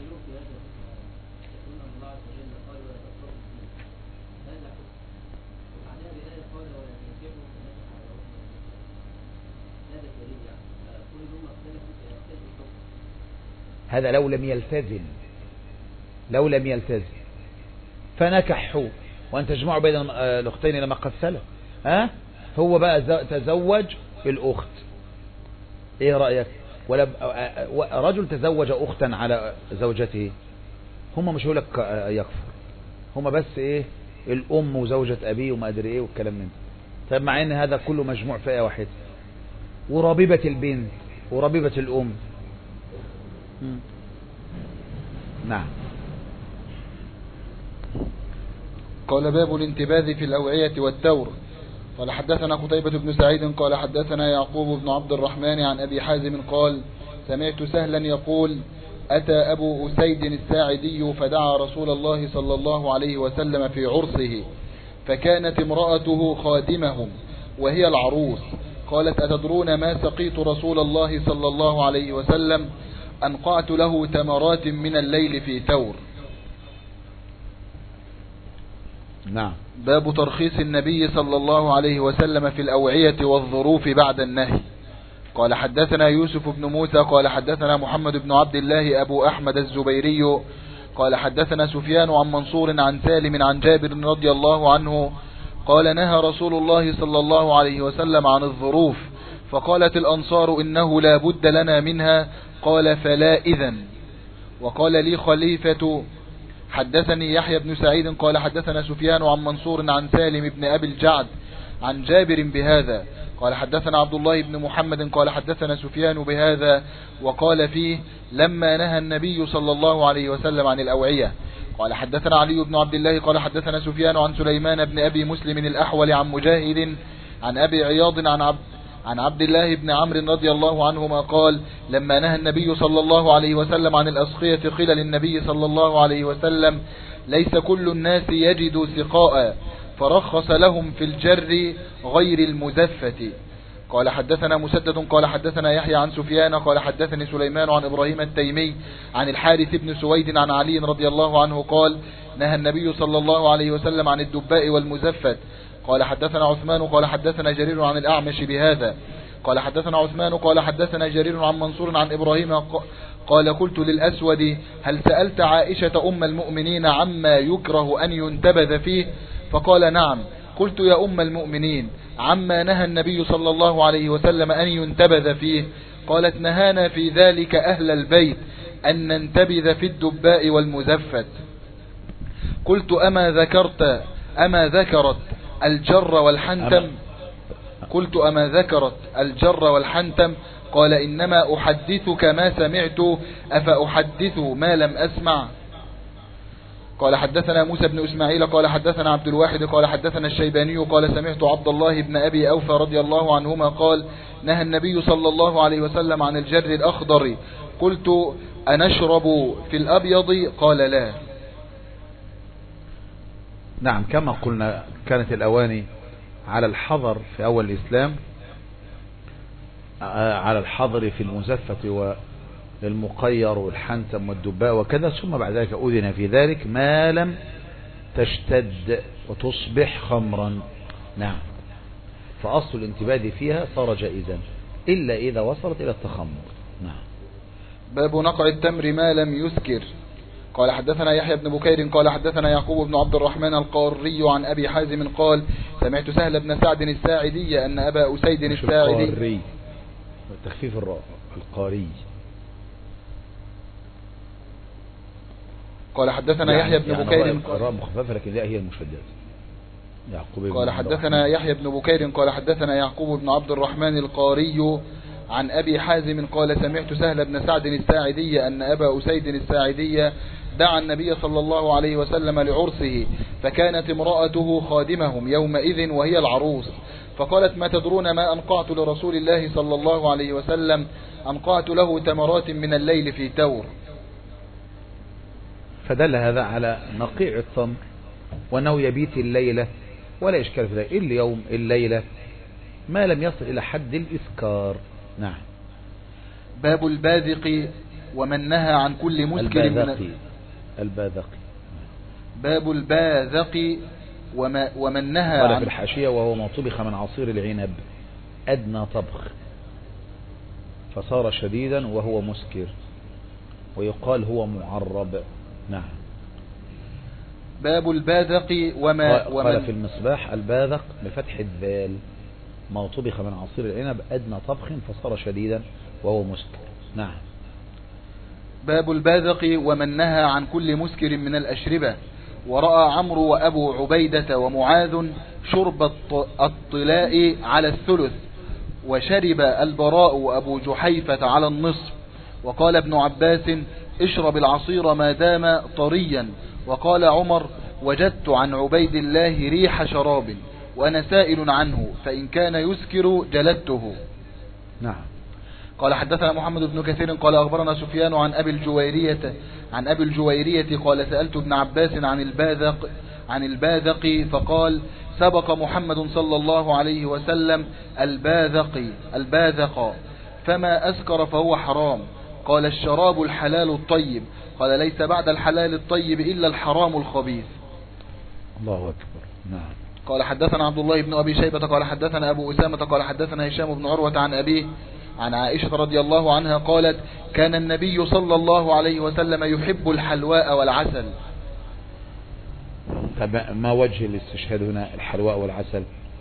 هذا لو لم يلتزم، لو لم يلتزم فنكحوا وأن تجمعوا بين الأختين لما قد سلف. ها هو بقى تزوج الأخت، ايه رأيك؟ ولا رجل تزوج أختا على زوجته، هم مش هقول لك يكفر، هم بس ايه الأم وزوجة أبيه وما أدري ايه والكلام من ده. طيب مع ان هذا كله مجموع في آية واحدة، وربيبة البنت وربيبة الأم. نعم. قال باب الانتباذ في الأوعية والتور. قال حدثنا قتيبة بن سعيد قال حدثنا يعقوب بن عبد الرحمن عن أبي حازم قال سمعت سهلا يقول أتى أبو أسيد الساعدي فدعا رسول الله صلى الله عليه وسلم في عرسه، فكانت امرأته خادمهم وهي العروس. قالت أتدرون ما سقيت رسول الله صلى الله عليه وسلم؟ أنقعت له تمرات من الليل في تور. نعم. باب ترخيص النبي صلى الله عليه وسلم في الأوعية والظروف بعد النهي. قال حدثنا يوسف بن موسى قال حدثنا محمد بن عبد الله أبو أحمد الزبيري قال حدثنا سفيان عن منصور عن سالم عن جابر رضي الله عنه قال نهى رسول الله صلى الله عليه وسلم عن الظروف، فقالت الأنصار إنه لا بد لنا منها، قال فلا إذن. وقال لي خليفة حدثني يحيى بن سعيد قال حدثنا سفيان عن منصور عن سالم بن أبي الجعد عن جابر بهذا. قال حدثنا عبد الله بن محمد قال حدثنا سفيان بهذا وقال فيه لما نهى النبي صلى الله عليه وسلم عن الأوعية. قال حدثنا علي بن عبد الله قال حدثنا سفيان عن سليمان بن أبي مسلم الأحول عن مجاهد عن أبي عياض عن عبد عن عبد الله بن عمرو رضي الله عنهما قال لما نهى النبي صلى الله عليه وسلم عن الأسقية قيل للنبي صلى الله عليه وسلم ليس كل الناس يجد سقاء، فرخص لهم في الجر غير المزفة. قال حدثنا مسدد قال حدثنا يحيى عن سفيان قال حدثني سليمان عن إبراهيم التيمي عن الحارث بن سويد عن علي رضي الله عنه قال نهى النبي صلى الله عليه وسلم عن الدباء والمزفت. قال حدثنا عثمان قال حدثنا جرير عن الأعمش بهذا. قال حدثنا عثمان قال حدثنا جرير عن منصور عن إبراهيم قال قلت للأسود هل سألت عائشة أم المؤمنين عما يكره أن ينتبذ فيه؟ فقال نعم. قلت يا أم المؤمنين عما نهى النبي صلى الله عليه وسلم أن ينتبذ فيه؟ قالت نهانا في ذلك أهل البيت أن ننتبذ في الدباء والمزفت. قلت أما ذكرت أما ذكرت الجر والحنتم؟ قلت أما ذكرت الجر والحنتم؟ قال إنما أحدثك ما سمعت أفأحدث ما لم أسمع؟ قال حدثنا موسى بن إسماعيل قال حدثنا عبد الواحد قال حدثنا الشيباني قال سمعت عبد الله بن أبي أوفى رضي الله عنهما قال نهى النبي صلى الله عليه وسلم عن الجر الأخضر. قلت أنشرب في الأبيض؟ قال لا. نعم، كما قلنا كانت الأواني على الحظر في أول الإسلام، على الحظر في المزفة والمقير والحنتم والدباء وكذا، ثم بعد ذلك أذن في ذلك ما لم تشتد وتصبح خمرا. نعم، فأصل الانتباد فيها صار جائزا إلا إذا وصلت إلى التخمر. نعم. باب نقع التمر ما لم يسكر. قال حدثنا يحيى بن بكير قال حدثنا يعقوب بن عبد الرحمن القاري عن أبي حازم قال سمعت سهل بن سعد الساعدي أن أبا أسيد الساعدي القاري تخفيف الراء القاري. قال حدثنا يعني يحيى بن يعني بكير الراء مخففة لكن لا هي المشددة. يعقوب قال حدثنا يحيى بن بكير قال حدثنا يعقوب بن عبد الرحمن القاري عن أبي حازم قال سمعت سهل بن سعد الساعدي أن أبا أسيد الساعدي دعا النبي صلى الله عليه وسلم لعرسه، فكانت امرأته خادمهم يومئذ وهي العروس، فقالت ما تدرون ما أنقعت لرسول الله صلى الله عليه وسلم؟ أنقعت له تمرات من الليل في تور. فدل هذا على نقيع التمر وأنه يبيت الليلة ولا إشكال في ذلك، اليوم الليلة ما لم يصل إلى حد الإسكار. نعم. باب الباذق ومن نهى عن كل مسكر. الباذقي الباذقي باب الباذق وما ومن نهى قال عن في الحاشية وهو ما طبخ من عصير العنب أدنى طبخ فصار شديدا وهو مسكر ويقال هو معرب. نعم. باب الباذق وما ومن قال في المصباح الباذق بفتح الذال ما طبخ من عصير العنب أدنى طبخ فصار شديدا وهو مسكر. نعم. باب الباذق ومن نهى عن كل مسكر من الأشربة. ورأى عمرو وأبو عبيدة ومعاذ شرب الطلاء على الثلث، وشرب البراء وأبو جحيفة على النصف. وقال ابن عباس اشرب العصير ما دام طريا. وقال عمر وجدت عن عبيد الله ريح شراب وأنا سائل عنه فإن كان يسكر جلدته. نعم. قال حدثنا محمد بن كثير قال أخبرنا سفيان عن أبي الجويرية عن أبي الجويرية قال سألت ابن عباس عن الباذق عن الباذق فقال سبق محمد صلى الله عليه وسلم الباذق الباذق فما أسكر فهو حرام. قال الشراب الحلال الطيب. قال ليس بعد الحلال الطيب إلا الحرام الخبيث. الله أكبر. نعم. قال حدثنا عبد الله بن أبي شيبة قال حدثنا أبو أسامة قال حدثنا هشام بن عروة عن أبيه عن عائشة رضي الله عنها قالت كان النبي صلى الله عليه وسلم يحب الحلواء والعسل. طب ما وجه الاستشهاد هنا الحلواء والعسل؟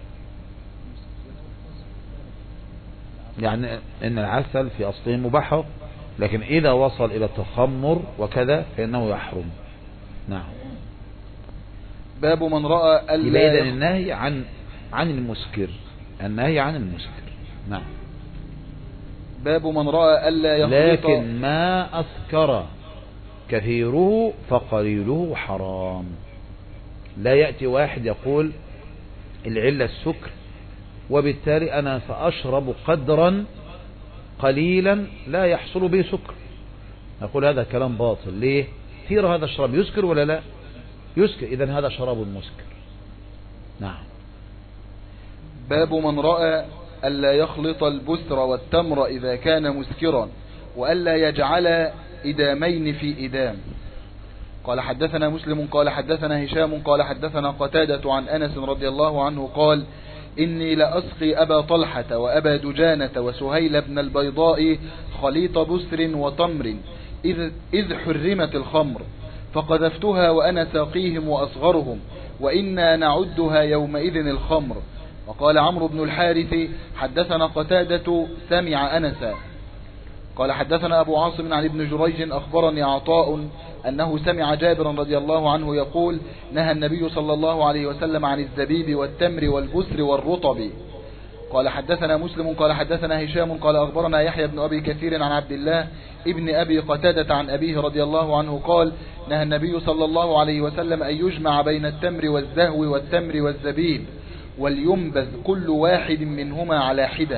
يعني ان العسل في اصله مباح لكن اذا وصل الى التخمر وكذا فانه يحرم. نعم. باب من رأى الا اذا النهي عن عن المسكر النهي عن المسكر. نعم. باب من رأى ألا يخلط لكن ما أسكر كثيره فقليله حرام. لا يأتي واحد يقول العلة السكر وبالتالي أنا سأشرب قدرا قليلا لا يحصل به سكر، نقول هذا كلام باطل. ليه؟ كثير هذا الشراب يسكر ولا لا يسكر؟ إذن هذا شراب مسكر. نعم. باب من رأى ألا يخلط البسر والتمر إذا كان مسكرا وألا يجعل إدامين في إدام. قال حدثنا مسلم قال حدثنا هشام قال حدثنا قتادة عن أنس رضي الله عنه قال إني لأسقي أبا طلحة وأبا دجانة وسهيل بن البيضاء خليط بسر وتمر إذ, إذ حرمت الخمر فقذفتها وأنا ساقيهم وأصغرهم وإنا نعدها يومئذ الخمر. وقال عمرو بن الحارث حدثنا قتادة سمع أنسا قال حدثنا أبو عاصم عن ابن جريج أخبرني عطاء أنه سمع جابرا رضي الله عنه يقول نهى النبي صلى الله عليه وسلم عن الزبيب والتمر والبسر والرطب. قال حدثنا مسلم قال حدثنا هشام قال أخبرنا يحيى بن أبي كثير عن عبد الله ابن أبي قتادة عن أبيه رضي الله عنه قال نهى النبي صلى الله عليه وسلم أن يجمع بين التمر والزهو والتمر والزبيب ولينبذ كل واحد منهما على حدة،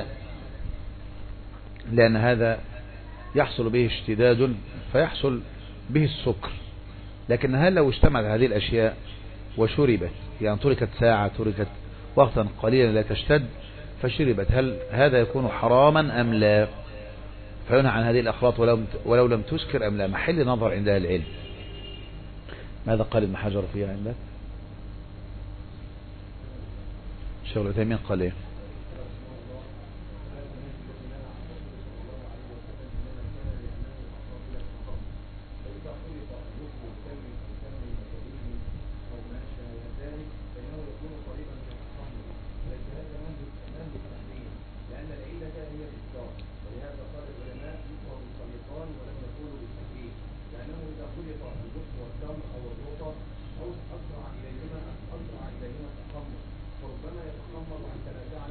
لأن هذا يحصل به اشتداد فيحصل به السكر. لكن هل لو اجتمعت هذه الأشياء وشربت يعني تركت ساعة تركت وقتا قليلا لا تشتد فشربت هل هذا يكون حراما أم لا؟ فينهى عن هذه الأخلاط ولو, ولو لم تسكر أم لا، محل نظر عند أهل العلم. ماذا قال ابن حجر فيها عندك؟ شيخ العثيمين قال ايه؟ أسرع إليهما أسرع إليهما التخمر فربما يتخمر عن تنازع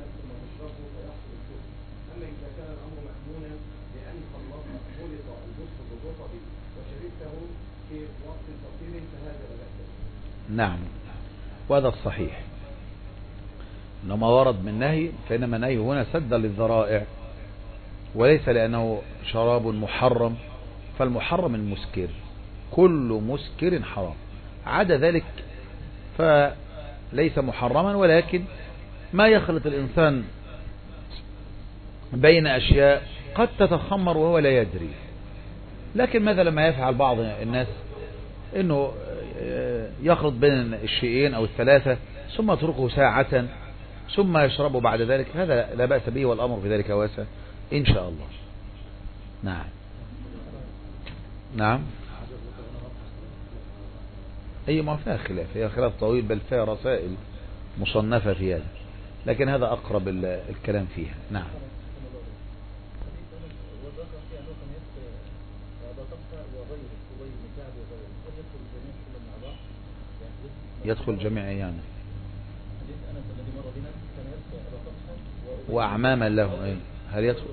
نعم، وهذا الصحيح، إنما ورد من نهي فإنما نهي هنا سد للذرائع وليس لأنه شراب محرم، فالمحرم المسكر، كل مسكر حرام، عدا ذلك فليس محرما، ولكن ما يخلط الإنسان بين أشياء قد تتخمر وهو لا يدري. لكن ماذا لما يفعل بعض الناس انه يخلط بين الشيئين او الثلاثة ثم يتركه ساعة ثم يشربه بعد ذلك، هذا لا بأس به والأمر في ذلك واسع إن شاء الله. نعم نعم، أي ما فيها خلاف، هي خلاف طويل بل فيها رسائل مصنفة في هذا، لكن هذا أقرب الكلام فيها. نعم. يدخل جميع يعني وأعماما له، هل يدخل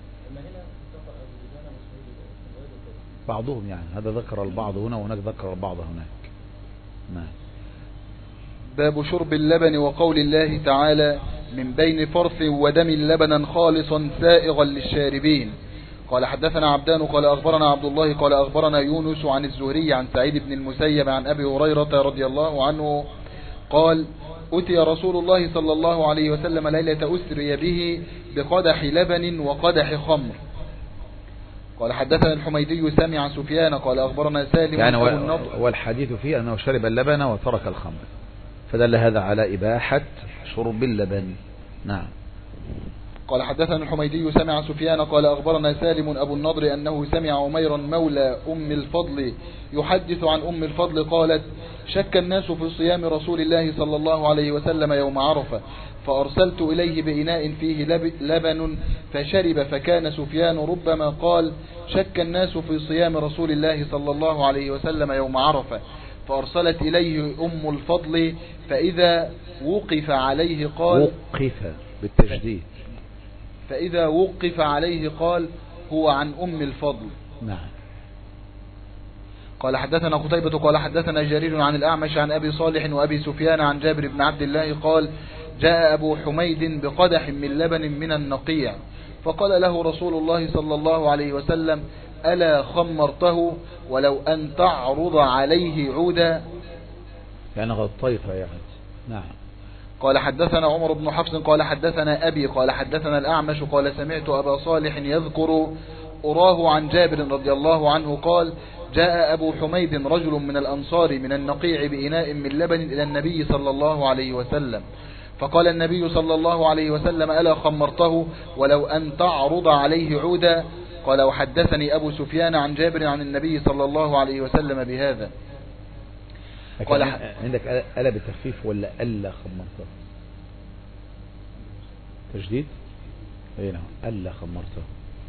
بعضهم يعني، هذا ذكر البعض هنا وهناك ذكر البعض هناك. نعم. باب شرب اللبن وقول الله تعالى من بين فرث ودم لبنا خالصا سائغا للشاربين. قال حدثنا عبدان قال أخبرنا عبد الله قال أخبرنا يونس عن الزهري عن سعيد بن المسيب عن أبي هريرة رضي الله عنه قال أتي رسول الله صلى الله عليه وسلم ليلة أسري به بقدح لبن وقدح خمر. قال حدثنا الحميدي سمع سفيان قال أخبرنا سالم يعني والحديث فيه أنه شرب اللبن وترك الخمر، فدل هذا على إباحة شرب اللبن. نعم. قال حدثنا الحميدي سمع سفيان قال أخبرنا سالم أبو النضر أنه سمع عميرا مولى أم الفضل يحدث عن أم الفضل قالت شك الناس في صيام رسول الله صلى الله عليه وسلم يوم عرفة، فأرسلت إليه بإناء فيه لبن فشرب، فكان سفيان ربما قال شك الناس في صيام رسول الله صلى الله عليه وسلم يوم عرفة، فأرسلت إليه أم الفضل فإذا وقف عليه قال وقف بالتشديد فإذا وقف عليه قال هو عن أم الفضل. نعم. قال حدثنا قتيبة قال حدثنا جرير عن الأعمش عن أبي صالح وأبي سفيان عن جابر بن عبد الله قال جاء أبو حميد بقدح من لبن من النقيع، فقال له رسول الله صلى الله عليه وسلم ألا خمرته ولو أن تعرض عليه عودا، يعني غطيته يعني. نعم. قال حدثنا عمر بن حفص قال حدثنا أبي قال حدثنا الأعمش قال سمعت أبا صالح يذكر أراه عن جابر رضي الله عنه قال جاء أبو حميد رجل من الأنصار من النقيع بإناء من لبن إلى النبي صلى الله عليه وسلم، فقال النبي صلى الله عليه وسلم ألا خمرته ولو أن تعرض عليه عودا. قال وحدثني أبو سفيان عن جابر عن النبي صلى الله عليه وسلم بهذا. قال عندك ألا بالتخفيف ولا ألا خمرته؟ تجديد؟ اي نعم، ألا خمرته.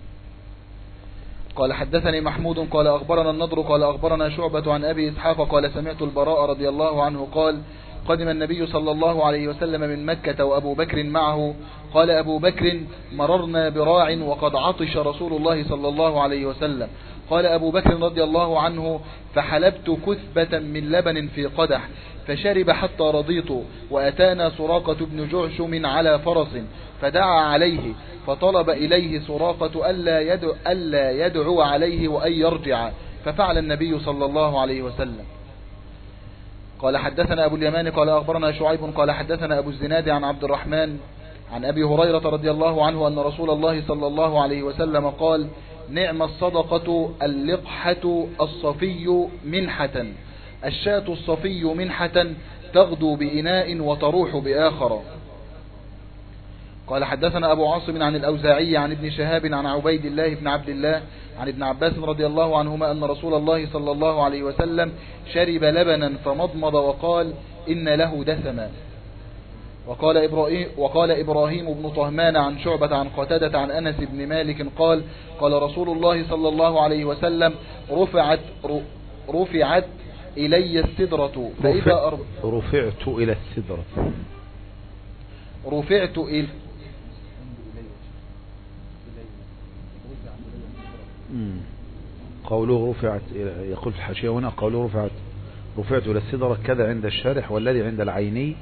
قال حدثني محمود قال أخبرنا النضر قال أخبرنا شعبة عن أبي إسحاق قال سمعت البراء رضي الله عنه قال قدم النبي صلى الله عليه وسلم من مكة وأبو بكر معه، قال أبو بكر مررنا براع وقد عطش رسول الله صلى الله عليه وسلم، قال أبو بكر رضي الله عنه فحلبت كثبة من لبن في قدح فشرب حتى رضيت، وأتانا سراقة بن جعشم على فرس فدعا عليه، فطلب إليه سراقة ألا يدعو, ألا يدعو عليه وأن يرجع، ففعل النبي صلى الله عليه وسلم. قال حدثنا أبو اليمان قال أخبرنا شعيب قال حدثنا أبو الزناد عن عبد الرحمن عن أبي هريرة رضي الله عنه أن رسول الله صلى الله عليه وسلم قال نعم الصدقة اللقحة الصفي منحة، الشاة الصفي منحة تغدو بإناء وتروح بآخر. قال حدثنا أبو عاصم عن الأوزاعي عن ابن شهاب عن عبيد الله بن عبد الله عن ابن عباس رضي الله عنهما أن رسول الله صلى الله عليه وسلم شرب لبنا فمضمض وقال إن له دسما. وقال إبراهيم, وقال إبراهيم بن طهمان عن شعبة عن قتادة عن أنس بن مالك قال قال رسول الله صلى الله عليه وسلم رفعت, رفعت إلي السدرة فإذا أرب رفعت إلى السدرة رفعت إلى قوله رفعت، يقول في الحاشية هنا قوله رفعت رفعت إلى السدرة كذا عند الشارح، والذي عند العيني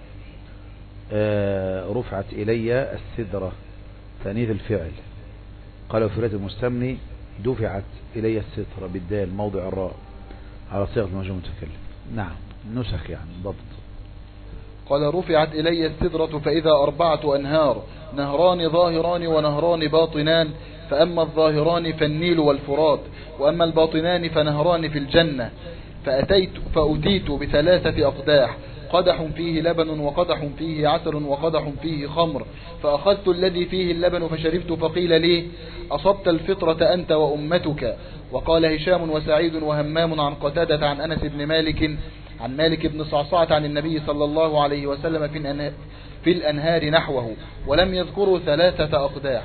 رفعت إلي السدرة تأنيث الفعل. قال في رواية المستملي دفعت إلي السترة بالدال موضع الراء على صيغة المجموع المتكلم. نعم نسخ يعني ضبط. قال رفعت إلي السدرة فإذا أربعة أنهار، نهران ظاهران ونهران باطنان، فأما الظاهران فالنيل والفرات، وأما الباطنان فنهران في الجنة. فأتيت فأتيت بثلاثة أقداح، قدح فيه لبن وقدح فيه عسل وقدح فيه خمر، فأخذت الذي فيه اللبن فشربت، فقيل لي أصبت الفطرة أنت وأمتك. وقال هشام وسعيد وهمام عن قتادة عن أنس بن مالك عن مالك بن صعصعة عن النبي صلى الله عليه وسلم في, في الأنهار نحوه، ولم يذكروا ثلاثة أقداح.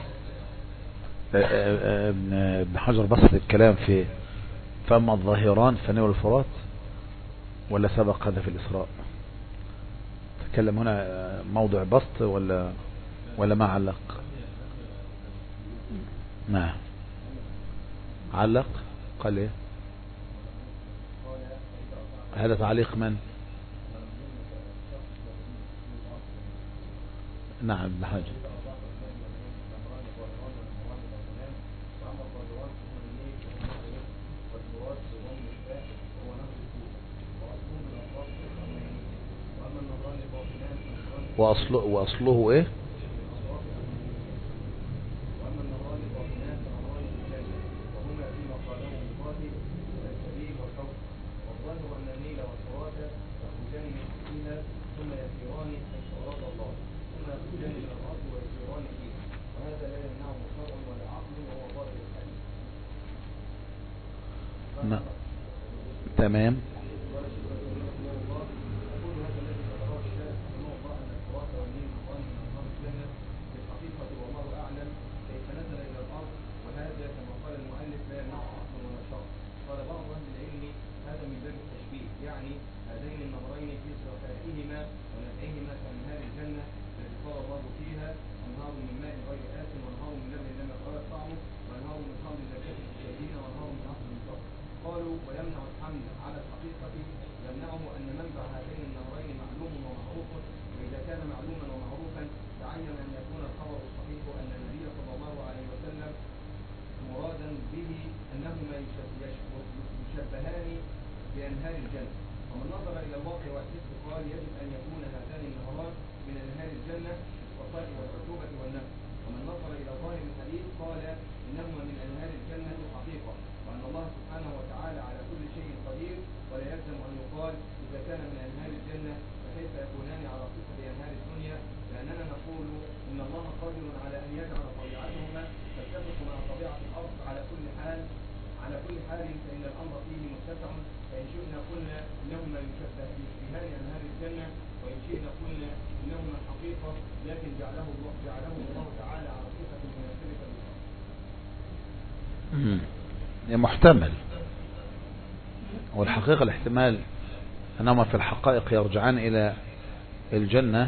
ابن حجر بسط الكلام في فأما الظاهران فنيل الفرات، ولا سبق هذا في الإسراء؟ تكلم هنا موضع بسط ولا ولا ما علق؟ نعم علق. قال ايه؟ هذا تعليق من؟ نعم ابن حجر. وأصله, وأصله إيه؟ نعم تمام. محتمل، والحقيقة الاحتمال أنهما في الحقائق يرجعان إلى الجنة،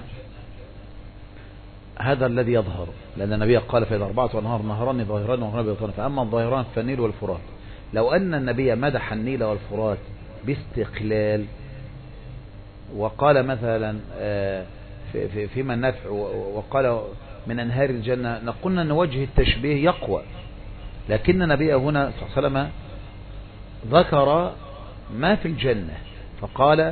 هذا الذي يظهر، لأن النبي قال فإذا أربعة أنهار نهران ظاهران ونهران باطنان، فأما الظاهران فالنيل والفرات. لو أن النبي مدح النيل والفرات باستقلال وقال مثلا فيما النفع وقال من أنهار الجنة، نقولنا أن وجه التشبيه يقوى، لكن النبي هنا صلى الله عليه وسلم ذكر ما في الجنة فقال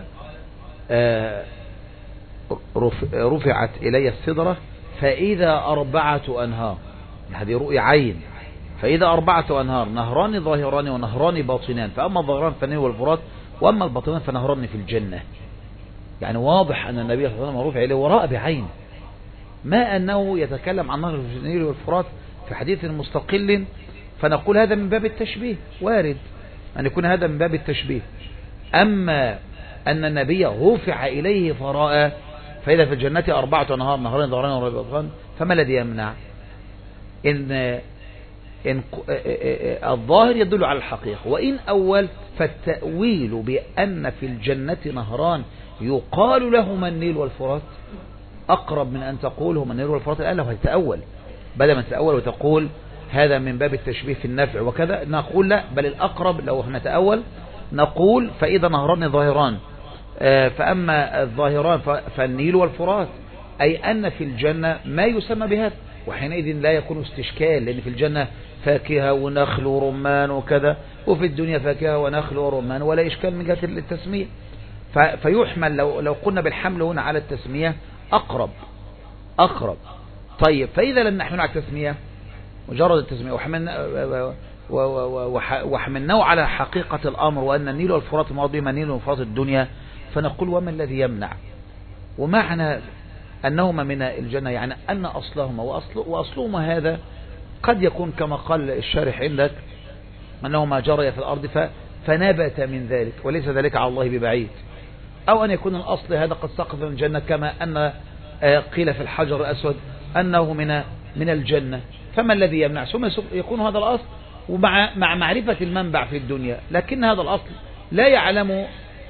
رفعت إلي السدرة فإذا أربعة أنهار، هذه رؤية عين، فإذا أربعة أنهار نهران ظاهران ونهران باطنان، فأما الظاهران فالنيل والفرات، وأما الباطنان فنهران في الجنة. يعني واضح أن النبي صلى الله عليه وسلم رفع إليه وراء بعين، ما أنه يتكلم عن نهر النيل والفرات في حديث مستقل فنقول هذا من باب التشبيه، وارد أن يكون هذا من باب التشبيه. أما أن النبي رفع إليه فرأى فإذا في الجنة أربعة نهار نهرين ظاهرين ونهرين باطنان، فما الذي يمنع؟ إن, إن الظاهر يدل على الحقيقة، وإن أول فالتأويل بأن في الجنة نهران يقال لهما النيل والفرات أقرب من أن تقول هما النيل والفرات الآن لو هتتأول، بدل ما تتأول وتقول هذا من باب التشبيه في النفع وكذا، نقول لا، بل الأقرب لو نتأول نقول فإذا نهران ظاهران، فأما الظاهران فالنيل والفرات، أي أن في الجنة ما يسمى بهذا، وحينئذ لا يكون استشكال، لأن في الجنة فاكهة ونخل ورمان وكذا، وفي الدنيا فاكهة ونخل ورمان، ولا إشكال من جهة التسمية. فيحمل لو, لو قلنا بالحمل هنا على التسمية أقرب أقرب. طيب فإذا لم نحمل على التسمية مجرد التسمية وحملنا وحملناه على حقيقة الأمر وأن النيل والفرات مراد بهما النيل والفرات الدنيا، فنقول وما الذي يمنع؟ ومعنى أنهما من الجنة يعني أن أصلهما وأصل وأصلهما هذا قد يكون كما قال الشارح عندك أنهما جريا في الأرض فنبت من ذلك، وليس ذلك على الله ببعيد، أو أن يكون الأصل هذا قد سقط من الجنة كما أن قيل في الحجر الأسود أنه من من الجنة، فما الذي يمنع؟ ثم يكون هذا الأصل ومع مع معرفة المنبع في الدنيا، لكن هذا الأصل لا يعلم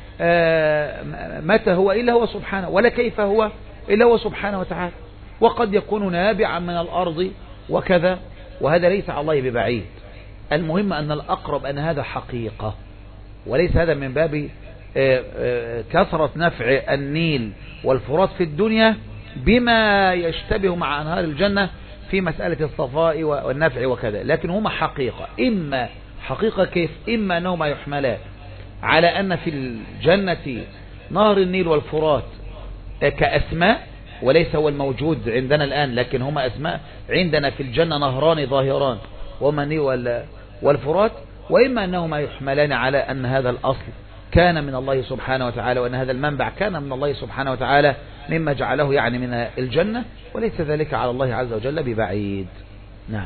متى هو إلا هو سبحانه، ولا كيف هو إلا هو سبحانه وتعالى، وقد يكون نابعا من الأرض وكذا، وهذا ليس على الله ببعيد. المهم أن الأقرب أن هذا حقيقة، وليس هذا من باب كثرة نفع النيل والفرات في الدنيا بما يشتبه مع أنهار الجنة في مسألة الصفاء والنفع وكذا، لكن هما حقيقة. إما حقيقة كيف؟ إما أنهما يحملان على أن في الجنة نهر النيل والفرات كأسماء، وليس هو الموجود عندنا الآن، لكن هما أسماء عندنا في الجنة، نهران ظاهران وهما النيل والفرات. وإما أنهما يحملان على أن هذا الأصل كان من الله سبحانه وتعالى، وأن هذا المنبع كان من الله سبحانه وتعالى مما جعله يعني من الجنة، وليس ذلك على الله عز وجل ببعيد. نعم،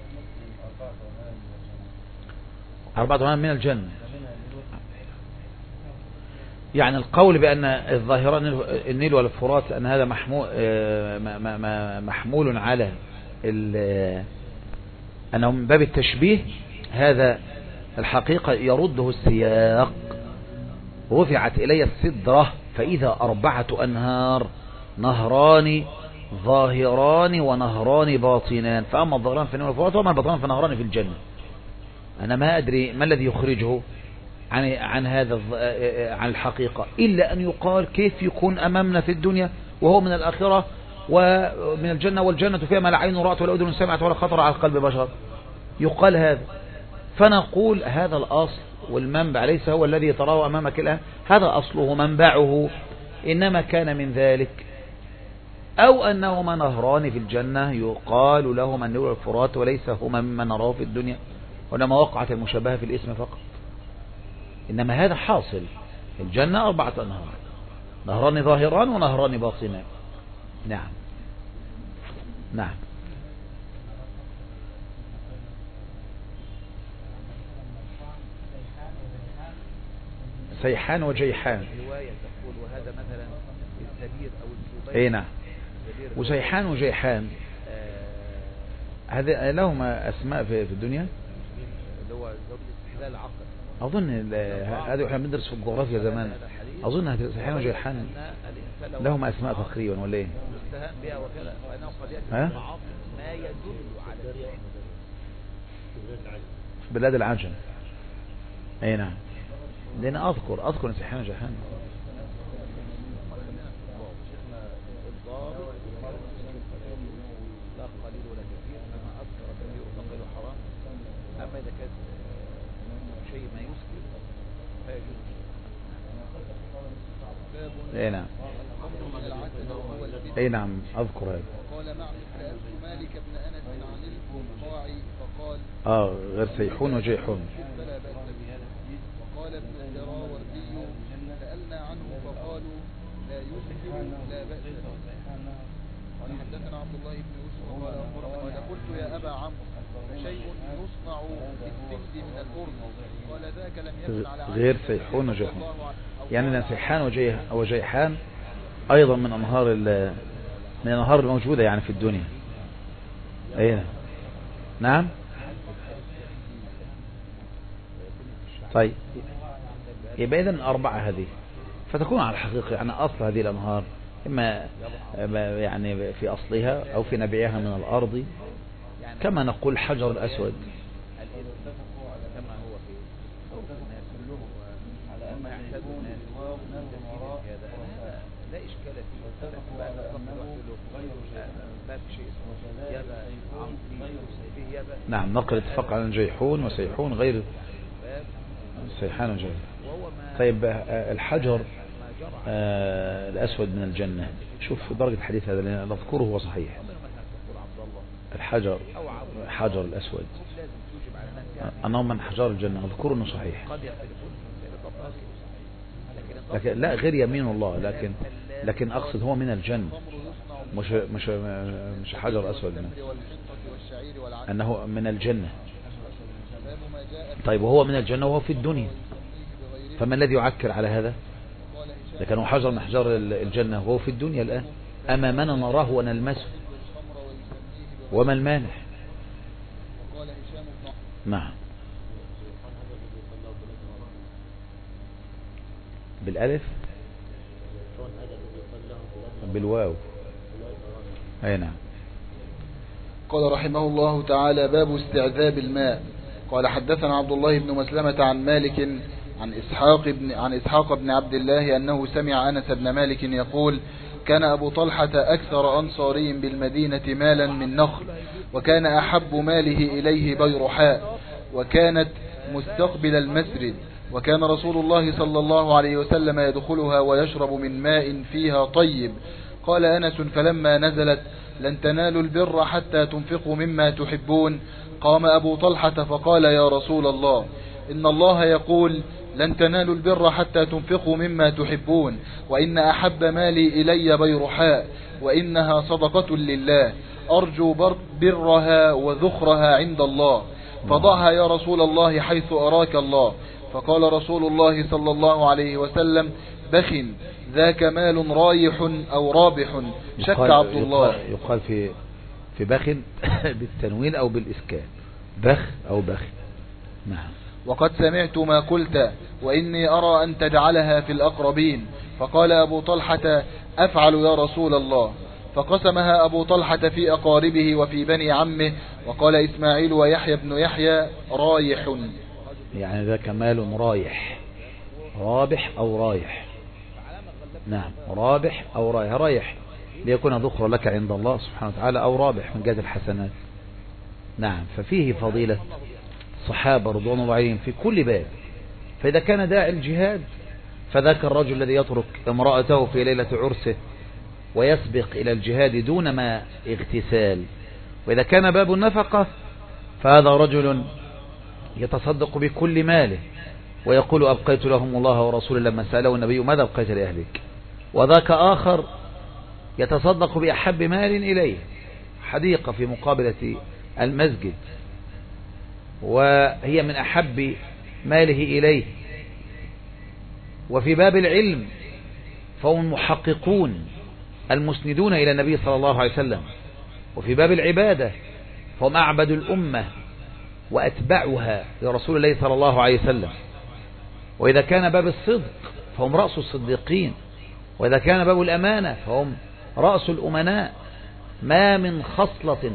أربعة أمام من الجنة، يعني القول بأن الظاهران النيل والفرات أن هذا محمول محمول على أنه من باب التشبيه، هذا الحقيقة يرده السياق. رفعت إلي السدرة فإذا أربعة أنهار، نهران ظاهران ونهران باطنان، فأما الظاهران في النيل والفرات وأما الباطنان فنهران في الجنة. أنا ما أدري ما الذي يخرجه عن عن هذا عن الحقيقة، إلا أن يقال كيف يكون أمامنا في الدنيا وهو من الآخرة ومن الجنة، والجنة فيها ما لا عين رأت ولا أذن سمعت ولا خطر على قلب بشر، يقال هذا. فنقول هذا الأصل والمنبع ليس هو الذي تراه أمامك الآن، هذا أصله منبعه إنما كان من ذلك، أو أنهما نهران في الجنة يقال لهما النيل والفرات وليس هما مما نراه في الدنيا، وإنما وقعت المشابهة في الاسم فقط. إنما هذا حاصل في الجنة أربعة أنهار، نهران ظاهران ونهران باطنان. نعم نعم. سيحان وجيحان، رواية تقول وهذا مثلا الزبير أو الزبير. اي نعم، وسيحان وجيحان هذا لهما أسماء في الدنيا، اللي هو استحلال العقل. أظن هذا احنا بندرس في الجغرافيا زمان، أظن سيحان وجيحان لهما أسماء تقريبا ولا ايه؟ مستهان بها وكذا، فإنه قد يأتي ما يدل على بلاد العجم. اي نعم، لأن أذكر أذكر سيحان وجيحان. لا قليل ولا كثير، أما أذكر كثير وقليل حرام. أما إذا كان شيء ما يسكر فيجوز. أي نعم أي نعم أذكر هذا. قال سألت مالك بن أنس عن القاع فقال آه غير سيحون وجيحون. وقال ابن الدراوردي سألنا عنه فقالوا لا يسكر لا بأس. قال حدثنا عبد الله بن يوسف قال قلت يا أبا عمرو شيء يصنع بالسفد من الأرض؟ قال ذاك لم يكن على غير سيحون وجيحون، يعني سيحان وجيحان أيضا من أنهار من الأنهار الموجودة يعني في الدنيا. أيه نعم. طيب يبقى إذن أربعة هذه، فتكون على الحقيقة يعني أصل هذه الأنهار إما يعني في أصلها أو في نبعها من الأرض، يعني كما نقول حجر الأسود. كما هو في الناس كلهم على أن يحتاجوا الناس هذا لا إشكال فيه. ما في شيء اسمه يابا عمري يابا. نعم نقل اتفق على جيحون وسيحون غير سيحان وجيحون. طيب الحجر آه الأسود من الجنة، شوف درجة الحديث هذا اللي نذكره هو صحيح. الحجر حجر الأسود أنه من حجار الجنة، نذكره أنه صحيح. لكن لا غير يمين الله، لكن لكن أقصد هو من الجنة، مش مش مش حجر أسود منه. أنه من الجنة. طيب وهو من الجنة وهو في الدنيا، فما الذي يعكر على هذا؟ لكن هو حجر من أحجار الجنة وهو في الدنيا الآن أمامنا نراه ونلمسه، وما المانع؟ نعم بالألف بالواو أي نعم. قال رحمه الله تعالى: باب استعذاب الماء. قال حدثنا عبد الله بن مسلمة عن مالك عن إسحاق بن, عن إسحاق بن عبد الله أنه سمع أنس بن مالك يقول: كان أبو طلحة أكثر أنصاري بالمدينة مالا من نخل، وكان أحب ماله إليه بيرحاء، وكانت مستقبل المسرد، وكان رسول الله صلى الله عليه وسلم يدخلها ويشرب من ماء فيها طيب. قال أنس: فلما نزلت لن تنالوا البر حتى تنفقوا مما تحبون، قام أبو طلحة فقال: يا رسول الله، إن الله يقول: لن تنالوا البر حتى تنفقوا مما تحبون، وإن أحب مالي إلي بيرحاء، وإنها صدقة لله، أرجو برها وذخرها عند الله، فضعها يا رسول الله حيث أراك الله. فقال رسول الله صلى الله عليه وسلم: بخ ذاك مال رايح أو رابح. شك عبد الله. يقال, يقال في في بخ بالتنوين أو بالإسكان، بخ أو بخ. نعم. وقد سمعت ما قلت، وإني أرى أن تجعلها في الأقربين. فقال أبو طلحة: أفعل يا رسول الله. فقسمها أبو طلحة في أقاربه وفي بني عمه. وقال إسماعيل ويحيى بن يحيى: رايح، يعني ذاك مال رايح، رابح أو رايح. نعم رابح أو رايح، رايح ليكون ذخر لك عند الله سبحانه وتعالى، أو رابح من جهة الحسنات. نعم. ففيه فضيلة صحابة رضوان الله عليهم في كل باب. فإذا كان داعي الجهاد فذاك الرجل الذي يترك امرأته في ليلة عرسه ويسبق إلى الجهاد دون ما اغتسال. وإذا كان باب النفقة فهذا رجل يتصدق بكل ماله ويقول: أبقيت لهم الله ورسوله لما سأله النبي: ماذا أبقيت لأهلك؟ وذاك آخر يتصدق بأحب مال إليه، حديقة في مقابلة المسجد، وهي من أحب ماله إليه. وفي باب العلم فهم محققون المسندون إلى النبي صلى الله عليه وسلم. وفي باب العبادة فهم أعبد الأمة وأتبعها لرسول الله صلى الله عليه وسلم. وإذا كان باب الصدق فهم رأس الصديقين. وإذا كان باب الأمانة فهم رأس الأمناء. ما من خصلة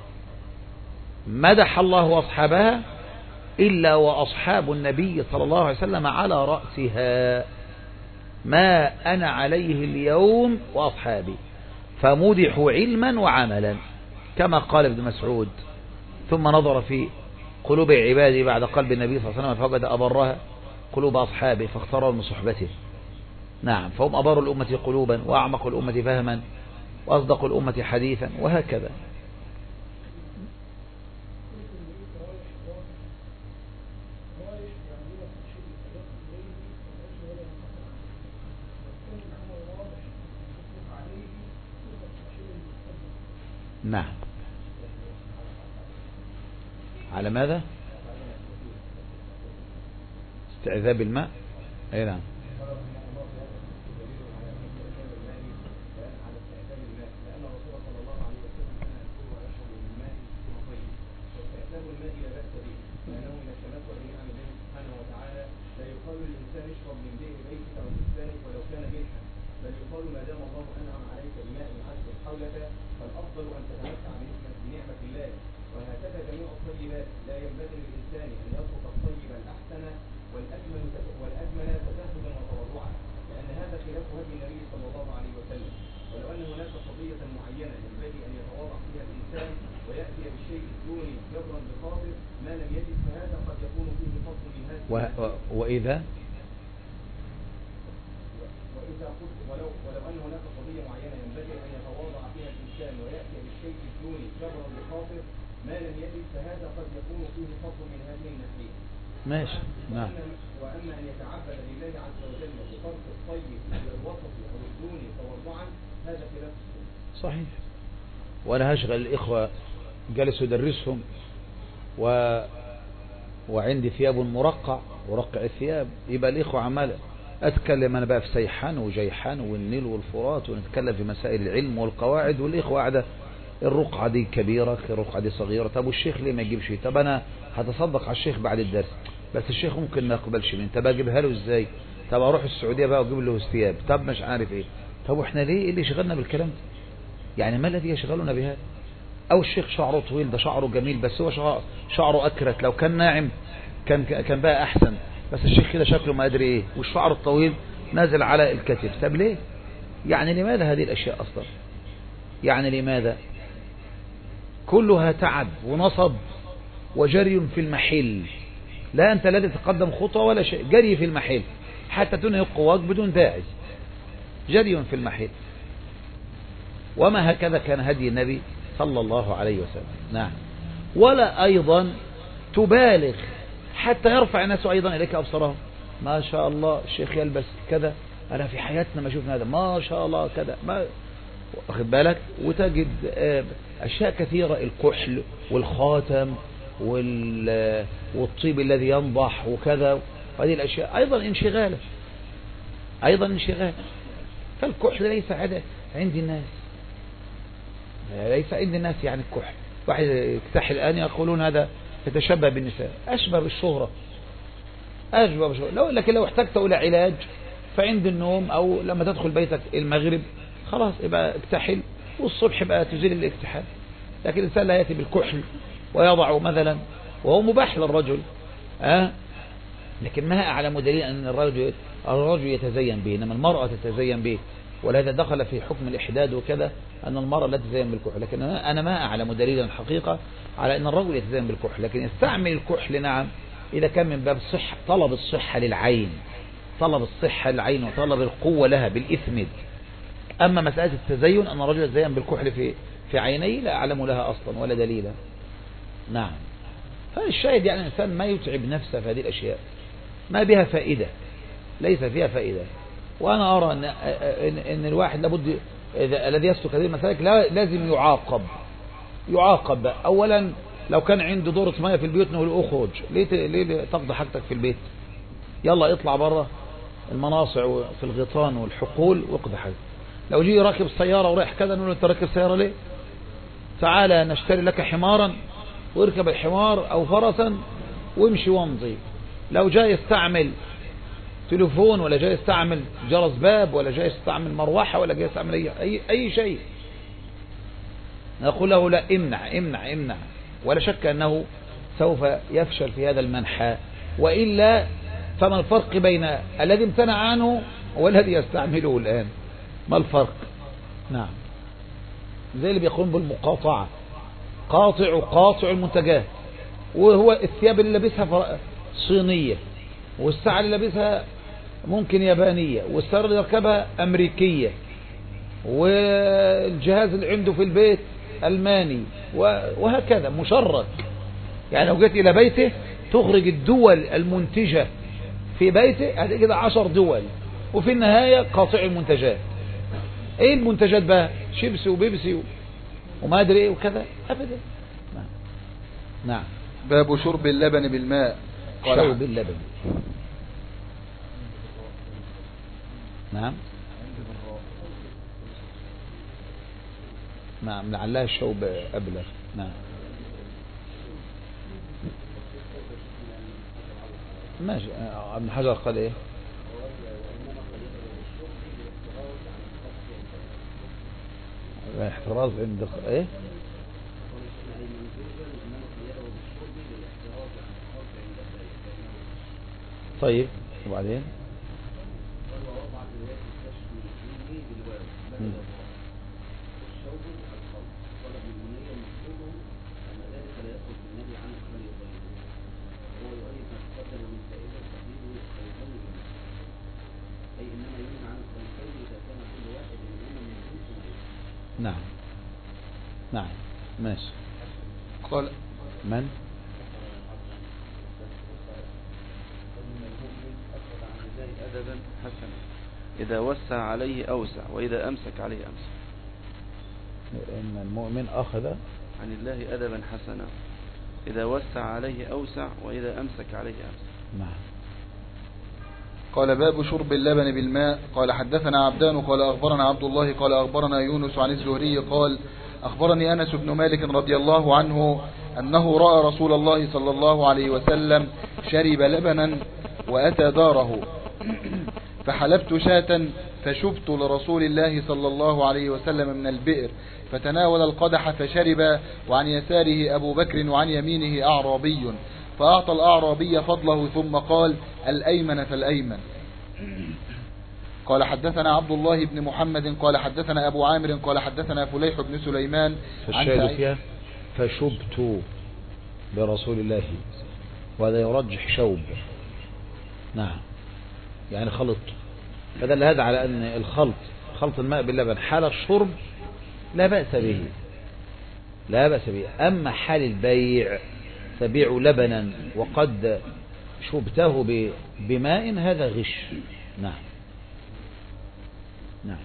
مدح الله أصحابها إلا وأصحاب النبي صلى الله عليه وسلم على رأسها. ما أنا عليه اليوم وأصحابي، فمدحوا علما وعملا، كما قال ابن مسعود: ثم نظر في قلوب عبادي بعد قلب النبي صلى الله عليه وسلم فوجد أبرها قلوب أصحابه فاختاروا من صحبته. نعم. فهم أبر الأمة قلوبا وأعمق الأمة فهما وأصدق الأمة حديثا، وهكذا. نعم. على ماذا؟ استعذاب الماء. اي نعم. وهكذا جميع الطيبات لا ينبغي للإنسان أن يترك الطيب الأحسن والأجمل والأجمل تزهدا وتواضعا، لأن هذا خلاف هدي النبي صلى الله عليه وسلم. ولو أن هناك قضية معينة ينبغي أن يتواضع فيها الإنسان ويأتي بالشيء الدوني جبرا بخاطر ما لم يجد، فهذا قد يكون فيه فضل من هذه و... و... وإذا وإذا قلت ولو ولو أن هناك قضية معينة ينبغي أن يتواضع فيها الإنسان ويأتي بالشيء الدوني جبرا بخاطر ما لم يجد، فهذا قد يكون فيه فضل من هذه الناحية. ماشي. نعم. وأما أن يتعبد لله عز وجل بترك الطيب والوسط أو الدوني تواضعا، هذا خلاف السنة. صحيح. وأنا هشغل الإخوة جلسوا يدرسهم و... وعندي ثياب مرقع ورقع الثياب، يبقى الإخوة عمالة أتكلم أنا بقى في سيحان وجيحان والنيل والفرات ونتكلم في مسائل العلم والقواعد، والإخوة قاعدة الرقعة دي كبيرة الرقعة دي صغيرة. طب والشيخ ليه ما يجيبش؟ طب أنا هتصدق على الشيخ بعد الدرس، بس الشيخ ممكن ما يقبلش مني، طب أجيبها له إزاي؟ طب أروح السعودية بقى وأجيب له ثياب، طب مش عارف إيه. طب وإحنا ليه إيه اللي شغلنا بالكلام ده؟ يعني ما الذي يشغلنا بهذا؟ أو الشيخ شعره طويل، ده شعره جميل بس هو شعره أكرت، لو كان ناعم كان كان بقى أحسن، بس الشيخ كده شكله ما أدري إيه، والشعر الطويل نازل على الكتف. طب ليه؟ يعني لماذا هذه الأشياء أصلا؟ يعني لماذا؟ كلها تعب ونصب وجري في المحل، لا أنت لا تتقدم خطوة ولا شيء، جري في المحل حتى تنهي قواك بدون داعي، جري في المحل. وما هكذا كان هدي النبي صلى الله عليه وسلم. نعم. ولا أيضا تبالغ حتى يرفع الناس أيضا إليك أبصارهم، ما شاء الله الشيخ يلبس كذا، أنا في حياتنا ما شفنا هذا، ما شاء الله كذا، ما واخد بالك. وتجد أشياء كثيرة، الكحل والخاتم والطيب الذي ينضح وكذا، هذه الأشياء أيضا انشغال، أيضا انشغال. فالكحل ليس عند الناس، ليس عند الناس يعني الكحل. واحد يكتحل الآن يقولون هذا يتشبه بالنساء، أشبه بالشهرة، أشبه بالشهرة. لو لكن لو احتجت إلى علاج فعند النوم أو لما تدخل بيتك المغرب خلاص يبقى اكتحل، والصبح بقى تزيل الاكتحال. لكن الإنسان لا يأتي بالكحل ويضع مثلا، وهو مباح للرجل أه؟ لكن ما أعلم دليل أن الرجل الرجل يتزين به، إنما المرأة تتزين به، ولهذا دخل في حكم الإحداد وكذا أن المرأة لا تتزين بالكحل. لكن أنا ما أعلم دليلا حقيقة على أن الرجل يتزين بالكحل، لكن يستعمل الكحل نعم إذا كان من باب الصحة، طلب الصحة للعين، طلب الصحة للعين وطلب القوة لها بالإثمد. أما مسألة التزين أن الرجل يتزين بالكحل في في عينيه لا أعلم لها أصلا ولا دليلا. نعم. فالشاهد يعني الإنسان ما يتعب نفسه في هذه الأشياء، ما بها فائدة، ليس فيها فائدة. وأنا أرى أن, إن الواحد لابد الذي يسلك هذه المسالك لازم يعاقب، يعاقب. أولا لو كان عنده دورة مياه في البيوت نقول أخرج، ليه ليه تقضي حاجتك في البيت؟ يلا اطلع بره المناصع وفي الغيطان والحقول واقضي حاجتك. لو جي راكب سيارة ورايح كذا نقول أنت راكب سيارة ليه؟ تعالى نشتري لك حمارا واركب الحمار أو فرسا وامشي وامضي. لو جاي يستعمل تليفون ولا جاي يستعمل جرس باب ولا جاي يستعمل مروحة ولا جاي يستعمل أي, أي, أي شيء نقول له لا، امنع امنع امنع، ولا شك أنه سوف يفشل في هذا المنحى. وإلا فما الفرق بين الذي امتنع عنه والذي يستعمله الآن؟ ما الفرق؟ نعم. زي اللي بيقوم بالمقاطعة، قاطع وقاطع المنتجات، وهو الثياب اللي لابسها صينية والساعة اللي لابسها ممكن يابانية والسيارة اللي يركبها أمريكية والجهاز اللي عنده في البيت ألماني وهكذا مشرك. يعني لو جيت إلى بيته تخرج الدول المنتجة في بيته هذه كده عشر دول، وفي النهاية قاطع المنتجات. ايه المنتجات بقى؟ شيبسي وبيبسي وما ادري ايه وكذا ابدا. نعم. نعم. باب شرب اللبن بالماء. شرب اللبن. نعم. نعم لعلها الشوب أبلغ. نعم. ماشي. ابن حجر قال ايه؟ احتراز عند ايه؟ طيب وبعدين مم. نعم نعم ماشي. قال من أدبا حسنا إذا وسع عليه أوسع وإذا أمسك عليه أمسك. إن المؤمن أخذ عن الله أدبا حسنا إذا وسع عليه أوسع وإذا أمسك عليه أمسك. نعم. قال باب شرب اللبن بالماء. قال حدثنا عبدان قال أخبرنا عبد الله قال أخبرنا يونس عن الزهري قال أخبرني أنس بن مالك رضي الله عنه أنه رأى رسول الله صلى الله عليه وسلم شرب لبنا وأتى داره فحلبت شاة فشبت لرسول الله صلى الله عليه وسلم من البئر فتناول القدح فشرب وعن يساره أبو بكر وعن يمينه أعرابي فأعطى الأعرابي فضله ثم قال الأيمن فالأيمن. قال حدثنا عبد الله بن محمد قال حدثنا أبو عامر قال حدثنا فليح بن سليمان فالشاهد فيها فشبت برسول الله وهذا يرجح شوب. نعم يعني خلط. فدل هذا على أن الخلط خلط الماء باللبن حال الشرب لا بأس به لا بأس به. أما حال البيع تبيع لبنا وقد شبته بماء هذا غش. نعم نعم.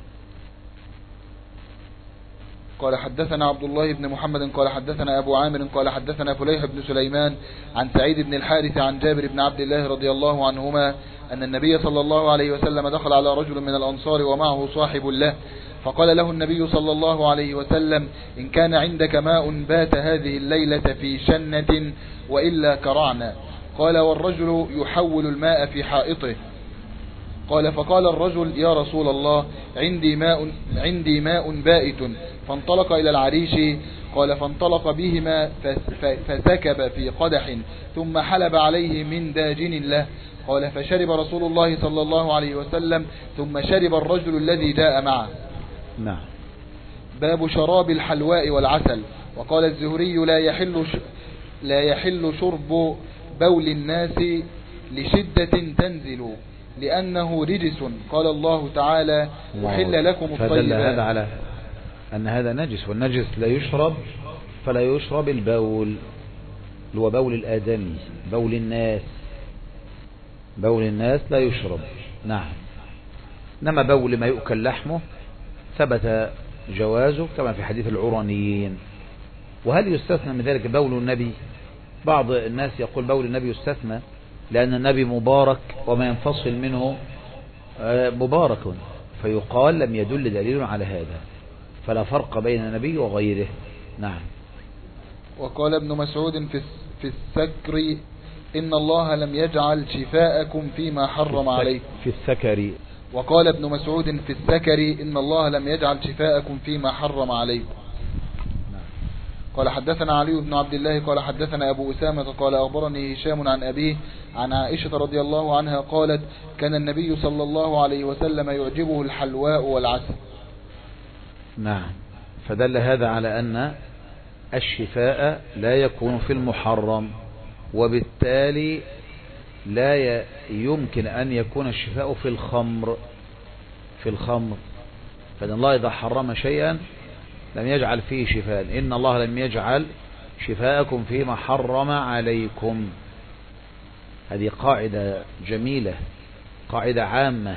قال حدثنا عبد الله بن محمد قال حدثنا أبو عامر قال حدثنا فليح بن سليمان عن سعيد بن الحارث عن جابر بن عبد الله رضي الله عنهما أن النبي صلى الله عليه وسلم دخل على رجل من الأنصار ومعه صاحب له فقال له النبي صلى الله عليه وسلم إن كان عندك ماء بات هذه الليلة في شنة وإلا كرعنا. قال والرجل يحول الماء في حائطه. قال فقال الرجل يا رسول الله عندي ماء, عندي ماء بائت فانطلق إلى العريش. قال فانطلق بهما فسكب في قدح ثم حلب عليه من داجن له. قال فشرب رسول الله صلى الله عليه وسلم ثم شرب الرجل الذي جاء معه. نعم. باب شراب الحلواء والعسل. وقال الزهري لا يحل لا يحل شرب بول الناس لشدة تنزل لأنه رجس. قال الله تعالى وحل لكم الطيبات. فدل هذا على أن هذا نجس والنجس لا يشرب فلا يشرب البول اللي هو بول الآدمي بول الناس بول الناس لا يشرب. نعم. إنما بول ما يؤكل لحمه ثبت جوازه كما في حديث العرانيين. وهل يستثنى من ذلك بول النبي؟ بعض الناس يقول بول النبي يستثنى لأن النبي مبارك وما ينفصل منه مبارك فيقال لم يدل دليل على هذا فلا فرق بين النبي وغيره. نعم. وقال ابن مسعود في السكر إن الله لم يجعل شفاءكم فيما حرم عليكم. في السكر. وقال ابن مسعود في السكر إن الله لم يجعل شفاءكم فيما حرم عليكم. قال حدثنا علي بن عبد الله قال حدثنا أبو أسامة قال أخبرني هشام عن أبيه عن عائشة رضي الله عنها قالت كان النبي صلى الله عليه وسلم يعجبه الحلواء والعسل. نعم. فدل هذا على أن الشفاء لا يكون في المحرم وبالتالي لا يمكن أن يكون الشفاء في الخمر في الخمر فإن الله إذا حرم شيئا لم يجعل فيه شفاء. إن الله لم يجعل شفاءكم فيما حرم عليكم. هذه قاعدة جميلة قاعدة عامة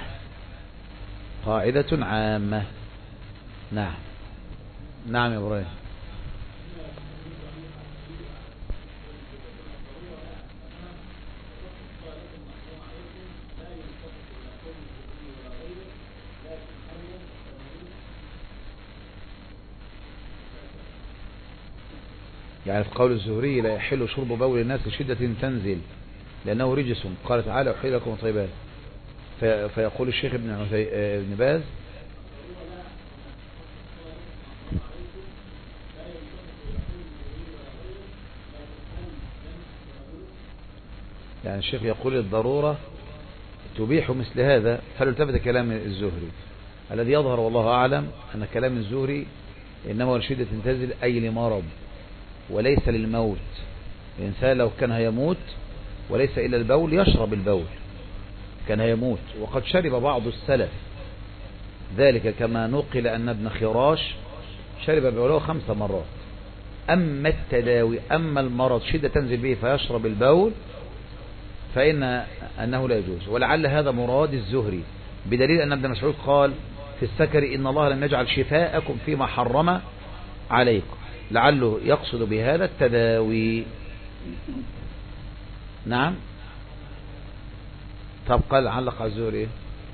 قاعدة عامة. نعم. نعم يا إبراهيم. يعني في قول الزهري لا يحل شرب بول الناس لشدة تنزل لأنه رجس. قال تعالى أحل لكم طيبات. فيقول الشيخ ابن ابن باز يعني الشيخ يقول الضرورة تبيح مثل هذا فليلتفت كلام الزهري. الذي يظهر والله أعلم أن كلام الزهري إنما هو لشدة تنزل أي لمرض وليس للموت. الإنسان لو كان هيموت وليس إلا البول يشرب البول كان هيموت، وقد شرب بعض السلف ذلك كما نقل أن ابن خراش شرب بوله خمس مرات. أما التداوي أما المرض شدة تنزل به فيشرب البول فإن أنه لا يجوز، ولعل هذا مراد الزهري بدليل أن ابن مسعود قال في السكر إن الله لم يجعل شفاءكم فيما حرم عليكم، لعله يقصد بهذا التداوي. نعم. طب قال علق على الزهري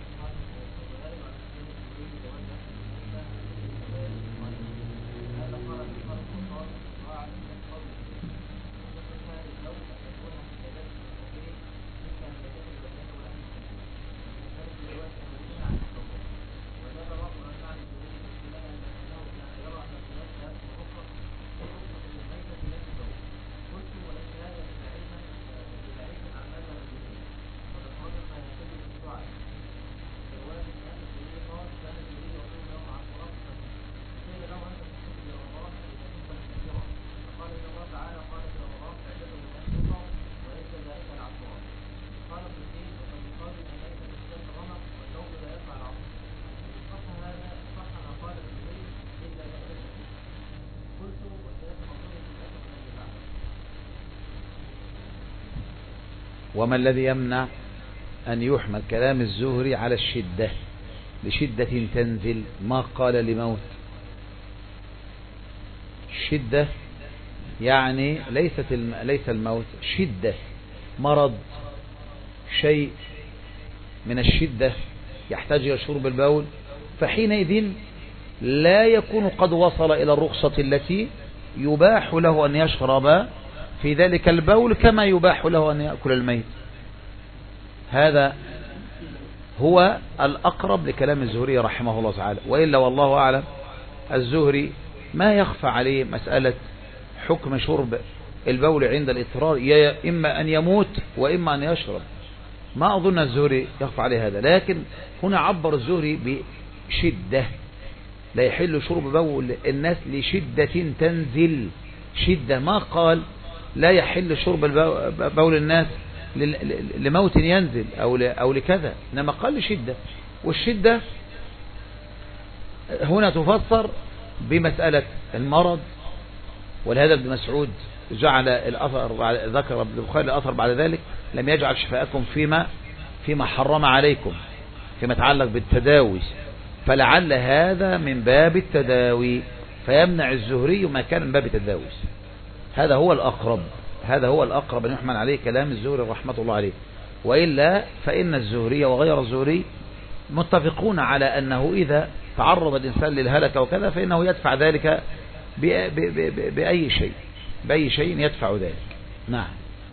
وما الذي يمنع أن يحمل كلام الزهري على الشدة لشدة تنزل ما قال لموت. الشدة يعني ليست الم... ليس الموت، شدة مرض شيء من الشدة يحتاج إلى شرب البول، فحينئذ لا يكون قد وصل إلى الرخصة التي يباح له أن يشرب في ذلك البول كما يباح له أن يأكل الميت. هذا هو الأقرب لكلام الزهري رحمه الله تعالى، وإلا والله أعلم الزهري ما يخفى عليه مسألة حكم شرب البول عند الاضطرار، إما أن يموت وإما أن يشرب. ما أظن الزهري يخفى عليه هذا، لكن هنا عبر الزهري بشدة لا يحل شرب بول الناس لشدة تنزل، شدة ما قال لا يحل شرب بول الناس لموت ينزل أو أو لكذا، إنما قال لشدة. والشدة هنا تفسر بمسألة المرض، ولهذا ابن مسعود جعل الأثر ذكر ابن البخاري الأثر بعد ذلك لم يجعل شفاءكم فيما فيما حرم عليكم فيما يتعلق بالتداوي، فلعل هذا من باب التداوي فيمنع الزهري ما كان من باب التداوي. هذا هو الأقرب هذا هو الأقرب أن يحمل عليه كلام الزهري رحمة الله عليه، وإلا فإن الزهري وغير الزهري متفقون على أنه إذا تعرض الإنسان للهلكة وكذا فإنه يدفع ذلك بأي شيء بأي شيء يدفع ذلك. نعم.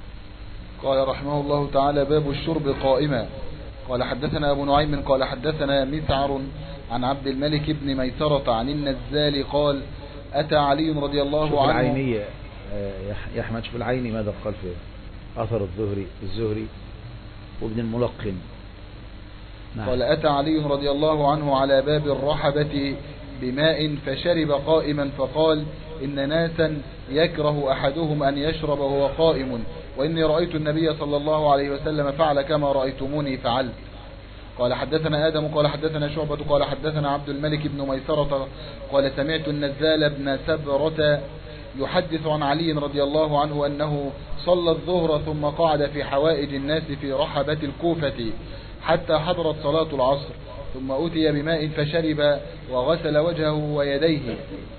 قال رحمه الله تعالى: باب الشرب قائما. قال حدثنا أبو نعيم قال حدثنا مسعر عن عبد الملك بن ميسرة عن النزال قال: أتى علي رضي الله عنه. العينية يا أحمد، شوف العيني ماذا قال في أثر الزهري الزهري وابن الملقن. نعم. قال: أتى علي رضي الله عنه على باب الرحبة بماء فشرب قائما، فقال: إن ناسا يكره أحدهم أن يشرب وهو قائم، وإني رأيت النبي صلى الله عليه وسلم فعل كما رأيتموني فعلت. قال حدثنا آدم قال حدثنا شعبة قال حدثنا عبد الملك بن ميسرة قال: سمعت النزال بن سبرة يحدث عن علي رضي الله عنه أنه صلى الظهر ثم قعد في حوائج الناس في رحبة الكوفة حتى حضرت صلاة العصر، ثم أتي بماء فشرب وغسل وجهه ويديه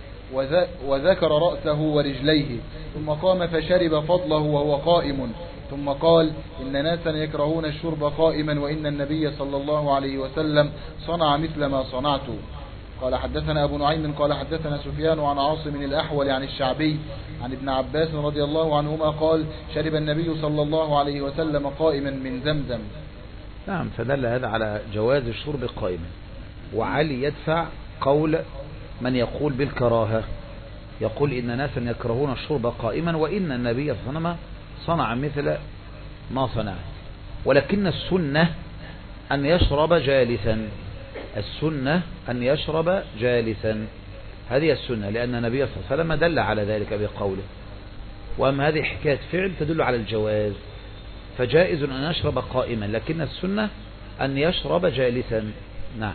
وذكر رأسه ورجليه، ثم قام فشرب فضله وهو قائم، ثم قال: إن ناسا يكرهون الشرب قائما، وإن النبي صلى الله عليه وسلم صنع مثل ما صنعت. قال حدثنا أبو نعيم قال حدثنا سفيان عن عاصم الأحول عن الشعبي عن ابن عباس رضي الله عنهما قال: شرب النبي صلى الله عليه وسلم قائما من زمزم. نعم، فدل هذا على جواز الشرب قائما. وعلي يدفع قول من يقول بالكراهة، يقول إن ناسا يكرهون الشرب قائما وإن النبي صلى الله عليه وسلم صنع مثل ما صنع. ولكن السنة أن يشرب جالسا، السنة أن يشرب جالسا، هذه السنة، لأن النبي صلى الله عليه وسلم دل على ذلك بقوله. وأما هذه حكاية فعل تدل على الجواز، فجائز أن يشرب قائما، لكن السنة أن يشرب جالسا. نعم.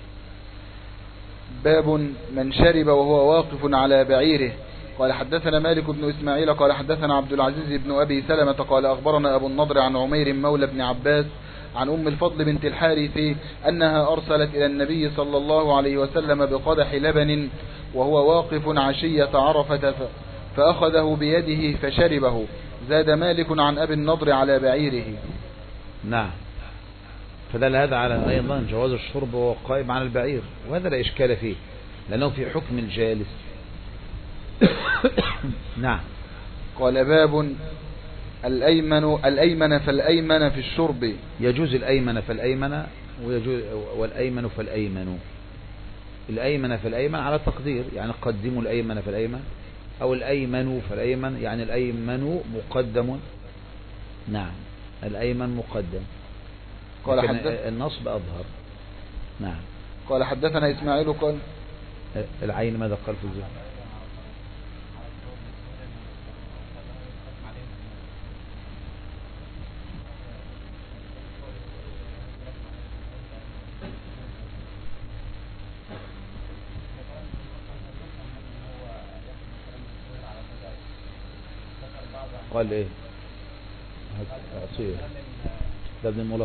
باب من شرب وهو واقف على بعيره. قال حدثنا مالك بن إسماعيل قال حدثنا عبد العزيز بن أبي سلمة قال أخبرنا أبو النضر عن عمير مولى بن عباس عن أم الفضل بنت الحارث أنها أرسلت إلى النبي صلى الله عليه وسلم بقدح لبن وهو واقف عشية عرفة فأخذه بيده فشربه. زاد مالك عن أبي النضر على بعيره. نعم. فدل هذا على أيضا جواز الشرب وهو قائم على البعير، وهذا لا إشكال فيه لأنه في حكم الجالس. نعم. قال باب الأيمن الأيمن فالأيمن في الشرب. يجوز الأيمن فالأيمن ويجوز والأيمن فالأيمن. الأيمن فالأيمن على تقدير، يعني قدموا الأيمن فالأيمن، أو الأيمن فالأيمن، يعني الأيمن مقدم. نعم، الأيمن مقدم، قال حدث النصب أظهر. نعم. قال حدثنا إسماعيل قال العين ماذا قال في الزهر؟ قال ايه؟ عصير ده ابن الملقن.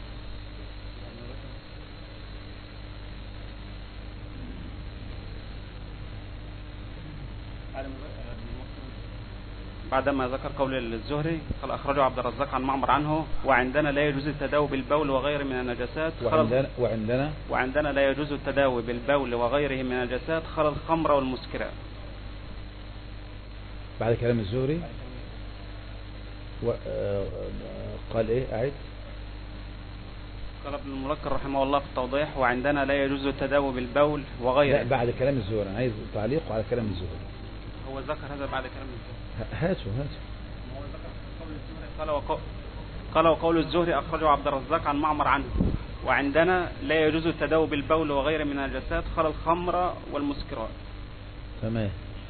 بعدما ذكر قول الزهري قال أخرجه عبد الرزاق عن معمر عنه وعندنا لا يجوز التداوي بالبول وغيره من النجاسات. وعندنا وعندنا وعندنا لا يجوز التداوي بالبول وغيره من النجاسات خلا الخمر والمسكرات. بعد كلام الزهري و... قال ايه؟ اعد. قال ابن الملقن رحمه الله في التوضيح وعندنا لا يجوز التداوي بالبول وغيره. لا، بعد كلام الزهري، انا عايز تعليق على كلام الزهري. هو ذكر هذا بعد كلام الزهري. هاتوا هاتوا. هو ذكر قول الزهري قال وقول قال وقول الزهري أخرجه عبد الرزاق عن معمر عنه وعندنا لا يجوز التداوي بالبول وغيره من النجاسات خلا الخمر والمسكرات. تمام.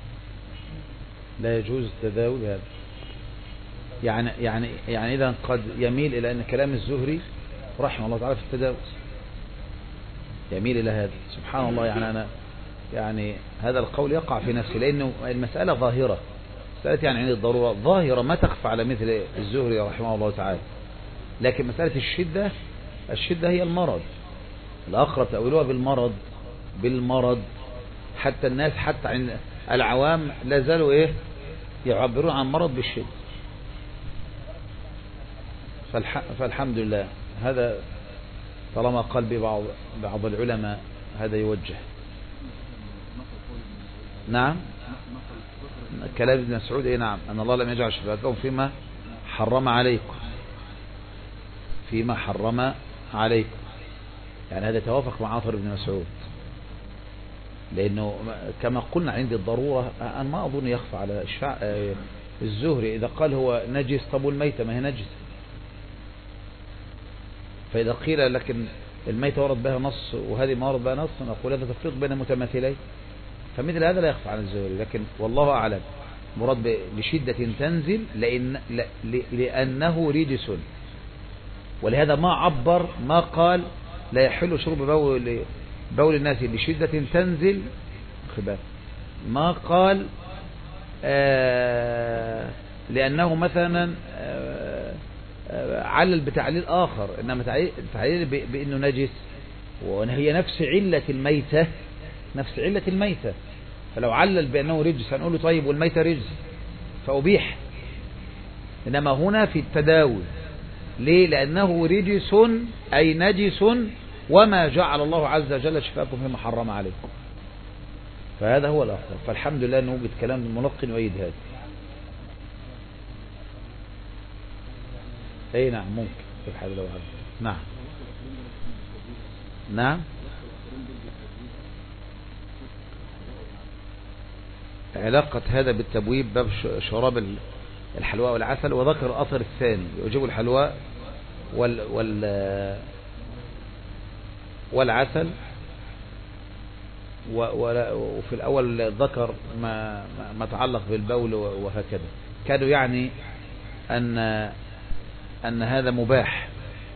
لا يجوز التداوي بهذا، يعني يعني يعني اذا قد يميل الى ان كلام الزهري رحمه الله تعالى في التداوي يميل الى هذا. سبحان الله. يعني انا يعني هذا القول يقع في نفسي، لانه المساله ظاهره، مساله يعني عند الضروره ظاهره ما تخفى على مثل الزهري رحمه الله تعالى. لكن مساله الشده الشده هي المرض، الاقرب تاويلها بالمرض بالمرض حتى الناس حتى عند العوام لا زالوا ايه يعبرون عن مرض بالشده. فالح... فالحمد لله هذا طالما قال ببعض بعض العلماء هذا يوجه. نعم. كلام ابن مسعود ايه؟ نعم، ان الله لم يجعل شفاءكم فيما حرم عليكم فيما حرم عليكم يعني هذا توافق مع اثر ابن مسعود، لانه كما قلنا عند الضرورة انا ما اظن يخفى على الشع... الزهري اذا قال هو نجس، طب والميتة ما هي نجس، فاذا قيل لكن الميتة ورد بها نص وهذه ما ورد بها نص نقول هذا تفريق بين متماثلين، فمثل هذا لا يخفى عن الزهري. لكن والله اعلم مراد بشدة تنزل لأن... لأنه رجس، ولهذا ما عبر ما قال لا يحل شرب بول بول الناس بشدة تنزل خبار، ما قال آه لأنه مثلا آه آه علل بتعليل آخر، إنما تعليل بأنه نجس، وهي نفس علة الميتة نفس علة الميتة، فلو علل بأنه رجس هنقول له طيب والميتة رجس فأبيح. إنما هنا في التداوي ليه؟ لأنه رجس أي نجس وما جعل الله عز وجل شفاءكم فيما حرم عليكم، فهذا هو الأفضل. فالحمد لله أنه وجد كلام الملقن ويد هذا. أي نعم ممكن في الحال لو هذا. نعم نعم علاقة هذا بالتبويب باب شراب الحلواء والعسل، وذكر أثر الثاني يجيب الحلواء وال وال والعسل، وفي الأول ذكر ما, ما تعلق بالبول وهكذا. كانوا يعني أن, أن هذا مباح،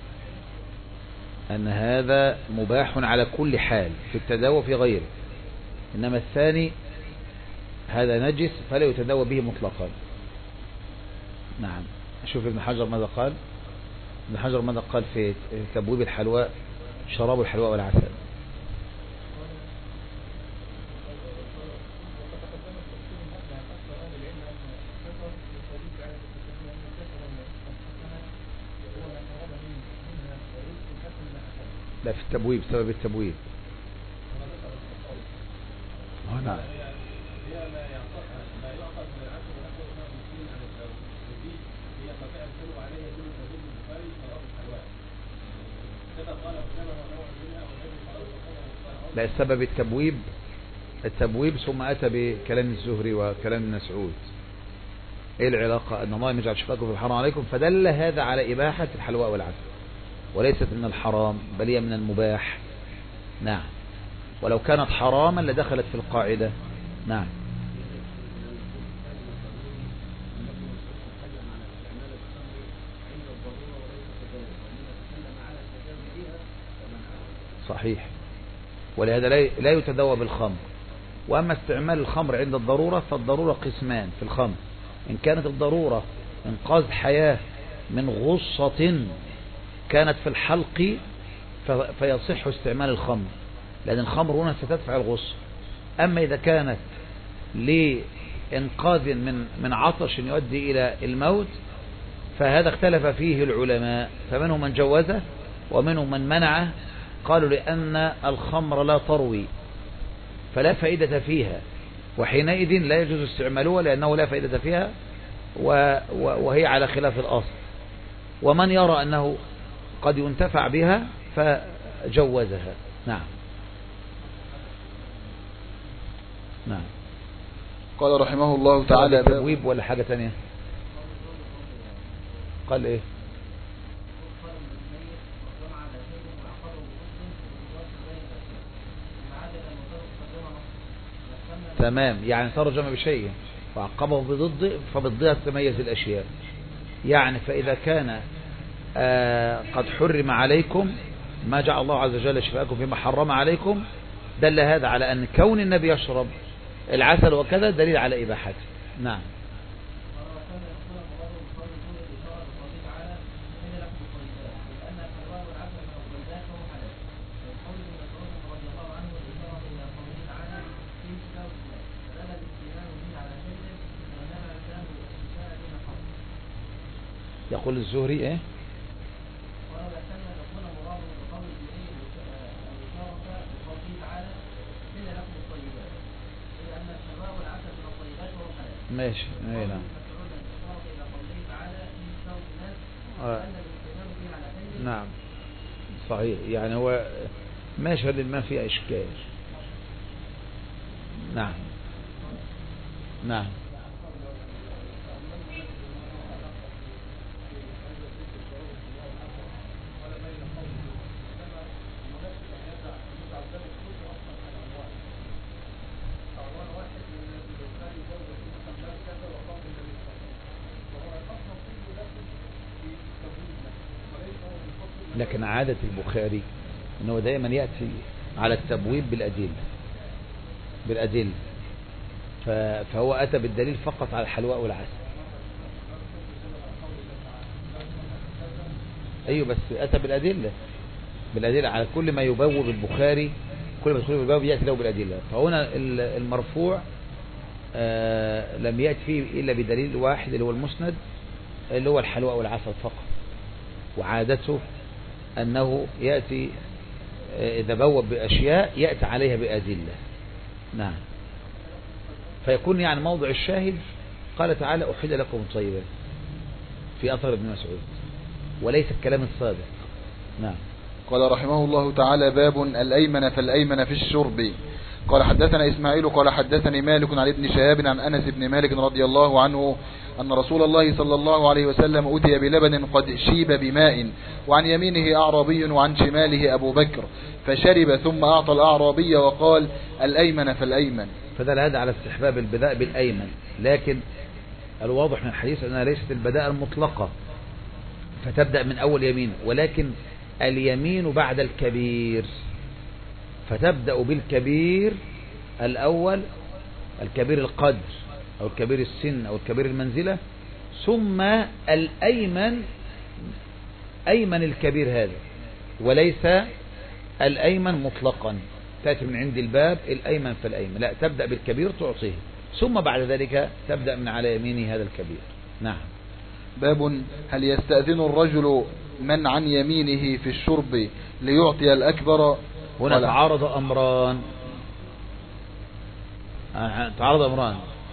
أن هذا مباح على كل حال في التداوى في غيره، إنما الثاني هذا نجس فلا يتداوى به مطلقا. نعم. شوف ابن حجر ماذا قال. ابن حجر ماذا قال في تبويب الحلواء، شراب الحلواء والعسل. لا، في التبويب، سبب التبويب. نعم. لا، السبب التبويب، التبويب ثم أتى بكلام الزهري وكلام ابن مسعود. ايه العلاقة؟ ان الله يجعل شفاءكم في الحرام عليكم، فدل هذا على إباحة الحلواء والعسل، وليست من الحرام بل هي من المباح. نعم. ولو كانت حراما لدخلت في القاعدة. نعم. صحيح. ولهذا لا يتداوى بالخمر. وأما استعمال الخمر عند الضرورة فالضرورة قسمان في الخمر. إن كانت الضرورة إنقاذ حياة من غصة كانت في الحلق فيصح استعمال الخمر، لأن الخمر هنا ستدفع الغصة. أما إذا كانت لإنقاذ من من عطش يؤدي إلى الموت فهذا اختلف فيه العلماء، فمنهم من جوزه ومنهم من منعه. قالوا لأن الخمر لا تروي فلا فائدة فيها، وحينئذ لا يجوز استعمالها لأنه لا فائدة فيها وهي على خلاف الأصل. ومن يرى أنه قد ينتفع بها فجوزها. نعم. نعم. قال رحمه الله تعالى تبويب ولا حاجة تانية؟ قال ايه؟ تمام، يعني ترجم بشيء وعقبه بضد فبضدها تتميز الأشياء. يعني فإذا كان آه قد حرم عليكم ما جعل الله عز وجل شفاءكم فيما حرم عليكم، دل هذا على أن كون النبي يشرب العسل وكذا دليل على إباحته. نعم. يقول الزهري ايه؟ ماشي. ايه نعم. آه. نعم صحيح، يعني هو ماشي ما فيه اشكال. نعم. نعم. لكن عادة البخاري انه دائما يأتي على التبويب بالأدلة بالأدلة فهو أتى بالدليل فقط على الحلواء والعسل. أيوه بس أتى بالأدلة بالأدلة على كل ما يبوب البخاري، كل ما يدخل بالباب يأتي له بالأدلة. فهنا المرفوع آه لم يأتي فيه إلا بدليل واحد اللي هو المسند اللي هو الحلواء والعسل فقط. وعادته أنه يأتي إذا بوب بأشياء يأتي عليها بأدلة. نعم. فيكون يعني موضع الشاهد قال تعالى أحل لكم طيبات في أثر ابن مسعود وليس الكلام الصادق. نعم. قال رحمه الله تعالى باب الأيمن فالأيمن في الشرب. قال حدثنا إسماعيل قال حدثني مالك عن ابن شهاب عن أنس بن مالك رضي الله عنه أن رسول الله صلى الله عليه وسلم أتي بلبن قد شيب بماء، وعن يمينه أعرابي وعن شماله أبو بكر، فشرب ثم أعطى الأعرابي وقال الأيمن فالأيمن. فدل هذا على استحباب البداء بالأيمن، لكن الواضح من الحديث أنها ليست البداء المطلقة فتبدأ من أول يمين، ولكن اليمين بعد الكبير، فتبدأ بالكبير الأول، الكبير القدر أو الكبير السن أو الكبير المنزلة، ثم الأيمن أيمن الكبير هذا، وليس الأيمن مطلقا تأتي من عند الباب الأيمن فالأيمن، لا، تبدأ بالكبير تعطيه، ثم بعد ذلك تبدأ من على يمينه هذا الكبير. نعم. باب هل يستأذن الرجل من عن يمينه في الشرب ليعطي الأكبر؟ هنا تعارض أمران تعارض أمران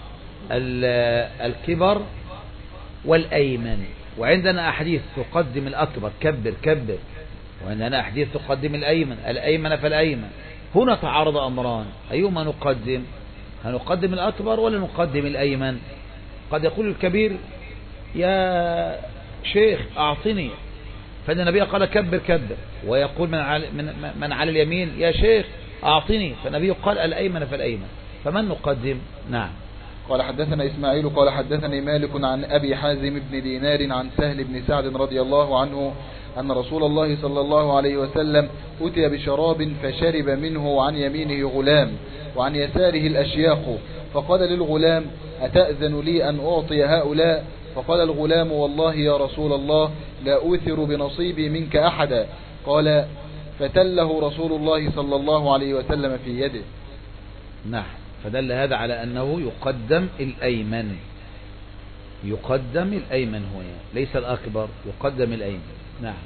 الكبر والأيمن، وعندنا أحاديث تقدم الأكبر كبر كبر، وعندنا أحاديث تقدم الأيمن الأيمن فالأيمن. هنا تعارض أمران، أيهما نقدم؟ هنقدم الأكبر ولا نقدم الأيمن؟ قد يقول الكبير يا شيخ أعطني، فإن النبي قال كبر كبر، ويقول من على, من, من على اليمين يا شيخ أعطني، فالنبي قال الأيمن فالأيمن، فمن نقدم؟ نعم. قال حدثنا إسماعيل قال حدثني مالك عن أبي حازم بن دينار عن سهل بن سعد رضي الله عنه أن رسول الله صلى الله عليه وسلم أتي بشراب فشرب منه، وعن يمينه غلام وعن يساره الأشياخ، فقال للغلام أتأذن لي أن أعطي هؤلاء؟ فقال الغلام والله يا رسول الله لا أوثر بنصيبي منك أحدا. قال فتله رسول الله صلى الله عليه وسلم في يده. نعم. فدل هذا على أنه يقدم الأيمن، يقدم الأيمن هنا، ليس الأكبر، يقدم الأيمن. نعم.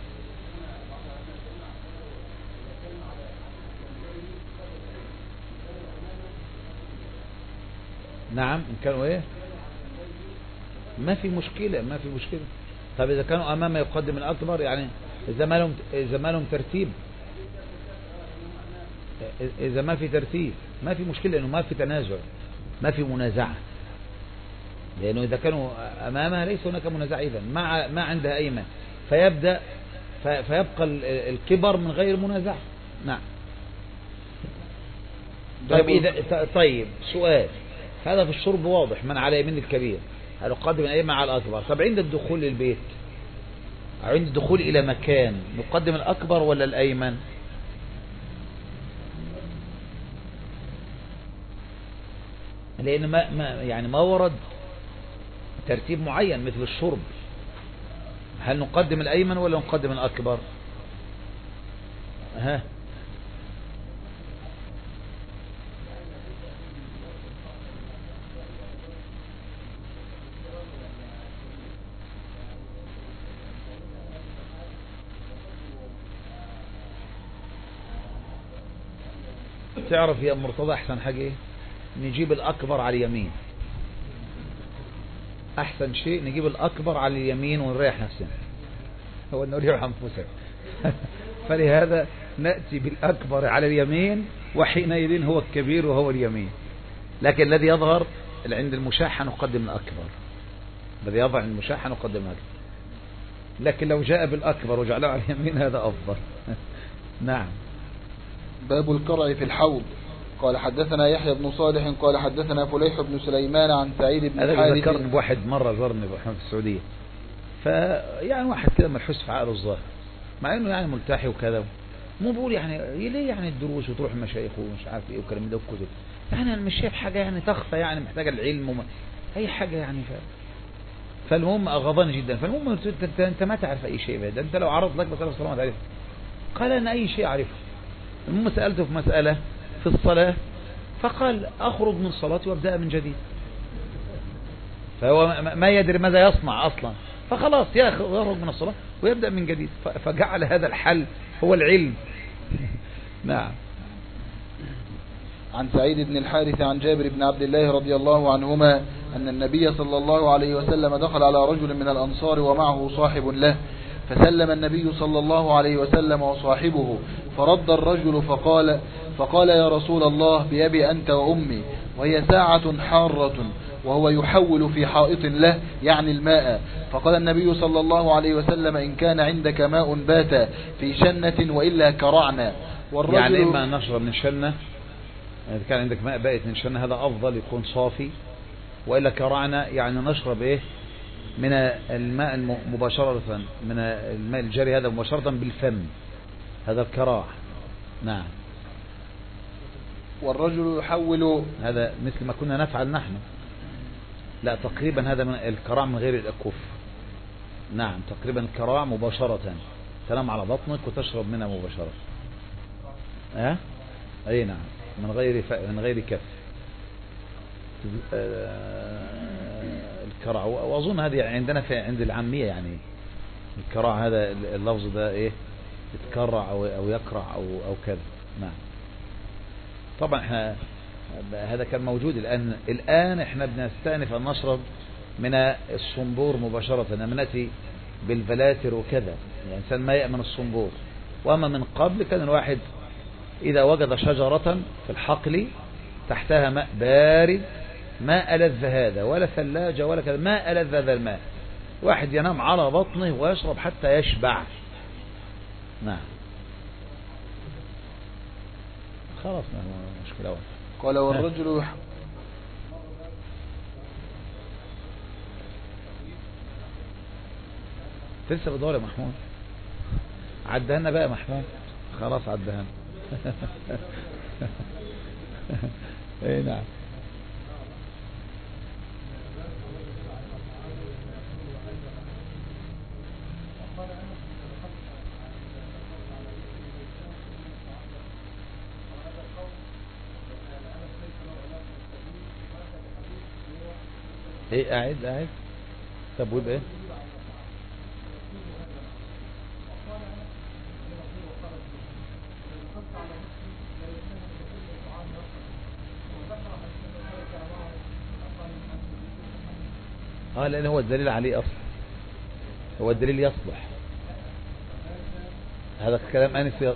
نعم إن كانوا إيه ما في مشكلة ما في مشكلة. طب إذا كانوا أمامه يقدم الأكبر، يعني إذا ما لهم إذا ما لهم ترتيب، إذا ما في ترتيب ما في مشكلة، إنه ما في تنازع ما في منازعة، لأنه إذا كانوا أمامها ليس هناك منازعة، إذا ما ما عندها أيمن، فيبدأ فيبقى الكبر من غير منازعة. نعم. طيب إذا طيب سؤال، هذا في الشرب واضح من على يمين الكبير هنقدم الأيمن على الأكبر. طب عند الدخول للبيت أو عند الدخول إلى مكان نقدم الأكبر ولا الأيمن؟ لأن ما, ما يعني ما ورد ترتيب معين مثل الشرب، هل نقدم الأيمن ولا نقدم الأكبر؟ ها تعرف يا مرتضى أحسن حاجة إيه؟ نجيب الأكبر على اليمين، أحسن شيء نجيب الأكبر على اليمين ونريح نفسنا، هو نريح أنفسنا. فلهذا نأتي بالأكبر على اليمين، وحينئذ هو الكبير وهو اليمين. لكن الذي يظهر عند المشاحة نقدم الأكبر، الذي يظهر عند المشاحة نقدم الأكبر، لكن لو جاء بالأكبر وجعله على اليمين هذا أفضل. نعم. باب القرع في الحوض. قال حدثنا يحيى بن صالح قال حدثنا فليح بن سليمان عن سعيد بن الحارث. هذا ذكرني بواحد مرة زرني في السعودية، فيعني واحد كده ملحوس في عقله الظاهر، مع انه يعني ملتحي وكذا، مو بقول يعني ليه يعني الدروس وتروح المشايخ ومش عارف ايه وكلام ده وكتب، يعني انا مش شايف حاجة يعني تخفى، يعني محتاجة العلم وما اي حاجة يعني. ف... فالمهم اغضاني جدا. فالمهم انت, انت, انت ما تعرف اي شيء، ده انت لو عرض لك مسألة الصلاة ما تعرف. قال انا اي شيء اعرفه. المهم سألته في مسألة في الصلاة، فقال أخرج من صلاتي وابدأ من جديد. فهو ما يدري ماذا يصنع أصلا، فخلاص يخرج من الصلاة ويبدأ من جديد، فجعل هذا الحل هو العلم. نعم. عن سعيد بن الحارث عن جابر بن عبد الله رضي الله عنهما أن النبي صلى الله عليه وسلم دخل على رجل من الأنصار ومعه صاحب له، فسلم النبي صلى الله عليه وسلم وصاحبه، فرد الرجل فقال فقال يا رسول الله بأبي أنت وأمي، وهي ساعة حارة وهو يحول في حائط له يعني الماء. فقال النبي صلى الله عليه وسلم إن كان عندك ماء بات في شنة وإلا كرعنا. والرجل يعني إما أن نشرب من شنة، إذا كان عندك ماء بائت من شنة هذا أفضل يكون صافي، وإلا كرعنا يعني نشرب إيه من الماء مباشرة، من الماء الجاري هذا مباشرة بالفم، هذا الكراع. نعم. والرجل يحول، هذا مثل ما كنا نفعل نحن، لا تقريبا هذا من الكراع من غير الأكف. نعم تقريبا الكراع مباشرة، تنام على بطنك وتشرب منها مباشرة. أه؟ أي نعم، من غير ف... من غير كف. الكراع، وأظن هذه عندنا في عند العامية يعني الكراع هذا اللفظ ده إيه يتكرع أو أو يكرع أو أو كذا. نعم. طبعا احنا هذا كان موجود، الآن الآن احنا بنستأنف أن نشرب من الصنبور مباشرة، نأتي بالفلاتر وكذا، يعني الإنسان ما يأمن الصنبور. وأما من قبل كان الواحد إذا وجد شجرة في الحقل تحتها ماء بارد ما ألذ هذا ولا ثلاجة ولا كذا، ما ألذ هذا الماء، واحد ينام على بطنه ويشرب حتى يشبع. نعم خلاص ما هو مشكلة. قال والرجل يح... لسه بدور يا محمود، عدهنا بقى محمود، خلاص عدهنا. اي نعم. ايه قاعد قاعد طب ويبقى ايه؟ اه لان هو الدليل عليه اصلا، هو الدليل يصلح. هذا الكلام انس ي...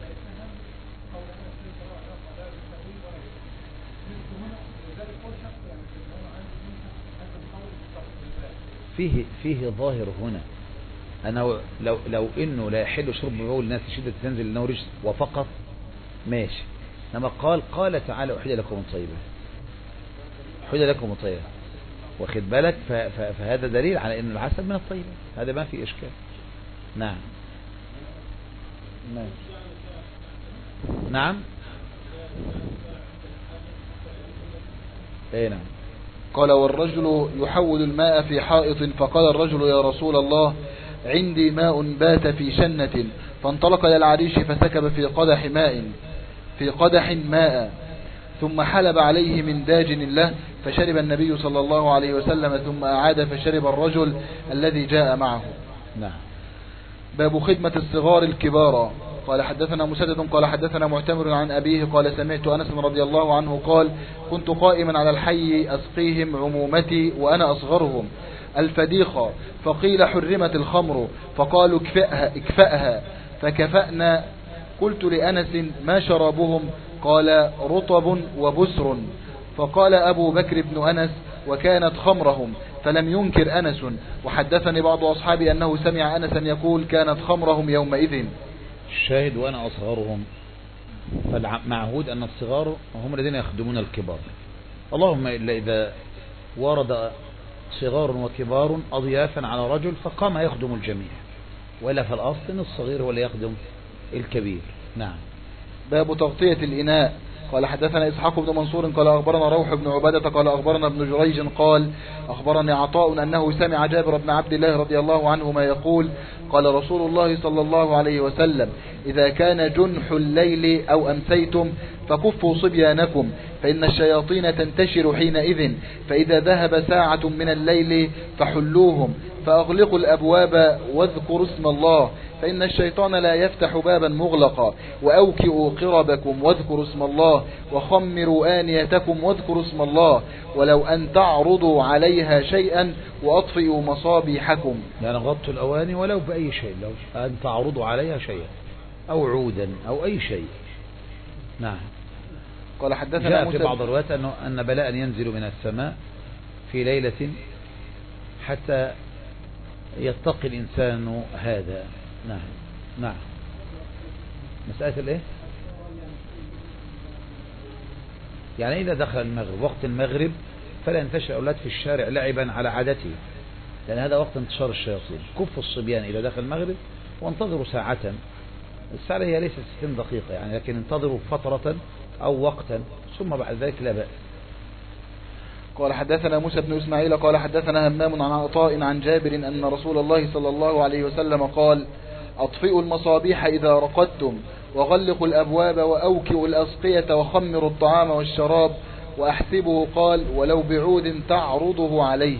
فيه فيه ظاهر هنا أنه لو لو إنه لا يحل شرب بول الناس شدة تنزل إنه رجس وفقط ماشي، لما قال قال تعالى أحل لكم الطيبة، أحل لكم الطيبة، واخد بالك، فهذا دليل على إن العسل من الطيبة، هذا ما في إشكال. نعم نعم نعم ايه نعم. قال والرجل يحول الماء في حائط، فقال الرجل يا رسول الله عندي ماء بات في شنة، فانطلق إلى العريش فسكب في قدح ماء في قدح ماء ثم حلب عليه من داج له، فشرب النبي صلى الله عليه وسلم ثم أعاد فشرب الرجل الذي جاء معه. نعم. باب خدمة الصغار الكبار. قال حدثنا مسدد قال حدثنا معتمر عن أبيه قال سمعت أنس رضي الله عنه قال كنت قائما على الحي أسقيهم عمومتي وأنا أصغرهم الفديخة، فقيل حرمت الخمر، فقالوا اكفأها, اكفأها فكفأنا. قلت لأنس ما شرابهم؟ قال رطب وبسر. فقال أبو بكر بن أنس وكانت خمرهم، فلم ينكر أنس. وحدثني بعض أصحابي أنه سمع أنسا يقول كانت خمرهم يومئذ. الشاهد وأنا أصغرهم، فالمعهود أن الصغار هم الذين يخدمون الكبار، اللهم إلا إذا ورد صغار وكبار أضيافا على رجل فقام يخدم الجميع، وإلا فالأصل أن الصغير هو اللي يخدم الكبير. نعم. باب تغطية الإناء. قال حدثنا إسحاق بن منصور قال أخبرنا روح بن عبادة قال أخبرنا ابن جريج قال أخبرني عطاء أنه سمع جابر بن عبد الله رضي الله عنهما يقول قال رسول الله صلى الله عليه وسلم إذا كان جنح الليل أو أمسيتم فكفوا صبيانكم فإن الشياطين تنتشر حينئذ، فإذا ذهب ساعة من الليل فحلوهم، فأغلقوا الأبواب واذكروا اسم الله، فإن الشيطان لا يفتح بابا مغلقا، وأوكئوا قربكم واذكروا اسم الله، وخمروا آنيتكم واذكروا اسم الله، ولو أن تعرضوا عليها شيئا وأطفئوا مصابيحكم. يعني غطوا الأواني ولو بأي شيء، لو أن تعرضوا عليها شيئا أو عودا أو أي شيء. نعم. قال حدثنا جاء موسى في بعض الروايات أنه أن بلاء ينزل من السماء في ليلة حتى يتقي الإنسان هذا. نعم نعم. مسألة الايه؟ يعني إذا دخل المغرب وقت المغرب فلا ينتشر الأولاد في الشارع لعبا على عادته، لأن هذا وقت انتشار الشياطين. كفوا الصبيان إذا دخل المغرب وانتظروا ساعة، الساعة هي ليست ستين دقيقة يعني، لكن انتظروا فترة أو وقتا ثم بعد ذلك لا بأس. قال حدثنا موسى بن إسماعيل قال حدثنا همام عن عطاء عن جابر أن رسول الله صلى الله عليه وسلم قال: أطفئوا المصابيح إذا رقدتم، وغلقوا الأبواب، وأوكئوا الأسقية، وخمروا الطعام والشراب، وأحسبه قال: ولو بعود تعرضه عليه.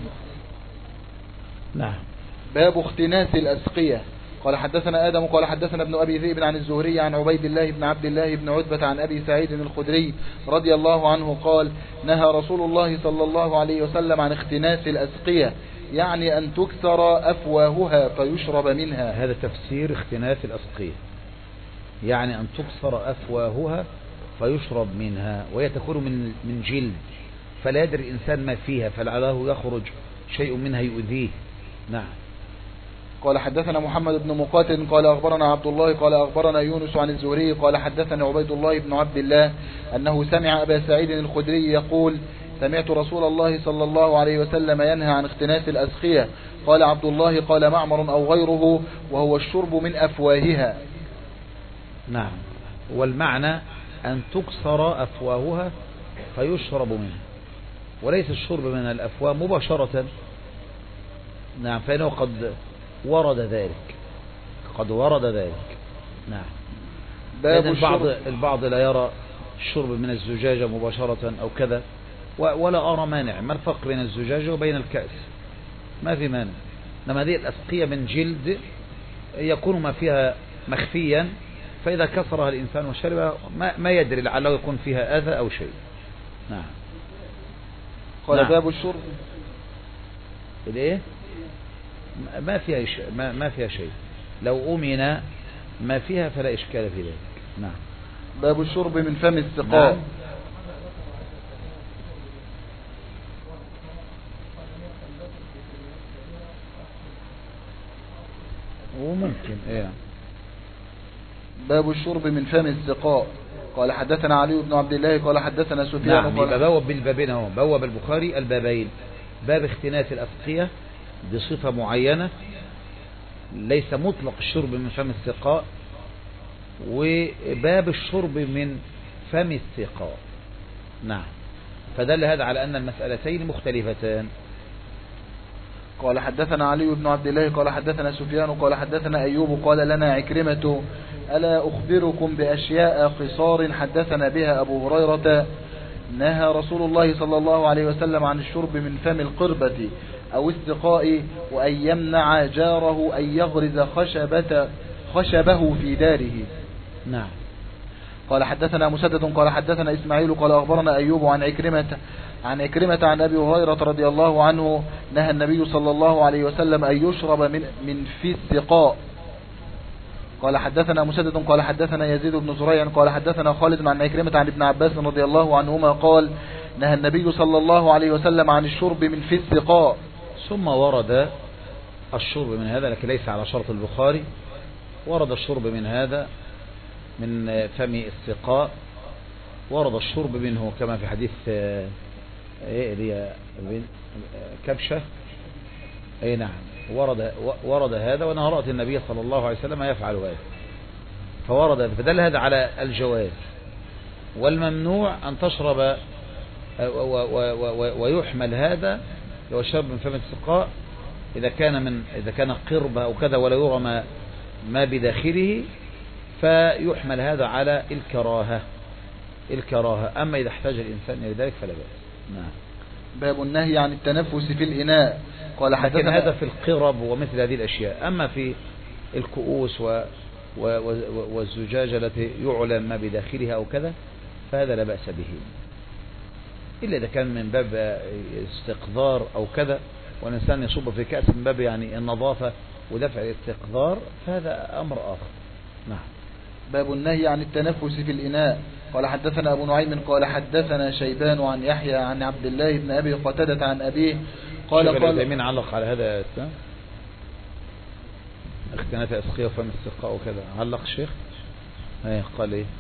نعم. باب اختناس الأسقية. قال حدثنا آدم قال حدثنا ابن أبي ذئب عن الزهري عن عبيد الله بن عبد الله بن عتبة عن أبي سعيد الخدري رضي الله عنه قال: نهى رسول الله صلى الله عليه وسلم عن اختناس الأسقية، يعني أن تكسر أفواهها فيشرب منها. هذا تفسير اختناس الأسقية، يعني أن تكسر أفواهها فيشرب منها، وهي تكون من من جلد فلا يدري الإنسان ما فيها، فلعله يخرج شيء منها يؤذيه. نعم. قال حدثنا محمد بن مقاتل قال أخبرنا عبد الله قال أخبرنا يونس عن الزهري قال حدثنا عبيد الله بن عبد الله أنه سمع أبا سعيد الخدري يقول: سمعت رسول الله صلى الله عليه وسلم ينهى عن اختناس الأسقية. قال عبد الله قال معمر أو غيره: وهو الشرب من أفواهها. نعم. والمعنى أن تكسر أفواهها فيشرب منها، وليس الشرب من الأفواه مباشرة. نعم. فإنه قد ورد ذلك، قد ورد ذلك. نعم. باب البعض البعض لا يرى الشرب من الزجاجة مباشرة أو كذا، ولا أرى مانع. ما الفرق بين الزجاجة وبين الكأس؟ ما في مانع. إنما هذه الأسقية من جلد يكون ما فيها مخفيا، فإذا كسرها الإنسان وشربها ما, ما يدري، لعله يكون فيها أذى أو شيء. نعم. قال نعم. باب الشرب الإيه؟ ما فيها شيء، ما, ما فيها شيء، لو أمن ما فيها فلا إشكال في ذلك. نعم. باب الشرب من فم السقاء. نعم. وممكن إيه. باب الشرب من فم السقاء. قال حدثنا علي بن عبد الله قال حدثنا سفيان. نعم. يبقى بوب بالبابين اهو، بوب البخاري البابين: باب اختناس الأسقية بصفة معينة، ليس مطلق الشرب من فم السقاء، وباب الشرب من فم السقاء. نعم. فدل هذا على أن المسألتين مختلفتان. قال حدثنا علي بن عبد الله قال حدثنا سفيان قال حدثنا أيوب قال لنا عكرمة: ألا أخبركم بأشياء قصار حدثنا بها أبو هريرة: نهى رسول الله صلى الله عليه وسلم عن الشرب من فم القربة أو السقاء، وأن يمنع جاره أن يغرز خشبة خشبه في داره. نعم. قال حدثنا مسدد قال حدثنا إسماعيل قال أخبرنا أيوب عن عكرمة عن عكرمة عن أبي هريرة رضي الله عنه: نهى النبي صلى الله عليه وسلم أن يشرب من من في السقاء. قال حدثنا مسدد قال حدثنا يزيد بن زريع قال حدثنا خالد عن عكرمة عن ابن عباس رضي الله عنهما قال: نهى النبي صلى الله عليه وسلم عن الشرب من في السقاء. ثم ورد الشرب من هذا، لكن ليس على شرط البخاري. ورد الشرب من هذا من فم السقاء، ورد الشرب منه كما في حديث ايه كبشة. اي نعم. ورد ورد هذا، وانا رأت النبي صلى الله عليه وسلم يفعل هذا، فورد فدل هذا على الجواز. والممنوع أن تشرب ويحمل هذا لو شرب من فم السقاء إذا كان من إذا كان قربة أو كذا ولا يرى ما, ما بداخله، فيحمل هذا على الكراهة الكراهة أما إذا احتاج الإنسان إلى ذلك فلا بأس. نعم. باب النهي عن التنفس في الإناء. قال لكن هذا في القرب ومثل هذه الأشياء. أما في الكؤوس و والزجاجة التي يعلم ما بداخلها أو كذا فهذا لا بأس به، إلا إذا كان من باب استقذار أو كذا، والإنسان يصب في كأس من باب يعني النظافة ودفع الاستقذار، فهذا أمر آخر. نعم. باب النهي عن التنفس في الإناء. قال حدثنا أبو نعيم قال حدثنا شيبان عن يحيى عن عبد الله بن أبي قتادة عن أبيه قال قال من علق على هذا اختنات أسقية وفم السقاء وكذا علق الشيخ ايه قال ايه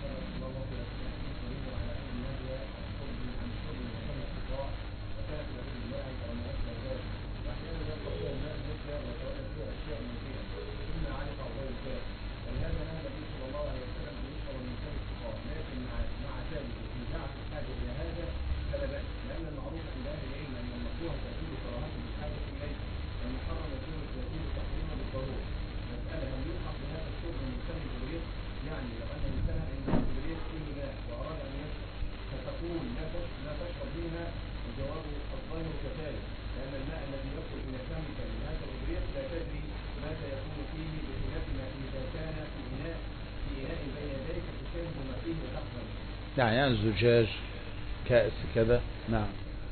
يعني, يعني زجاج كأس كذا نعم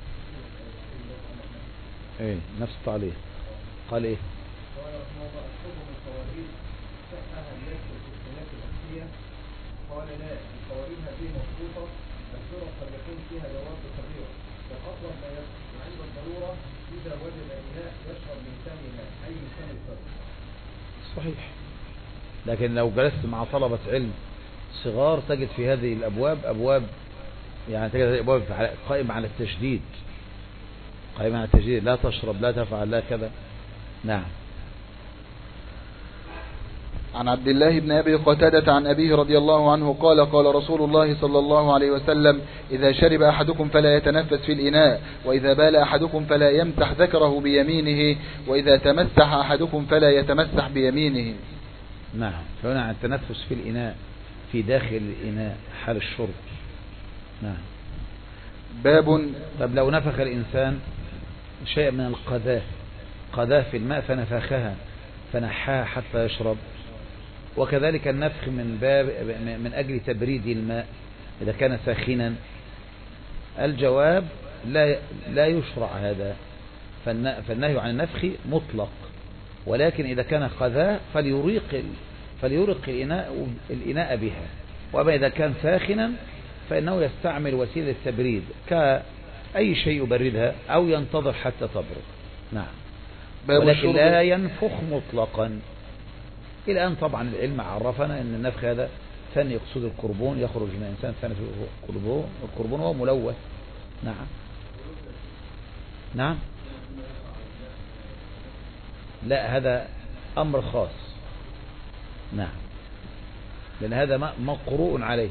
ايه نفس التعليق قال ايه قال لا القوارير هذه مخصوصة الصورة قد يكون فيها جواب كبيرة فالأطلب لا يصح وعند الضرورة إذا وجد إناء يشرب من ثانيها أي من ثاني الفرد صحيح. لكن لو جلست مع طلبة علم صغار تجد في هذه الأبواب أبواب يعني تجد هذه أبواب قائمة على التشديد قائمة على التشديد لا تشرب لا تفعل لا كذا. نعم. عن عبد الله بن أبي قتادة عن أبيه رضي الله عنه قال قال رسول الله صلى الله عليه وسلم إذا شرب أحدكم فلا يتنفس في الإناء وإذا بال أحدكم فلا يمسح ذكره بيمينه وإذا تمسح أحدكم فلا يتمسح بيمينه. نعم. فهنا عن التنفس في الإناء في داخل الإناء حال الشرب. نعم. باب. طب لو نفخ الإنسان شيء من القذاة قذاة في الماء فنفخها فنحاها حتى يشرب وكذلك النفخ من باب من أجل تبريد الماء إذا كان ساخنا الجواب لا لا يشرع هذا فالنهي عن النفخ مطلق ولكن إذا كان قذاة فليريق فليرق الإناء الإناء بها وأما إذا كان ساخنا فإنه يستعمل وسيلة تبريد كأي شيء يبردها أو ينتظر حتى تبرد. نعم. ولكن لا ينفخ مطلقا. إلى أن طبعا العلم عرفنا أن النفخ هذا ثاني يقصد القربون يخرج من الإنسان ثاني في القربون القربون هو ملوث. نعم. نعم. لا هذا أمر خاص. نعم. لأن هذا مقروء عليه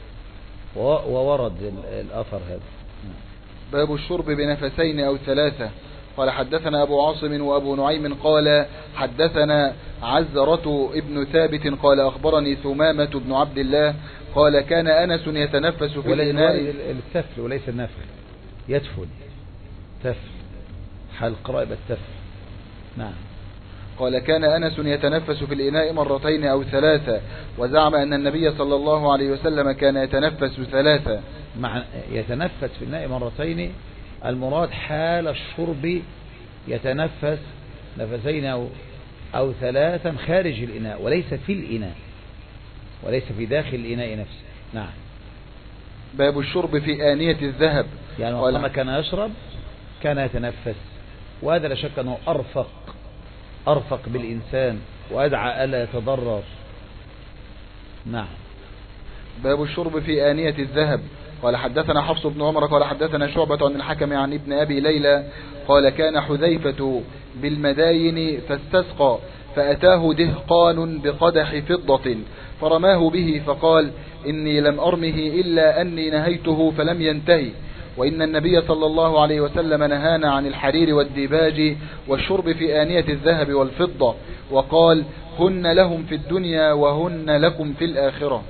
وورد الأثر هذا. نعم. باب الشرب بنفسين أو ثلاثة. قال حدثنا أبو عاصم وأبو نعيم قال حدثنا عزرة ابن ثابت قال أخبرني ثمامة بن عبد الله قال كان أنس يتنفس في الإناء التفل وليس النفخ يدفل تفل حال قرائب التفل. نعم. قال كان أنس يتنفس في الإناء مرتين أو ثلاثة وزعم أن النبي صلى الله عليه وسلم كان يتنفس ثلاثة. مع يتنفس في الإناء مرتين المراد حال الشرب يتنفس نفسين أو, أو ثلاثا خارج الإناء وليس في الإناء وليس في داخل الإناء نفسه. نعم. باب الشرب في آنية الذهب. يعني وقتما كان يشرب كان يتنفس وهذا لا شك أنه أرفق أرفق بالإنسان وأدعى ألا يتضرر. نعم. باب الشرب في آنية الذهب. قال حدثنا حفص بن عمر قال حدثنا شعبة عن الحكم عن ابن أبي ليلى قال كان حذيفة بالمداين فاستسقى فأتاه دهقان بقدح فضة فرماه به فقال إني لم أرمه إلا أني نهيته فلم ينتهي وإن النبي صلى الله عليه وسلم نهانا عن الحرير والديباج والشرب في آنية الذهب والفضة وقال هن لهم في الدنيا وهن لكم في الآخرة.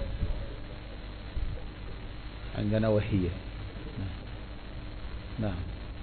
عندنا وهي. نعم.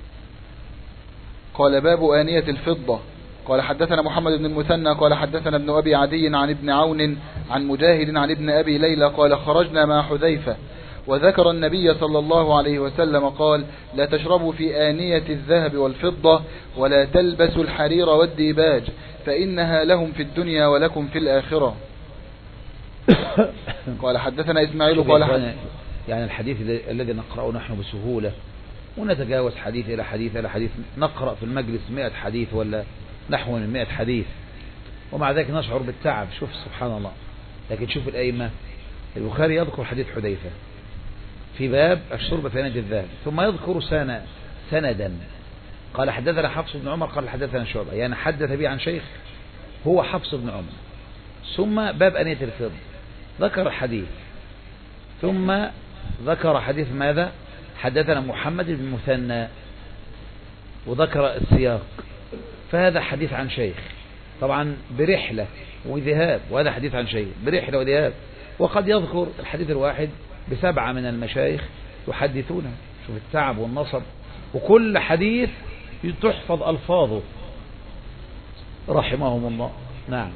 قال باب آنية الفضة. قال حدثنا محمد بن المثنى قال حدثنا ابن أبي عدي عن ابن عون عن مجاهد عن ابن أبي ليلى قال خرجنا مع حذيفة وذكر النبي صلى الله عليه وسلم قال لا تشربوا في آنية الذهب والفضة ولا تلبسوا الحرير والديباج فإنها لهم في الدنيا ولكم في الآخرة. قال حدثنا إسماعيل قال حدثنا يعني الحديث الذي نقرأه نحن بسهولة ونتجاوز حديث إلى حديث إلى حديث، نقرأ في المجلس مئة حديث ولا نحو من مئة حديث ومع ذلك نشعر بالتعب. شوف سبحان الله. لكن شوف الأئمة، البخاري يذكر حديث حذيفة في باب الشرب في آنية الذهب، ثم يذكر سنة سندا قال حدثنا حفص بن عمر قال حدثنا شعبة، يعني حدث به عن شيخ هو حفص بن عمر. ثم باب آنية الفضة ذكر الحديث، ثم ذكر حديث ماذا؟ حدثنا محمد بن مثنى وذكر السياق. فهذا حديث عن شيخ طبعا برحلة وذهاب، وهذا حديث عن شيخ برحلة وذهاب. وقد يذكر الحديث الواحد بسبعة من المشايخ يحدثونه. شوف التعب والنصب، وكل حديث تحفظ ألفاظه رحمهم الله. نعم.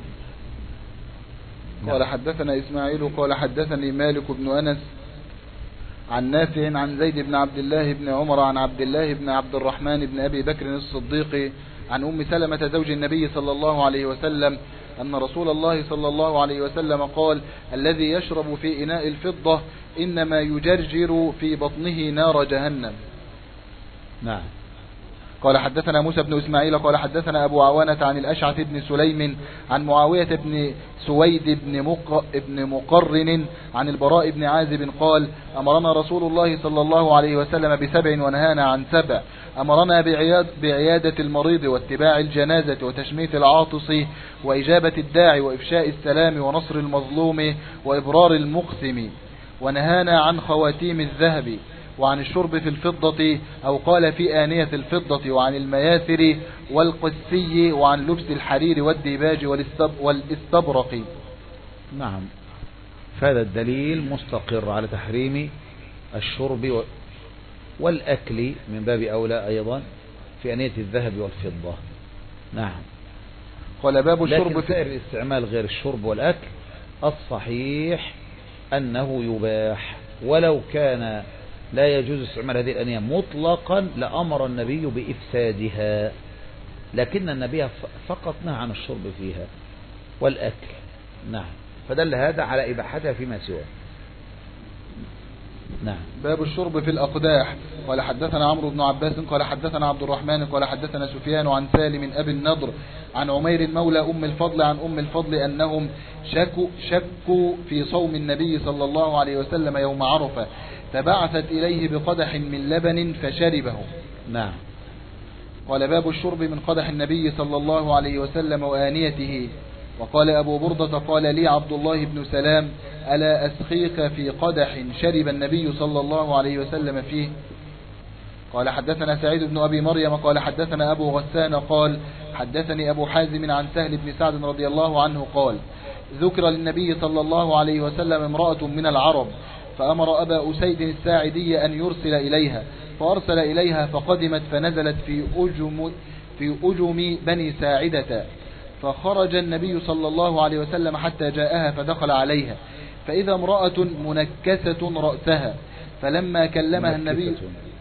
قال حدثنا إسماعيل قال حدثني مالك بن أنس عن نافع عن زيد بن عبد الله بن عمر عن عبد الله بن عبد الرحمن بن أبي بكر الصديق عن أم سلمة زوج النبي صلى الله عليه وسلم أن رسول الله صلى الله عليه وسلم قال: الذي يشرب في إناء الفضة إنما يجرجر في بطنه نار جهنم. نعم. قال حدثنا موسى بن إسماعيل قال حدثنا أبو عوانة عن الأشعث بن سليم عن معاوية بن سويد بن, مق... بن مقرن عن البراء بن عازب قال: أمرنا رسول الله صلى الله عليه وسلم بسبع ونهانا عن سبع. أمرنا بعياد... بعيادة المريض واتباع الجنازة وتشميت العاطس وإجابة الداعي وإفشاء السلام ونصر المظلوم وإبرار المقسم، ونهانا عن خواتيم الذهب وعن الشرب في الفضة أو قال في آنية الفضة، وعن المياثر والقسي، وعن لبس الحرير والديباج والاستبرق. نعم. فهذا الدليل مستقر على تحريم الشرب والأكل من باب أولى أيضا في آنية الذهب والفضة. نعم. قال باب الشرب لكن في سائر الاستعمال غير الشرب والأكل الصحيح أنه يباح، ولو كان لا يجوز استعمال هذه الأنية مطلقا لأمر النبي بإفسادها، لكن النبي فقط نهى عن الشرب فيها والأكل. نعم. فدل هذا على إباحتها فيما سواه. نعم. باب الشرب في الأقداح. قال حدثنا عمرو بن عباس قال حدثنا عبد الرحمن قال حدثنا سفيان عن سالم أبي النضر عن عمير مولى أم الفضل عن أم الفضل أنهم شكوا, شكوا في صوم النبي صلى الله عليه وسلم يوم عرفة، فبعثت إليه بقدح من لبن فشربه. نعم. قال باب الشرب من قدح النبي صلى الله عليه وسلم وآنيته. وقال أبو بردة قال لي عبد الله بن سلام: ألا أسخيك في قدح شرب النبي صلى الله عليه وسلم فيه؟ قال حدثنا سعيد بن أبي مريم قال حدثنا أبو غسان قال حدثني أبو حازم عن سهل بن سعد رضي الله عنه قال: ذكر للنبي صلى الله عليه وسلم امرأة من العرب، فأمر أبا أسيد الساعدي أن يرسل إليها، فأرسل إليها فقدمت فنزلت في أجم, في أجم بني ساعدة، فخرج النبي صلى الله عليه وسلم حتى جاءها فدخل عليها، فإذا امرأة منكسة رأسها، فلما كلمها النبي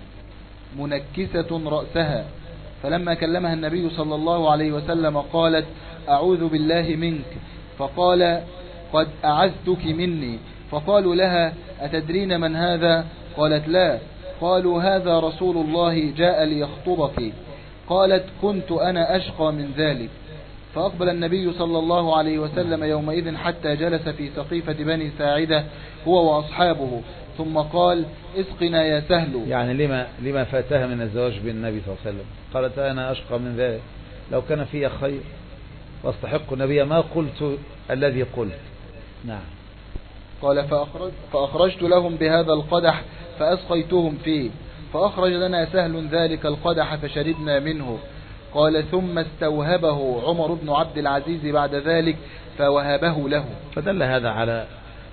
منكسة رأسها فلما كلمها النبي صلى الله عليه وسلم قالت: أعوذ بالله منك. فقال: قد أعزتك مني. فقالوا لها: أتدرين من هذا؟ قالت: لا. قالوا: هذا رسول الله جاء ليخطبك. قالت: كنت أنا أشقى من ذلك. فأقبل النبي صلى الله عليه وسلم يومئذ حتى جلس في سقيفة بني ساعدة هو وأصحابه، ثم قال: اسقنا يا سهل. يعني لما, لما فاتها من الزواج بالنبي صلى الله عليه وسلم؟ قالت: أنا أشقى من ذلك، لو كان في خير واستحق النبي ما قلت الذي قلت. نعم. قال: فأخرج فأخرجت لهم بهذا القدح فأسقيتهم فيه، فأخرج لنا سهل ذلك القدح فشربنا منه. قال: ثم استوهبه عمر بن عبد العزيز بعد ذلك فوهبه له. فدل هذا على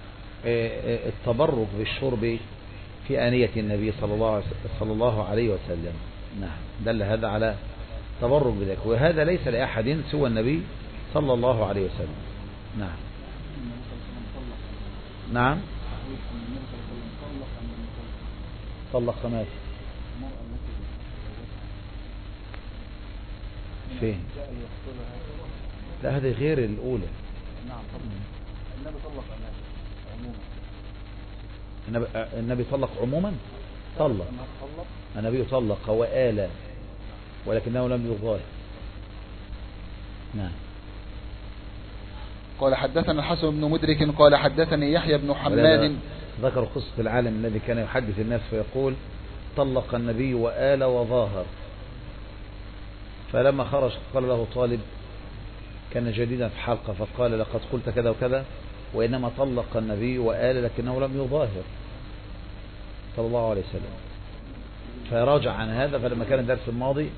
التبرك بالشرب في آنية النبي صلى الله عليه وسلم. نعم. دل هذا على تبرك بذلك، وهذا ليس لأحد سوى النبي صلى الله عليه وسلم. نعم. نعم. طلق مات فين؟ لا، هذه غير الأولى. نعم. النبي طلق عموما. النبي, النبي طلق عموما، طلق النبي طلق وآل ولكنه لم يظاهر. نعم. قال حدثنا الحسن بن مدرك قال حدثني يحيى بن حماد. ذكر قصة العالم الذي كان يحدث الناس فيقول طلق النبي وآل وظاهر، فلما خرج قال له طالب كان جديدا في حلقة فقال لقد قلت كذا وكذا، وإنما طلق النبي وآل لكنه لم يظاهر صلى الله عليه وسلم. فراجع عن هذا، فلما كان الدرس الماضي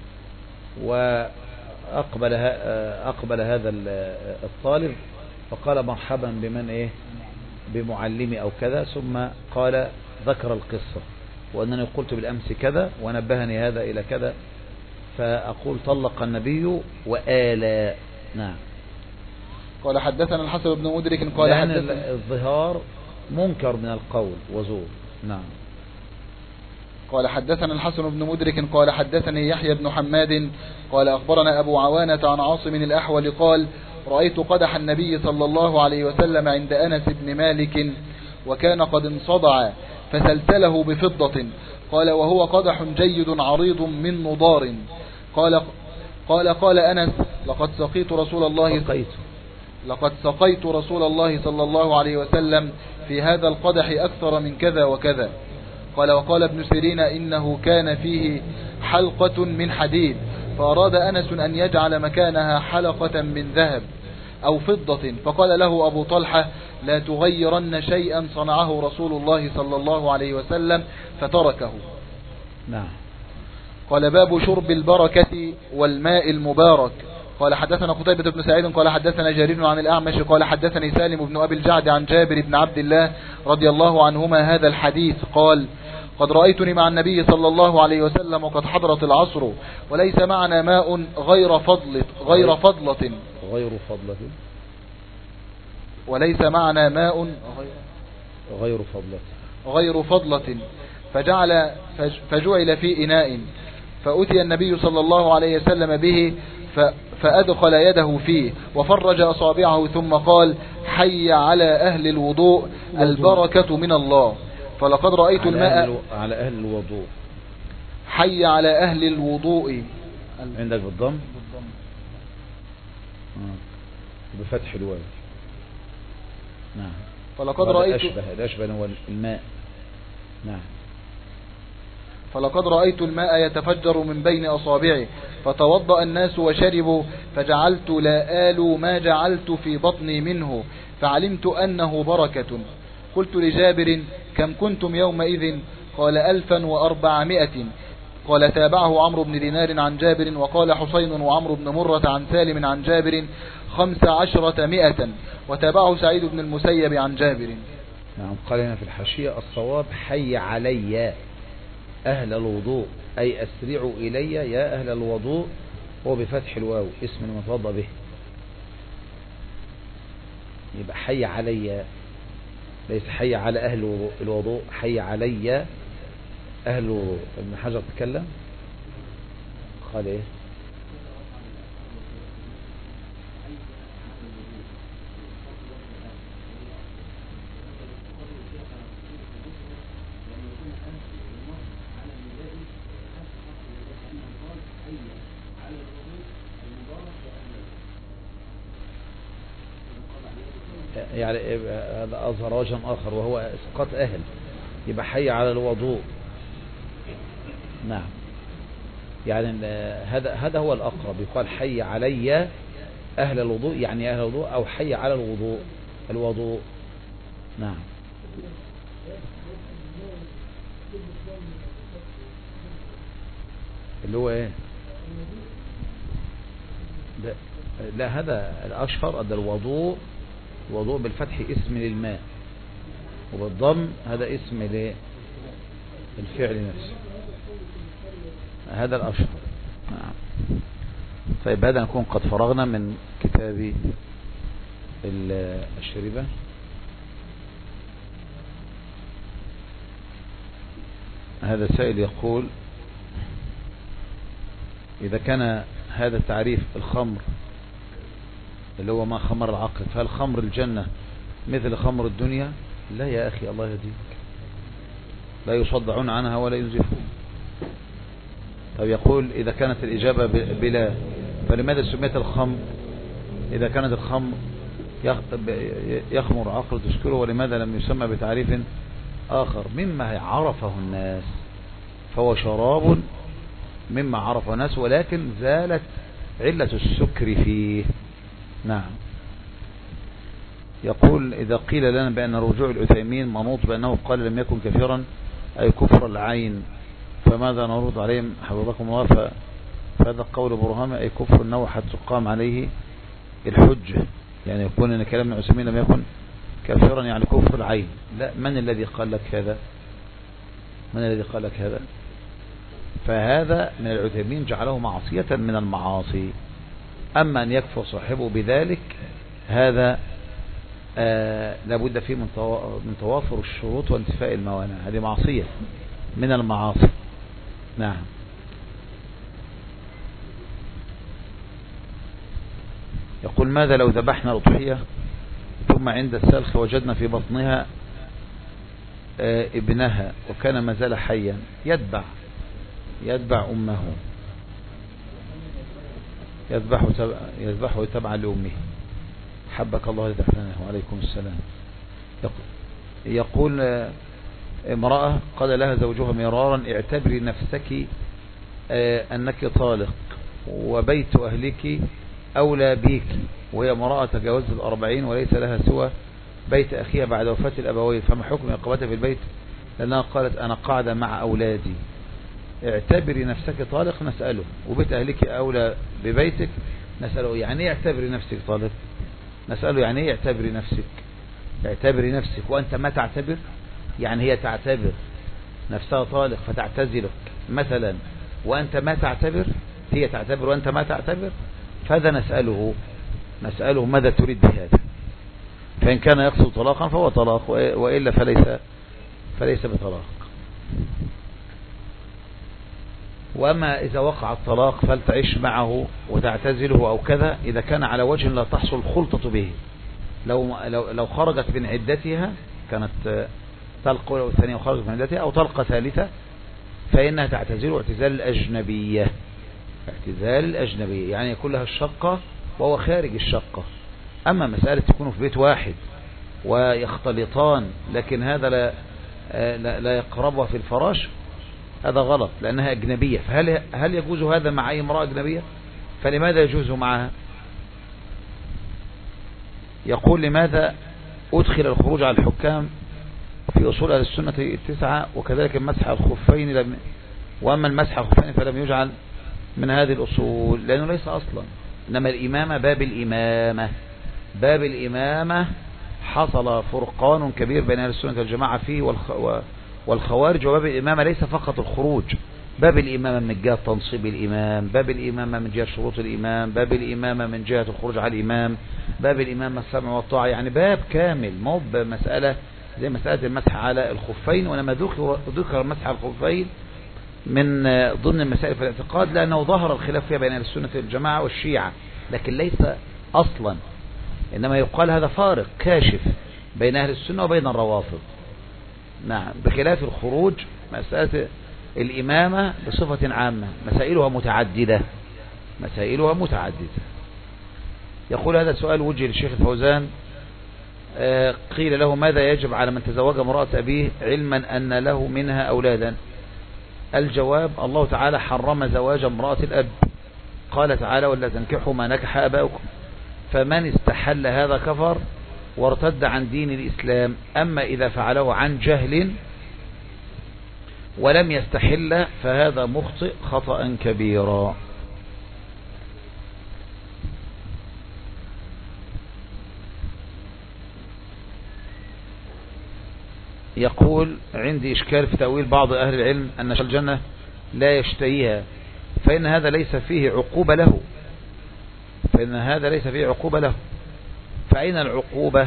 وأقبل أقبل هذا الطالب فقال مرحبا بمن إيه بمعلمي أو كذا، ثم قال ذكر القصة وأنني قلت بالأمس كذا ونبهني هذا إلى كذا، فأقول طلق النبي وآل. نعم. قال حدثنا الحسن بن مدرك قال حدثنا الظهار منكر من القول وزور. نعم. قال حدثنا الحسن بن مدرك قال حدثني يحيى بن حماد قال أخبرنا أبو عوانة عن عاصم الأحول قال رأيت قدح النبي صلى الله عليه وسلم عند أنس بن مالك وكان قد انصدع فسلسله بفضة، قال وهو قدح جيد عريض من نضار. قال قال قال أنس لقد سقيت رسول الله سقيت لقد سقيت رسول الله صلى الله عليه وسلم في هذا القدح أكثر من كذا وكذا. قال وقال ابن سيرين إنه كان فيه حلقة من حديد، فأراد أنس أن يجعل مكانها حلقة من ذهب أو فضة، فقال له أبو طلحة لا تغيرن شيئا صنعه رسول الله صلى الله عليه وسلم، فتركه. نعم. قال باب شرب البركة والماء المبارك. قال حدثنا قتيبة بن سعيد قال حدثنا جرير عن الأعمش قال حدثني سالم بن أبي الجعد عن جابر بن عبد الله رضي الله عنهما هذا الحديث قال قد رأيتني مع النبي صلى الله عليه وسلم وقد حضرت العصر وليس معنا ماء غير فضلة غير فضلة غير فضلة وليس معنا ماء غير فضلة غير فضلة فجعل فجعل في إناء، فأتي النبي صلى الله عليه وسلم به فأدخل يده فيه وفرج أصابعه ثم قال حي على أهل الوضوء البركة من الله. فلقد رأيت الماء على أهل الوضوء حي على أهل الوضوء عندك بالضم بفتح الواو. نعم. فلقد رأيت الأشبه الأشبه هو الماء. نعم. فلقد رأيت الماء يتفجر من بين أصابعي فتوضأ الناس وشربوا فجعلت لا آل ما جعلت في بطني منه فعلمت أنه بركة. قلت لجابر كم كنتم يومئذ؟ قال ألفا وأربعمائة. قال تابعه عمرو بن دينار عن جابر وقال حسين وعمرو بن مرة عن سالم عن جابر خمس عشرة مئة وتابعه سعيد بن المسيب عن جابر. نعم. قال هنا في الحاشية الصواب حي علي أهل الوضوء أي أسرعوا إلي يا أهل الوضوء، هو بفتح الواو اسم المتوضأ به، يبقى حي علي ليس حي على أهل الوضوء، حي علي أهل الوضوء. ابن حجر تكلم قال إيه؟ يعني هذا أظهر وجها آخر وهو إسقاط أهل، يبقى حي على الوضوء. نعم. يعني هذا هذا هو الأقرب، يقال حي علي أهل الوضوء يعني أهل الوضوء أو حي على الوضوء الوضوء. نعم. اللي هو ايه ده؟ لا هذا الأشهر أن الوضوء الوضوء بالفتح اسم للماء وبالضم هذا اسم للفعل نفسه، هذا الأشهر. نعم. طيب هذا نكون قد فرغنا من كتاب الشريبة. هذا سائل يقول إذا كان هذا التعريف الخمر اللي هو ما خمر العقل، فهل خمر الجنة مثل خمر الدنيا؟ لا يا أخي الله يهديك، لا يصدعون عنها ولا ينزفون. طب يقول إذا كانت الإجابة بلا، فلماذا سميت الخمر إذا كانت الخمر يخمر عقل تسكره، ولماذا لم يسمى بتعريف آخر؟ مما عرفه الناس، فهو شراب مما عرفه الناس، ولكن زالت علة السكر فيه. نعم. يقول إذا قيل لنا بأن رجوع العثيمين منوط بأنه قال لم يكن كثيرا أي كفر العين، فماذا نرد عليهم حفظكم الله؟ فهذا قول برهام أي كفر النوع حتى تقام عليه الحجة، يعني يكون أن كلام العثيمين لم يكن كثيرا يعني كفر العين. لا، من الذي قال لك هذا؟ من الذي قال لك هذا؟ فهذا من العثيمين جعله معصية من المعاصي. أما أن يكفر صاحبه بذلك هذا آه لابد فيه من من توافر الشروط وانتفاء الموانع، هذه معصية من المعاصي. نعم. يقول ماذا لو ذبحنا الأضحية ثم عند السلخ وجدنا في بطنها آه ابنها وكان ما زال حيا، يتبع يتبع أمه، يذبح يذبحه تبعا لأمه. حبك الله لتحتنه وعليكم السلام. يقول امرأة قال لها زوجها مرارا اعتبري نفسك أنك طالق وبيت أهلك أولى بيك، وهي امرأة تجاوزت الأربعين وليس لها سوى بيت أخيها بعد وفاة الأبوين، فما حكم إقامتها في البيت؟ لأنها قالت أنا قاعدة مع أولادي. اعتبري نفسك طالق نسأله، وبيت أهلك أولى ببيتك نسأله. يعني ايه اعتبري نفسك طالق؟ نسأله يعني ايه اعتبري نفسك؟ اعتبري نفسك وأنت ما تعتبر، يعني هي تعتبر نفسها طالق فتعتزلك مثلا وأنت ما تعتبر، هي تعتبر وأنت ما تعتبر، فهذا نسأله نسأله ماذا تريد بهذا؟ فإن كان يقصد طلاقا فهو طلاق، وإلا فليس فليس بطلاق. وأما إذا وقع الطلاق فلتعيش معه وتعتزله أو كذا، إذا كان على وجه لا تحصل خلطة به. لو لو لو خرجت من عدتها، كانت طلقة أو ثانية وخرجت من عدتها أو طلقة ثالثة، فإنها تعتزله اعتزال الأجنبية. اعتزال الأجنبية يعني يكون لها الشقة وهو خارج الشقة. أما مسألة تكونوا في بيت واحد ويختلطان لكن هذا لا لا, لا يقربها في الفراش، هذا غلط لأنها أجنبية. فهل هل يجوز هذا مع أي امرأة أجنبية؟ فلماذا يجوز معها؟ يقول لماذا أدخل الخروج على الحكام في أصول أهل السنة التسعة وكذلك المسح الخفين لم وأما المسح الخفين فلم يجعل من هذه الأصول؟ لأنه ليس أصلا، إنما الإمامة باب الإمامة باب الإمامة حصل فرقان كبير بين أهل السنة والجماعة فيه والخ... والخوارج. وباب الإمامة ليس فقط الخروج، باب الإمامة من جهة تنصيب الإمام، باب الإمامة من جهة شروط الإمام، باب الإمامة من جهة الخروج على الإمام، باب الإمامة السمع والطاعة، يعني باب كامل، مو بمسألة زي مسألة المسح على الخفين. وإنما ذكر المسح على الخفين من ضمن مسائل في الاعتقاد لأنه ظهر الخلاف فيها بين أهل السنة والجماعة والشيعة، لكن ليس أصلا، إنما يقال هذا فارق كاشف بين أهل السنة وبين الروافض. نعم. بخلاف الخروج مسألة الإمامة بصفة عامة مسائلها متعددة مسائلها متعددة. يقول هذا السؤال وجه للشيخ الفوزان. آه قيل له ماذا يجب على من تزوج امرأة أبيه علما أن له منها أولادا؟ الجواب الله تعالى حرم زواج امرأة الأب، قال تعالى ولا تنكحوا ما نكح أباؤكم، فمن استحل هذا كفر وارتد عن دين الإسلام. أما إذا فعله عن جهل ولم يستحل فهذا مخطئ خطأ كبيرا. يقول عندي إشكال في تأويل بعض أهل العلم أن الجنة لا يشتهيها، فإن هذا ليس فيه عقوبة له فإن هذا ليس فيه عقوبة له فأين العقوبة؟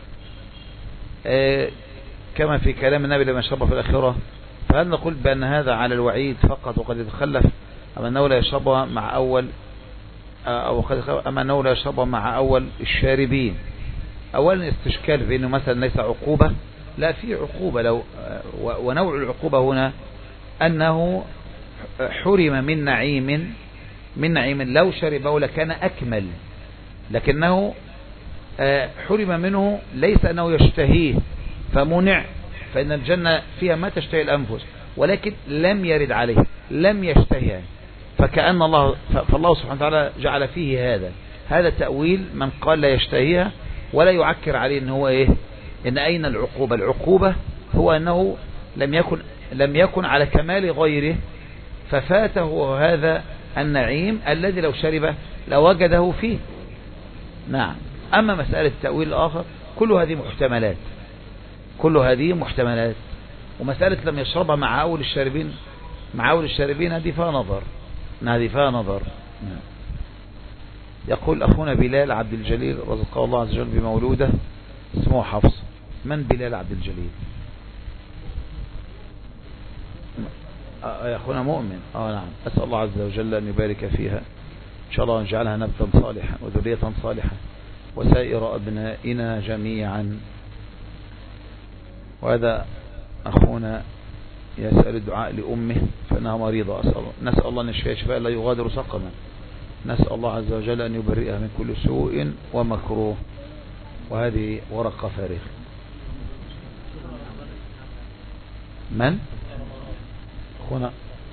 آه كما في كلام النبي لما شرب في الآخرة، فهل نقول بأن هذا على الوعيد فقط وقد يتخلف، أما أنه لا يشربها مع أول أو أما أنه لا يشربها مع أول الشاربين؟ أولا استشكال في أنه مثلا ليس عقوبة، لا في عقوبة لو ونوع العقوبة هنا أنه حرم من نعيم من نعيم لو شربه لكان أكمل، لكنه حرم منه ليس أنه يشتهيه فمنع، فإن الجنة فيها ما تشتهي الأنفس، ولكن لم يرد عليه لم يشتهيها، فكأن الله فالله سبحانه وتعالى جعل فيه هذا هذا تأويل من قال لا يشتهيها ولا يعكر عليه ان هو ايه ان اين العقوبة. العقوبة هو انه لم يكن لم يكن على كمال غيره ففاته هذا النعيم الذي لو شربه لوجده فيه. نعم. اما مسألة التأويل الاخر كل هذه محتملات كل هذه محتملات ومسألة لم يشربها مع اول الشاربين مع اول الشاربين هذه فيها نظر هذه فيها نظر. نعم. يقول أخونا بلال عبد الجليل رزقه الله عز وجل بمولودة اسمه حفص. من بلال عبد الجليل؟ يا أخونا مؤمن. آه نعم. أسأل الله عز وجل أن يبارك فيها إن شاء الله ونجعلها نبتا صالحا وذرية صالحة وسائر أبنائنا جميعا. وهذا أخونا يسأل الدعاء لأمه فإنها مريضة. أسأل نسأل الله أن يشفيها شفاء لا يغادر سقما. نسأل الله عز وجل أن يبرئها من كل سوء ومكروه. وهذه ورقة فارغة. من؟ أخونا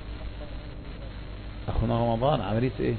أخونا رمضان عملية إيه؟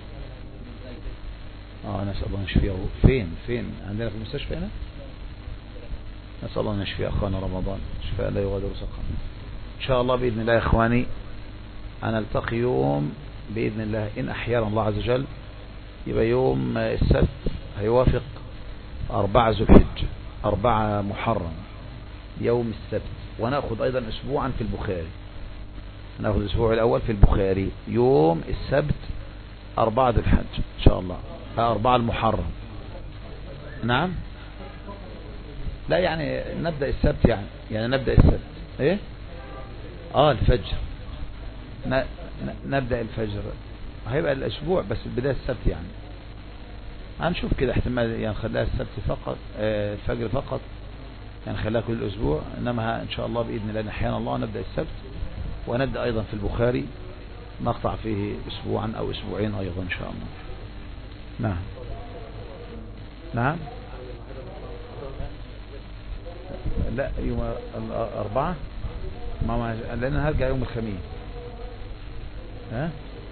آه نسأل الله أن يشفيه. فين فين عندنا في المستشفى هنا؟ نسأل الله أن يشفي أخونا رمضان شفاء لا يغادر سقما. إن شاء الله بإذن الله يا إخواني أنا ألتقي يوم بإذن الله إن أحيانا الله عز وجل يبقى يوم السبت هيوافق أربعة ذو الحجة أربعة محرم يوم السبت. ونأخذ أيضا أسبوعا في البخاري نأخذ الأسبوع الأول في البخاري يوم السبت أربعة ذو الحجة إن شاء الله أربعة المحرم. نعم لا يعني نبدأ السبت يعني يعني نبدأ السبت إيه آه الفجر ن... نبدأ الفجر هيبقى الأسبوع بس البداية السبت يعني هنشوف كده احتمال يعني خليها السبت فقط آه الفجر فقط يعني خليها كل الأسبوع. إنما إن شاء الله بإذن الله أحيانا الله نبدأ السبت ونبدأ أيضا في البخاري نقطع فيه أسبوعا أو أسبوعين أيضا إن شاء الله. نعم نعم لا يوم الأربعة ما لأن هرجع يوم الخميس. ها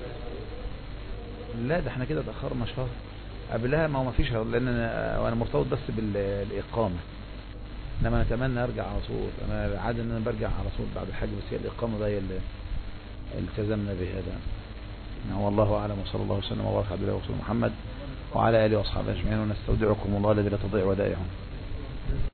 لا ده احنا كده تأخرنا شهر قبلها ما هو ما فيش لأن أنا, أنا مرتبط بس بالإقامة. إنما نتمنى أرجع على طول. أنا عادة أن أنا برجع على طول بعد الحج بس هي الإقامة ده هي اللي التزمنا بهذا. والله أعلم وصلى الله وسلم وبارك على عبد الله ورسوله محمد وعلى آله وأصحابه أجمعين ونستودعكم الله الذي لا تضيع ودائعه.